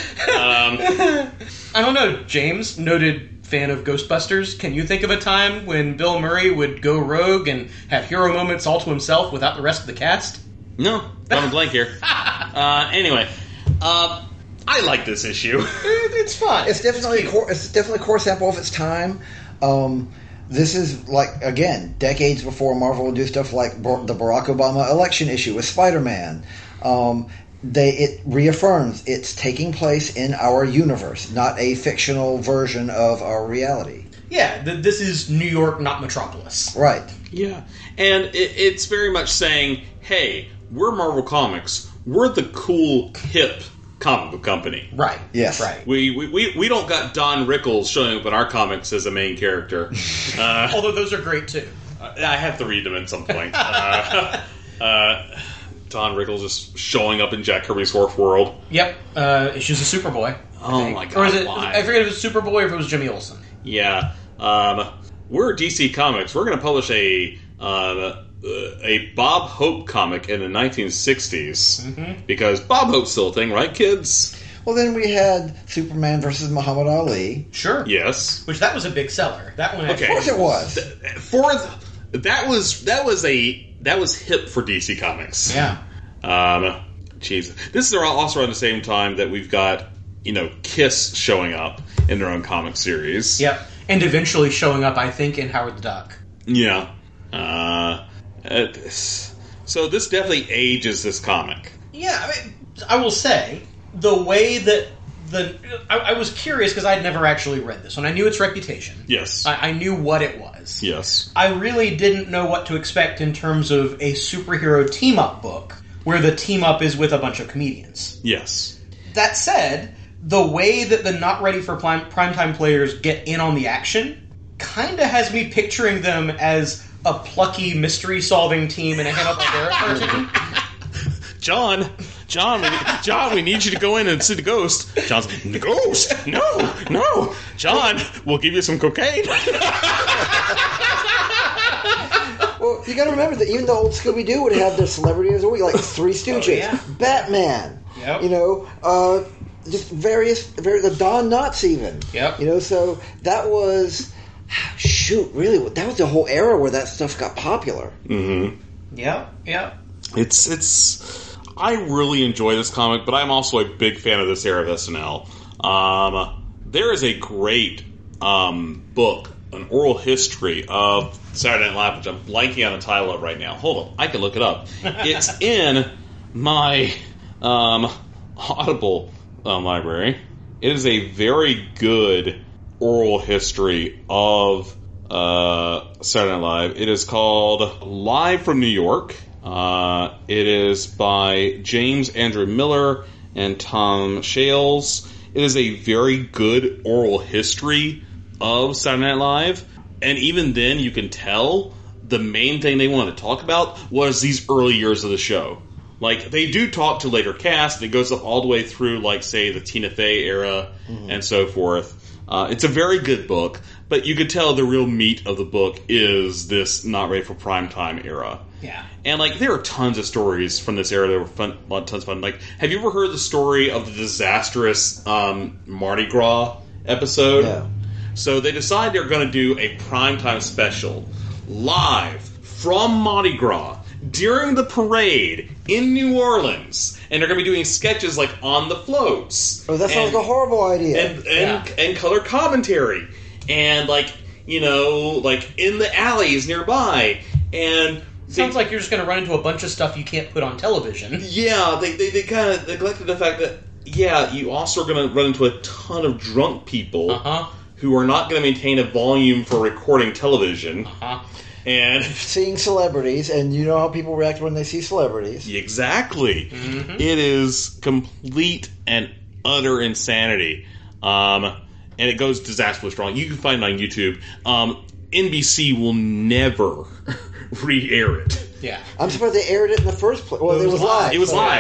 Um, I don't know, James, noted fan of Ghostbusters. Can you think of a time when Bill Murray would go rogue and have hero moments all to himself without the rest of the cast? No, I'm blank here. Uh, anyway, uh, I like this issue. It's fun. It's definitely a core, it's definitely a core sample of its time. Um, this is like again decades before Marvel would do stuff like Bar- the Barack Obama election issue with Spider-Man. Um, they it reaffirms it's taking place in our universe, not a fictional version of our reality. Yeah, th- this is New York, not Metropolis. Right. Yeah, and it, it's very much saying, hey, we're Marvel Comics. We're the cool, hip comic book company. Right. Yes. Right. We, we, we, we don't got Don Rickles showing up in our comics as a main character. Uh, Although those are great, too. I have to read them at some point. uh, uh, Don Rickles just showing up in Jack Kirby's Horse World. Yep. Uh, issues of Superboy. Oh my god, Or is it, why? I forget if it was Superboy or if it was Jimmy Olsen. Yeah. Um, we're D C Comics. We're going to publish a uh, a Bob Hope comic in the nineteen sixties. Mm-hmm. Because Bob Hope's still a thing, right, kids? Well, then we had Superman versus Muhammad Ali. Sure. Yes. Which, that was a big seller. That one Okay. Of course it was. For the, that was that was a that was hip for D C Comics. Yeah. Um, jeez, this is also around the same time that we've got you know Kiss showing up in their own comic series. Yep. And eventually showing up, I think, in Howard the Duck. Yeah. Uh, it's, so this definitely ages this comic. Yeah, I mean, I will say, the way that the... I, I was curious because I'd never actually read this one. I knew its reputation. Yes. I, I knew what it was. Yes. I really didn't know what to expect in terms of a superhero team-up book where the team-up is with a bunch of comedians. Yes. That said, the way that the not ready for prime, primetime players get in on the action kind of has me picturing them as a plucky mystery-solving team in a Hanna-Barbera cartoon. John, John, we, John, we need you to go in and see the ghost. John's like, the ghost? No, no. John, we'll give you some cocaine. Well, you got to remember that even the old Scooby-Doo would have their celebrity of the week, like Three Stooges, Oh, yeah. Batman, Yep. you know, uh, just various, very, the Don Knotts even. Yep. You know, so that was, shoot, really, that was the whole era where that stuff got popular. Mm-hmm. Yeah, yeah. It's it's. I really enjoy this comic, but I'm also a big fan of this era of S N L. Um, there is a great um, book, an oral history of Saturday Night Live, which I'm blanking on the title of right now. Hold on, I can look it up. It's in my um, Audible uh, library. It is a very good oral history of uh, Saturday Night Live. It is called Live from New York. Uh, it is by James Andrew Miller and Tom Shales. It is a very good oral history of Saturday Night Live. And even then, you can tell the main thing they wanted to talk about was these early years of the show. Like, they do talk to later cast. It goes up all the way through, like, say, the Tina Fey era mm-hmm. and so forth. Uh, it's a very good book, but you could tell the real meat of the book is this not ready for primetime era. Yeah. And, like, there are tons of stories from this era that were fun, tons of fun. Like, have you ever heard the story of the disastrous um, Mardi Gras episode? Yeah. So they decide they're going to do a primetime special live from Mardi Gras during the parade in New Orleans. And they're going to be doing sketches, like, on the floats. Oh, that sounds and, like a horrible idea. And, and, yeah. and color commentary. And, like, you know, like, in the alleys nearby. And... Sounds like you're just going to run into a bunch of stuff you can't put on television. Yeah, they they, they kind of neglected the fact that, yeah, you also are going to run into a ton of drunk people uh-huh. who are not going to maintain a volume for recording television. Uh-huh. And seeing celebrities, and you know how people react when they see celebrities. Exactly. Mm-hmm. It is complete and utter insanity. Um, and it goes disastrously strong. You can find it on YouTube. Um, N B C will never... re-air it. Yeah. I'm surprised they aired it in the first place. Well, it was, it was live. It was so. live.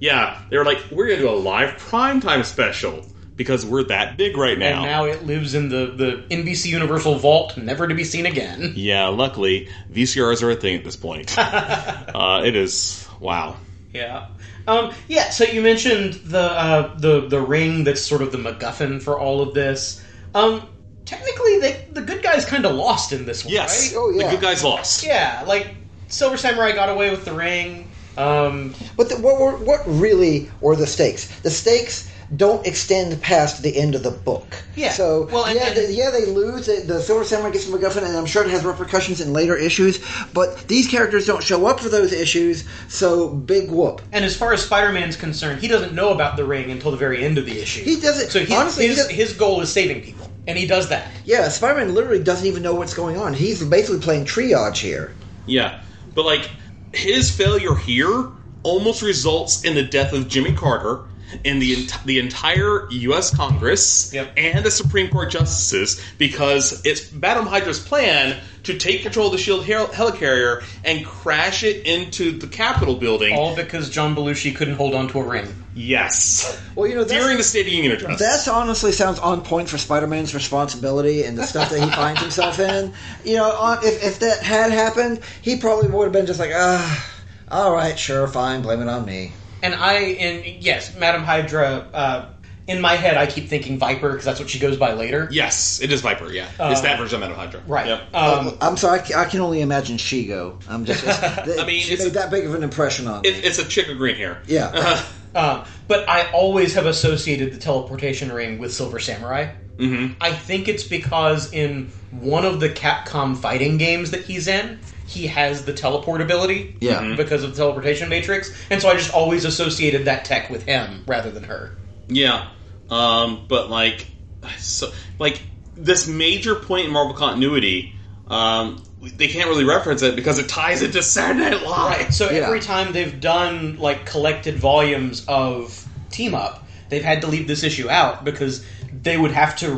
Yeah, they were like, we're going to do a live primetime special because we're that big right now. And now it lives in the, the N B C Universal vault, never to be seen again. Yeah, luckily, V C Rs are a thing at this point. uh, it is, wow. Yeah. Um, yeah, so you mentioned the, uh, the the ring that's sort of the MacGuffin for all of this. Um, technically, they, the good guys kind of lost in this one, yes. right? Oh, yeah. The good guys lost. Yeah, like, Silver Samurai got away with the ring. Um, but the, what, were, what really were the stakes? The stakes don't extend past the end of the book. Yeah. So, well, and, yeah, and, the, yeah, they lose. The, the Silver Samurai gets the MacGuffin, and I'm sure it has repercussions in later issues. But these characters don't show up for those issues, so big whoop. And as far as Spider-Man's concerned, he doesn't know about the ring until the very end of the issue. He doesn't. So he, honestly, his, he does, his goal is saving people, and he does that. Yeah, Spider-Man literally doesn't even know what's going on. He's basically playing triage here. Yeah, but like his failure here almost results in the death of Jimmy Carter and the ent- the entire U S Congress yep. and the Supreme Court justices, because it's Madam Hydra's plan to take control of the SHIELD hel- helicarrier and crash it into the Capitol building. All because John Belushi couldn't hold on to a ring. Yes. Well, you know, during the State of the Union address. That honestly sounds on point for Spider-Man's responsibility and the stuff that he finds himself in. You know, on, if, if that had happened, he probably would have been just like, ah, all right, sure, fine, blame it on me. And I, and yes, Madam Hydra, uh, in my head, I keep thinking Viper, because that's what she goes by later. Yes, it is Viper, yeah. Uh, it's that version of Madam Hydra. Right. Yep. Um, oh, I'm sorry, I can only imagine She-Go. I'm just, I mean, she it's made that big of an impression on it, me. It's a chick with green hair. Yeah. Uh-huh. um, but I always have associated the teleportation ring with Silver Samurai. Mm-hmm. I think it's because in one of the Capcom fighting games that he's in, he has the teleport ability yeah. Mm-hmm. because of the teleportation matrix, and so I just always associated that tech with him rather than her. Yeah, um, but like, so like this major point in Marvel continuity, um, they can't really reference it because it ties into Saturday Night Live. Right. So Yeah. every time they've done like collected volumes of Team Up, they've had to leave this issue out because they would have to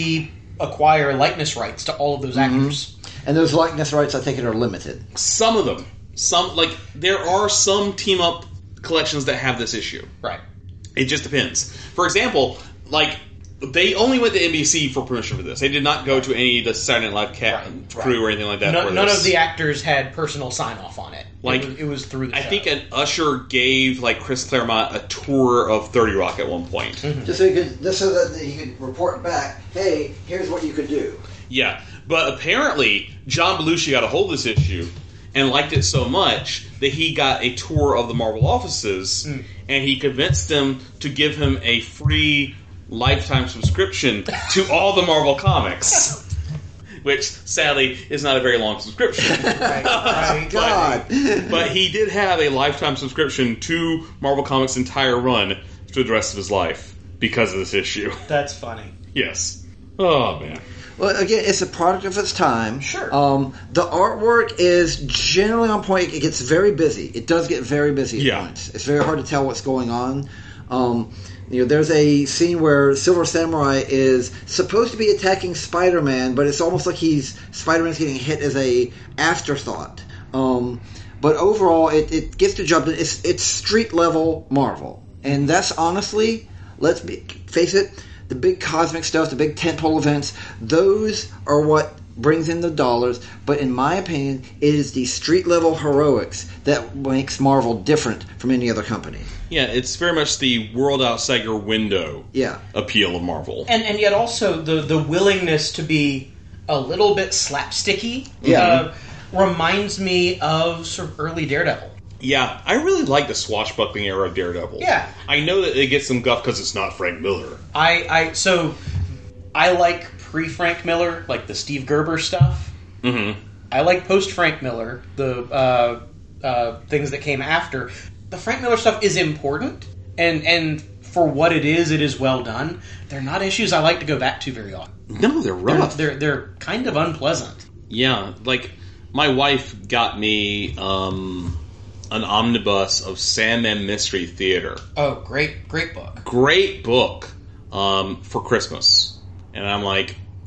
reacquire likeness rights to all of those actors. And those likeness rights, I think, are limited. Some of them, some like there are some Team Up collections that have this issue. Right. It just depends. For example, like they only went to N B C for permission for this. They did not go to any of the Saturday Night Live cat Right, crew right. or anything like that. No, for none this. of the actors had personal sign off on it. Like it was, it was through the I show. think an Usher gave like Chris Claremont a tour of thirty Rock at one point. Mm-hmm. Just so you could, just so that you could report back, hey, here's what you could do. Yeah, but apparently John Belushi got a hold of this issue and liked it so much that he got a tour of the Marvel offices, Mm. and he convinced them to give him a free lifetime subscription to all the Marvel comics. Which, sadly, is not a very long subscription. Right, right. God. but, but he did have a lifetime subscription to Marvel Comics' entire run through the rest of his life because of this issue. That's funny. Yes. Oh, man. Well, again, it's a product of its time. Sure. Um, the artwork is generally on point. It gets very busy. It does get very busy at Yeah. points. It's very hard to tell what's going on. Um, you know, there's a scene where Silver Samurai is supposed to be attacking Spider-Man, but it's almost like he's Spider-Man's getting hit as a afterthought. Um, but overall, it, it gets the job done. It's, it's street level Marvel, and that's honestly, let's be, face it. The big cosmic stuff, the big tentpole events, those are what brings in the dollars. But in my opinion, it is the street-level heroics that makes Marvel different from any other company. Yeah, it's very much the world outside your window Yeah. appeal of Marvel. And and yet also the, the willingness to be a little bit slapsticky Yeah. uh, reminds me of sort of early Daredevil. Yeah, I really like the swashbuckling era of Daredevil. Yeah. I know that it gets some guff because it's not Frank Miller. I, I so I like pre-Frank Miller, like the Steve Gerber stuff. Mm-hmm. I like post-Frank Miller, the uh, uh, things that came after. The Frank Miller stuff is important, and and for what it is, it is well done. They're not issues I like to go back to very often. No, they're rough. They're they're, they're kind of unpleasant. Yeah, like my wife got me um, an omnibus of Sandman Mystery Theater. Oh, great, great book. Great book um, for Christmas. And I'm like,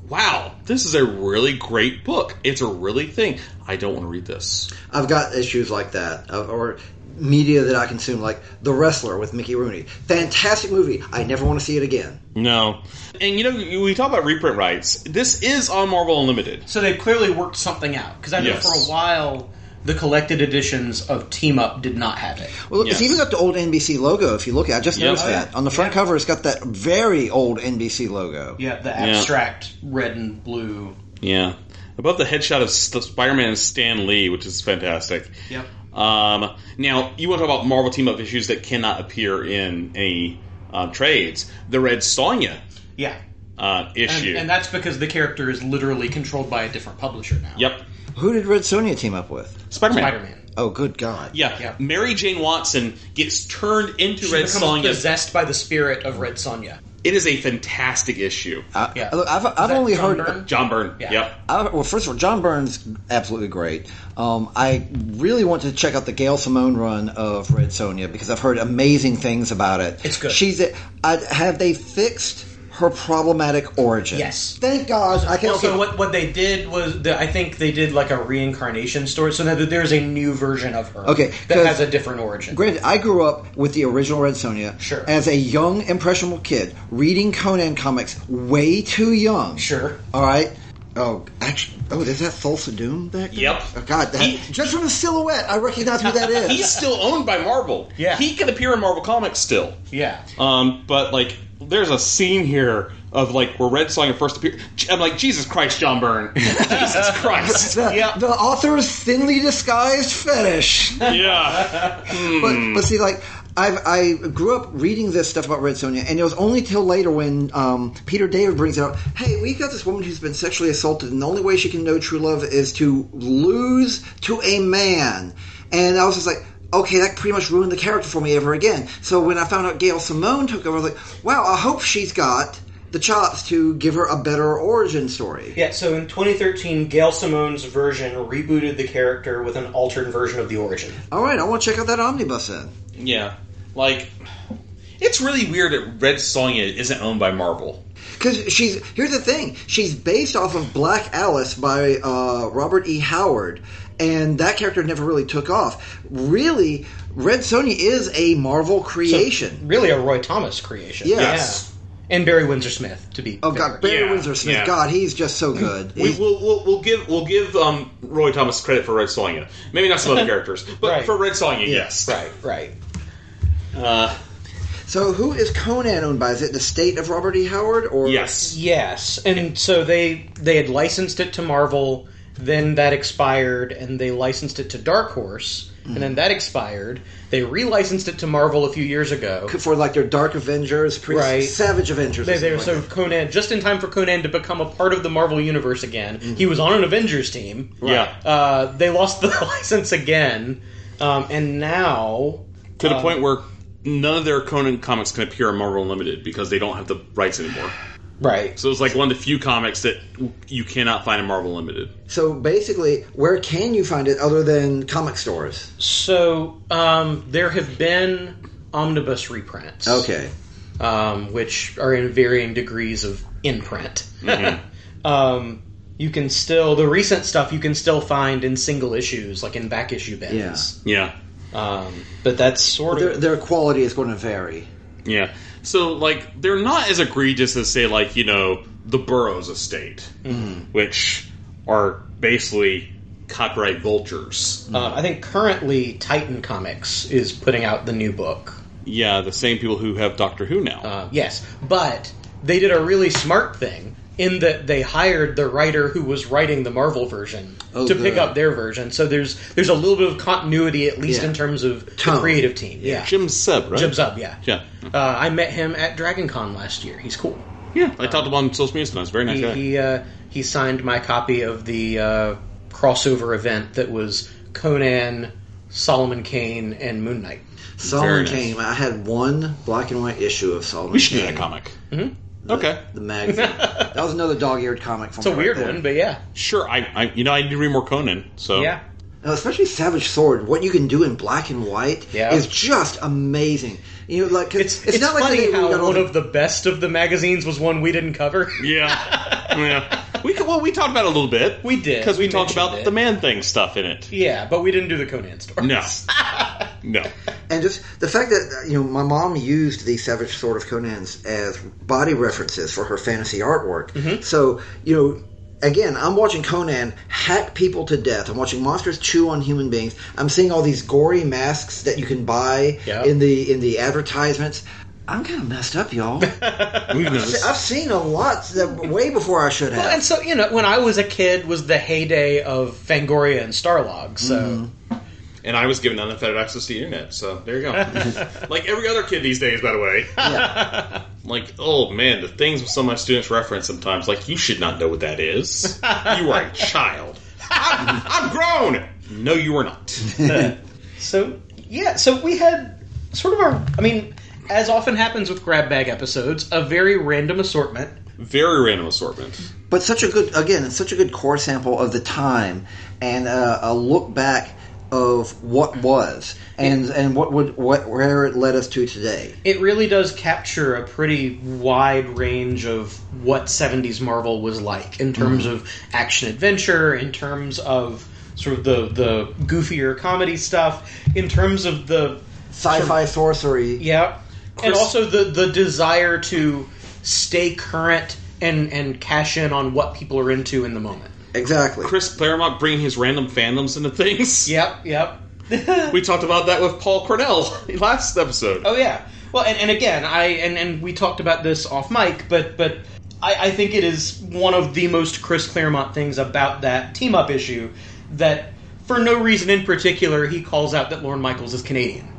wow, this is a really great book. It's a really thing. I don't want to read this. I've got issues like that, uh, or media that I consume, like The Wrestler with Mickey Rooney. Fantastic movie. I never want to see it again. No. And, you know, we talk about reprint rights. This is on Marvel Unlimited. So they've clearly worked something out. Because I know Yes. for a while, the collected editions of Team Up did not have it. Well, it's even got the old N B C logo, if you look at it. I just Yep. noticed Oh, yeah. that. On the front cover, it's got that very old N B C logo. Yeah, the abstract red and blue. Yeah. Above the headshot of St- Spider-Man is Stan Lee, which is fantastic. Yep. Um, now, you want to talk about Marvel team-up issues that cannot appear in any uh, trades. The Red Sonja Yeah. uh, issue. And, and that's because the character is literally controlled by a different publisher now. Yep. Who did Red Sonja team up with? Spider-Man. Spider-Man. Oh, good God. Yeah. Mary Jane Watson gets turned into She Red becomes Sonja. possessed by the spirit of Red Sonja. It is a fantastic issue. Uh, Yeah. Look, I've, I've that only John heard... Byrne? John Byrne. Yeah. Yep. I, well, first of all, John Byrne's absolutely great. Um, I really want to check out the Gail Simone run of Red Sonja because I've heard amazing things about it. It's good. She's a, I, have they fixed her problematic origin? Yes. Thank God. I can. Well, so okay. what what they did was, the, I think they did like a reincarnation story, so that there's a new version of her Okay, that 'cause- has a different origin. Granted, I grew up with the original Red Sonja Sure. as a young, impressionable kid, reading Conan comics way too young. Sure. All right. Oh, actually, oh, is that Thulsa Doom back there? Yep. Oh, God, that, He- just from the silhouette, I recognize who that is. He's still owned by Marvel. Yeah. He can appear in Marvel Comics still. Yeah. Um, but, like, there's a scene here of, like, where Red Sonja first appeared. I'm like, Jesus Christ, John Byrne. Jesus Christ. the, Yeah. the author's thinly disguised fetish. Yeah. But, but see, like, I've, I grew up reading this stuff about Red Sonja, and it was only till later when um, Peter David brings it up, hey, we've got this woman who's been sexually assaulted, and the only way she can know true love is to lose to a man. And I was just like, okay, that pretty much ruined the character for me ever again. So when I found out Gail Simone took over, I was like, wow, I hope she's got the chops to give her a better origin story. Yeah, so in twenty thirteen, Gail Simone's version rebooted the character with an altered version of the origin. All right, I want to check out that omnibus then. Yeah. Like, it's really weird that Red Sonja isn't owned by Marvel. Because she's, here's the thing, she's based off of Black Alice by uh, Robert E. Howard, and that character never really took off. Really, Red Sonja is a Marvel creation. So, really a Roy Thomas creation. Yes. Yeah. And Barry Windsor Smith, to be Oh fair. God, Barry Yeah, Windsor Smith, yeah. God, he's just so good. We, we'll, we'll, we'll give we'll give um, Roy Thomas credit for Red Sonja. Maybe not some other characters, but Right. for Red Sonja, yes. Right, right. Uh, So who is Conan owned by? Is it the state of Robert E. Howard? Or yes. Yes, and so they they had licensed it to Marvel, then that expired, and they licensed it to Dark Horse, and then that expired. They relicensed it to Marvel a few years ago. For like their Dark Avengers, pre- Right. Savage Avengers. or They, they, something so like Conan, just in time for Conan to become a part of the Marvel Universe again. He was on an Avengers team. Yeah. Uh, they lost the license again, um, and now... To the um, point where none of their Conan comics can appear on Marvel Unlimited because they don't have the rights anymore. Right. So it's like one of the few comics that you cannot find in Marvel Unlimited. So basically, where can you find it other than comic stores? So um, there have been omnibus reprints. Okay. Um, which are in varying degrees of imprint. Mhm. um, you can still... The recent stuff you can still find in single issues, like in back issue bins. Yeah. Um, but that's sort Their, of... their quality is going to vary. Yeah. So, like, they're not as egregious as, say, like, you know, the Burroughs estate, Mhm. which are basically copyright vultures. Uh, I think currently Titan Comics is putting out the new book. Yeah, the same people who have Doctor Who now. Uh, yes, but they did a really smart thing in that they hired the writer who was writing the Marvel version Oh, to good. pick up their version. So there's there's a little bit of continuity, at least Yeah. in terms of the Tone. creative team. Yeah, Jim Seb, right? Jim Zub, yeah. Yeah. Uh, I met him at Dragon Con last year. He's cool. Yeah, I talked to him on social media sometimes. Very nice He guy. he, uh, he signed my copy of the uh, crossover event that was Conan, Solomon Kane, and Moon Knight. Solomon nice. Kane. I had one black and white issue of Solomon We should do Kane. that comic. Mm-hmm. The, Okay. The magazine. That was another dog-eared comic from It's a right weird there. one, but yeah. Sure, I, I, you know, I need to read more Conan, so Yeah. Now, especially Savage Sword, what you can do in black and white Yeah. is just amazing. You know, like 'cause It's, it's, it's not like funny they- we how got all one the- of the best of the magazines was one we didn't cover. Yeah, yeah. We could- well, we talked about it a little bit. We did. because we, We talked mentioned about it. the Man Thing stuff in it. Yeah, but we didn't do the Conan stories. No, no. And just the fact that, you know, my mom used the Savage Sword of Conan's as body references for her fantasy artwork. Mm-hmm. So, you know, again, I'm watching Conan hack people to death. I'm watching monsters chew on human beings. I'm seeing all these gory masks that you can buy Yeah. in the in the advertisements. I'm kind of messed up, y'all. I've, se- I've seen a lot that way before I should have. Well, and so, you know, when I was a kid was the heyday of Fangoria and Starlog, so... Mm-hmm. And I was given unfettered access to the internet, so there you go. Like every other kid these days, by the way. Yeah. Like, oh man, the things some of my students reference sometimes, like, you should not know what that is. You are a child. I'm, I'm grown! No, you are not. So, yeah, so we had sort of our... I mean, as often happens with Grab Bag episodes, a very random assortment. Very random assortment. But such a good, again, it's such a good core sample of the time and uh, a look back of what was and and what would what where it led us to today. It really does capture a pretty wide range of what seventies Marvel was like in terms Mhm. of action adventure, in terms of sort of the the goofier comedy stuff, in terms of the Sci-fi sorcery. Yeah. And Chris- also the the desire to stay current and and cash in on what people are into in the moment. Exactly. Chris Claremont bringing his random fandoms into things. Yep, yep. We talked about that with Paul Cornell last episode. Oh yeah. Well, and, and again, I and, and we talked about this off mic, but but I, I think it is one of the most Chris Claremont things about that team up issue that, for no reason in particular, he calls out that Lorne Michaels is Canadian.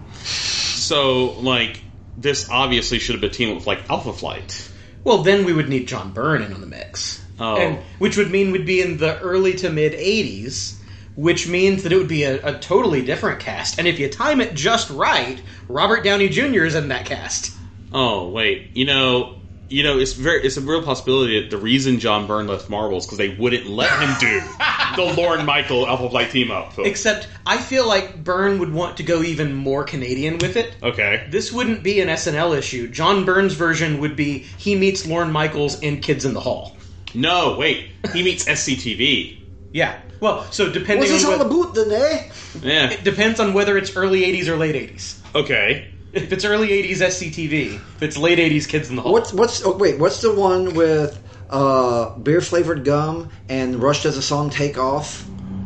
So, like, this obviously should have been teamed with, like, Alpha Flight. Well, then we would need John Byrne in on the mix. Oh. And, which would mean we'd be in the early to mid eighties, which means that it would be a, a totally different cast. And if you time it just right, Robert Downey Junior is in that cast. Oh, wait. You know, you know, it's very, it's a real possibility that the reason John Byrne left Marvel is because they wouldn't let him do the Lorne Michael Alpha Flight team up. Except, I feel like Byrne would want to go even more Canadian with it. Okay. This wouldn't be an S N L issue. John Byrne's version would be he meets Lorne Michaels in Kids in the Hall. No, wait. He meets S C T V. Yeah. Well, so depending What's this on all whether, about then, eh? Yeah. it depends on whether it's early eighties or late eighties. Okay. If it's early eighties, S C T V. If it's late eighties, Kids in the Hall. What's what's oh, wait? What's the one with uh, beer flavored gum and Rush does a song "Take Off"?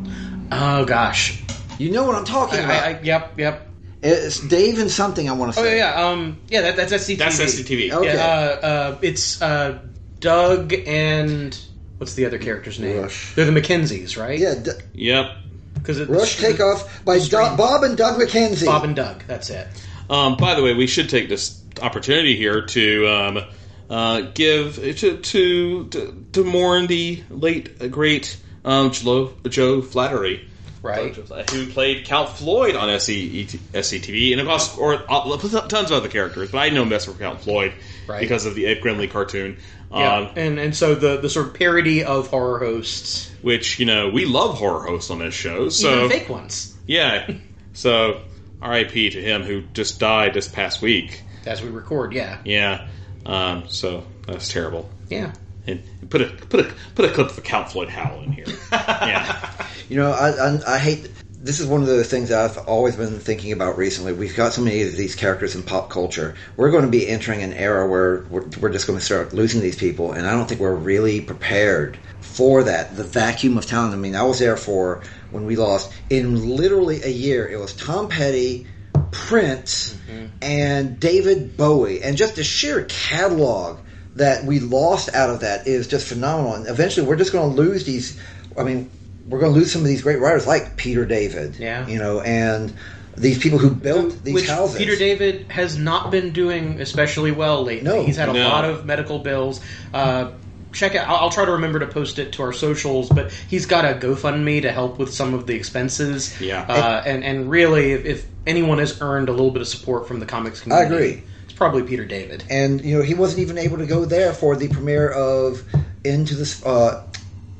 Oh gosh, you know what I'm talking I, about. I, I, yep, yep. It's Dave and something. I want to Oh say. yeah, yeah. Um, yeah, that, that's S C T V. That's S C T V. Okay. Yeah, uh, uh, it's uh, Doug and what's the other character's name? Rush. They're the Mackenzies, right? Yeah, D- Yep. Because Rush Take Off by Do- Bob and Doug McKenzie. Bob and Doug. That's it. Um, by the way, we should take this opportunity here to um, uh, give to, to to to mourn the late uh, great um, Joe, Joe Flattery, right? Who played Count Floyd on S C T V, and of course, or uh, tons of other characters. But I know him best for Count Floyd, Right. because of the Ed Grimley cartoon. Yeah, Um, and and so the the sort of parody of horror hosts, which, you know, we love horror hosts on this show. So even fake ones, yeah. So R I P to him, who just died this past week. as we record. Yeah, Yeah. Um, so that's terrible. yeah. And put a put a put a clip of Count Floyd Howl in here. Yeah. You know, I, I I hate. This is one of the things I've always been thinking about recently. We've got so many of these characters in pop culture. We're going to be entering an era where we're, we're just going to start losing these people, and I don't think we're really prepared for that. The vacuum of talent. I mean, I was there for when we lost, in literally a year, it was Tom Petty, Prince, mm-hmm. and David Bowie. And just the sheer catalog that we lost out of that is just phenomenal. And eventually we're just going to lose these, I mean, we're going to lose some of these great writers like Peter David, yeah. you know, and these people who built these Which houses. Peter David has not been doing especially well lately. No. He's had a No. lot of medical bills. Uh, check it. I'll, I'll try to remember to post it to our socials, but he's got a GoFundMe to help with some of the expenses. Yeah. Uh, and, and really, if, if anyone has earned a little bit of support from the comics community, I agree. It's probably Peter David. And, you know, he wasn't even able to go there for the premiere of Into the... Uh,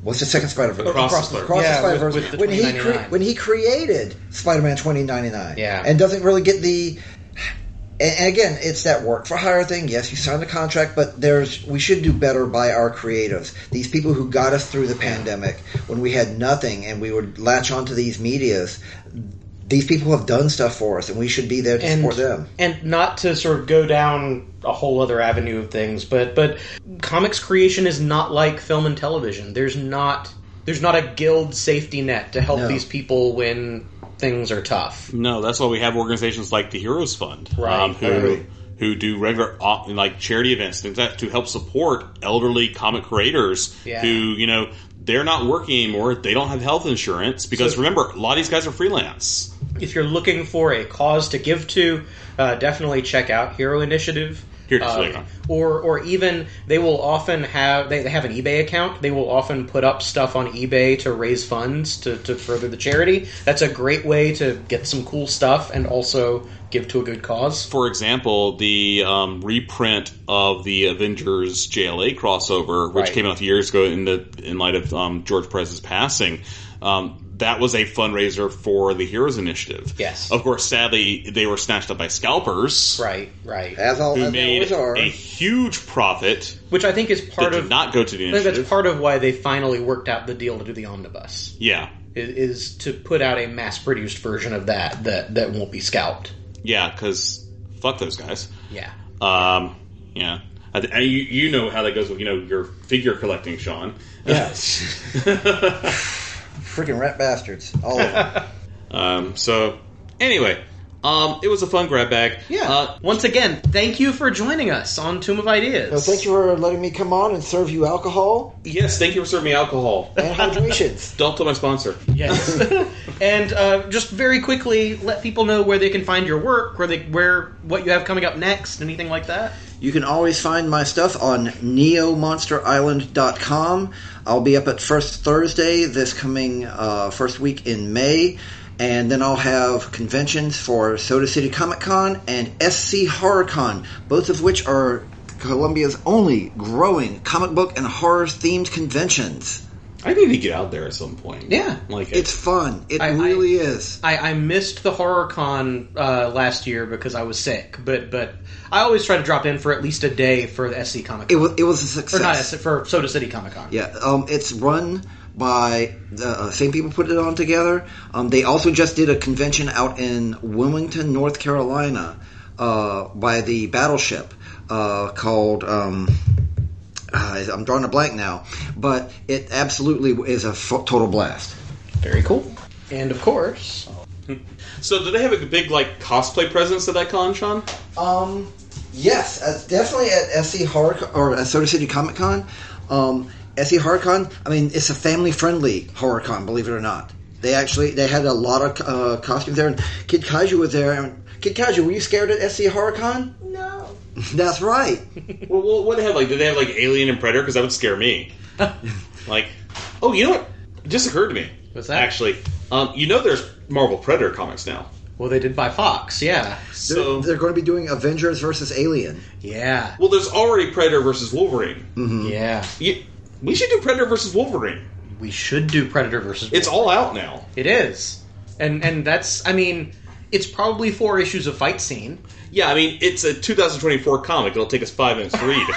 What's the second Spider-Verse? Across, Across the the- Across Yeah, the Spider-Verse. with- with the when he twenty cre- ninety-nine. when he created Spider-Man twenty ninety-nine, Yeah. and doesn't really get the. And, and again, it's that work for hire thing. Yes, you signed a contract, but there's we should do better by our creatives. These people who got us through the pandemic when we had nothing, and we would latch onto these medias. These people have done stuff for us, and we should be there to And, support them. and not to sort of go down a whole other avenue of things, but but comics creation is not like film and television. There's not there's not a guild safety net to help No. these people when things are tough. No, that's why we have organizations like the Heroes Fund, Right, um, who right. who do regular uh, like charity events, things like that, to help support elderly comic creators Yeah. who, you know, they're not working anymore. They don't have health insurance because So- remember, a lot of these guys are freelance. If you're looking for a cause to give to, uh, definitely check out Hero Initiative. Here to Um, click on. or or even they will often have they, they have an eBay account. They will often put up stuff on eBay to raise funds to, to further the charity. That's a great way to get some cool stuff and also give to a good cause. For example, the um, reprint of the Avengers J L A crossover, which Right. came out years ago in the in light of um, George Perez's passing, um, that was a fundraiser for the Heroes Initiative. Yes. Of course, sadly, they were snatched up by scalpers. Right, right. As all Who as they made always are. a huge profit Which I think is part that of did not go to the I think initiative. that's part of why they finally worked out the deal to do the omnibus. Yeah. Is, is to put out a mass-produced version of that that, that won't be scalped. Yeah, because fuck those guys. Yeah. Um, yeah. I th- I- you, you know how that goes with, you know, your figure collecting, Sean. Yes. Freaking rat bastards. All of them. um, so, anyway, um, it was a fun grab bag. Yeah. Uh, Once again, thank you for joining us on Tomb of Ideas. So thank you for letting me come on and serve you alcohol yes, thank you for serving me alcohol. and hydrations. Don't tell my sponsor. Yes. And uh, just very quickly, let people know where they can find your work, where they, where what you have coming up next, anything like that. You can always find my stuff on neo monster island dot com. I'll be up at First Thursday this coming uh, first week in May. And then I'll have conventions for Soda City Comic Con and S C Horror Con, both of which are Columbia's only growing comic book and horror themed conventions. I need to get out there at some point. Yeah. Like it. It's fun. It I- really is. I, I missed the Horror Con uh, last year because I was sick, but but I always try to drop in for at least a day for the S C Comic It Con. was it was a success. Or not S C, for Soda City Comic Con. Yeah, um, it's run by the uh, same people put it on together. Um, they also just did a convention out in Wilmington, North Carolina, uh, by the Battleship uh, called. Um, uh, I'm drawing a blank now, but it absolutely is a f- total blast. Very cool. And of course, So, do they have a big, like, cosplay presence at that con, Sean? Um, yes, uh, definitely at S C Horror or at Soda City Comic Con. Um, S C Horror Con. I mean, it's a family-friendly horror con. Believe it or not, they actually they had a lot of uh, costumes there. And Kid Kaiju was there. And Kid Kaiju, were you scared at S C Horror Con? No. That's right. Well, well, what do they have? Like, did they have, like, Alien and Predator? Because that would scare me. Like, oh, you know what? It just occurred to me. What's that? Actually, um, you know there's Marvel Predator comics now. well, they did by Fox, yeah. So, they're, they're going to be doing Avengers versus Alien. Yeah. well, there's already Predator versus Wolverine. Mm-hmm. Yeah. You, we should do Predator versus Wolverine. We should do Predator versus It's all out now. It is. And and that's, I mean, it's probably four issues of fight scene. Yeah, I mean, it's a two thousand twenty-four comic. It'll take us five minutes to read.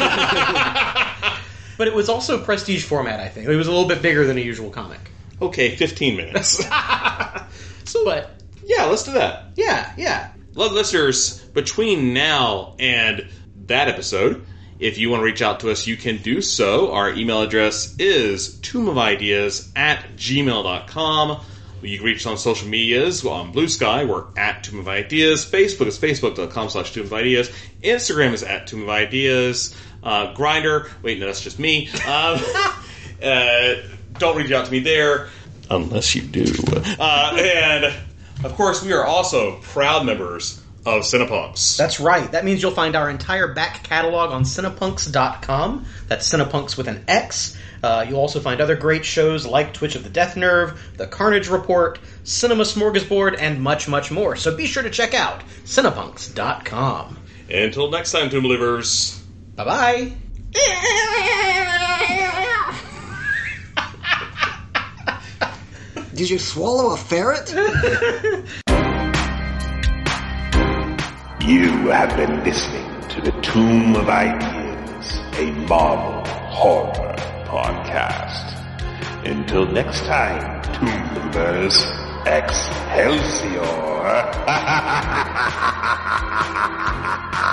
But it was also prestige format, I think. It was a little bit bigger than a usual comic. Okay, fifteen minutes. So, but Yeah, let's do that. yeah, yeah. Love listeners, between now and that episode, if you want to reach out to us, you can do so. Our email address is tombofIdeas at gmail dot com. You can reach us on social medias. On Blue Sky, we're at Tomb of Ideas. Facebook is facebook.com slash Tomb of Ideas. Instagram is at Tomb of Ideas. Uh, Grindr, wait, no, that's just me. Um, uh, don't reach out to me there, unless you do. Uh, and, of course, we are also proud members of Cinepunks. That's right. That means you'll find our entire back catalog on cinepunks dot com. That's Cinepunks with an X. Uh, you'll also find other great shows like Twitch of the Death Nerve, The Carnage Report, Cinema Smorgasbord, and much, much more. So be sure to check out cinepunks dot com. Until next time, Tomb Believers. Bye-bye. Did you swallow a ferret? You have been listening to the Tomb of Ideas, a Marvel horror podcast. Until next time, Tombers, Excelsior!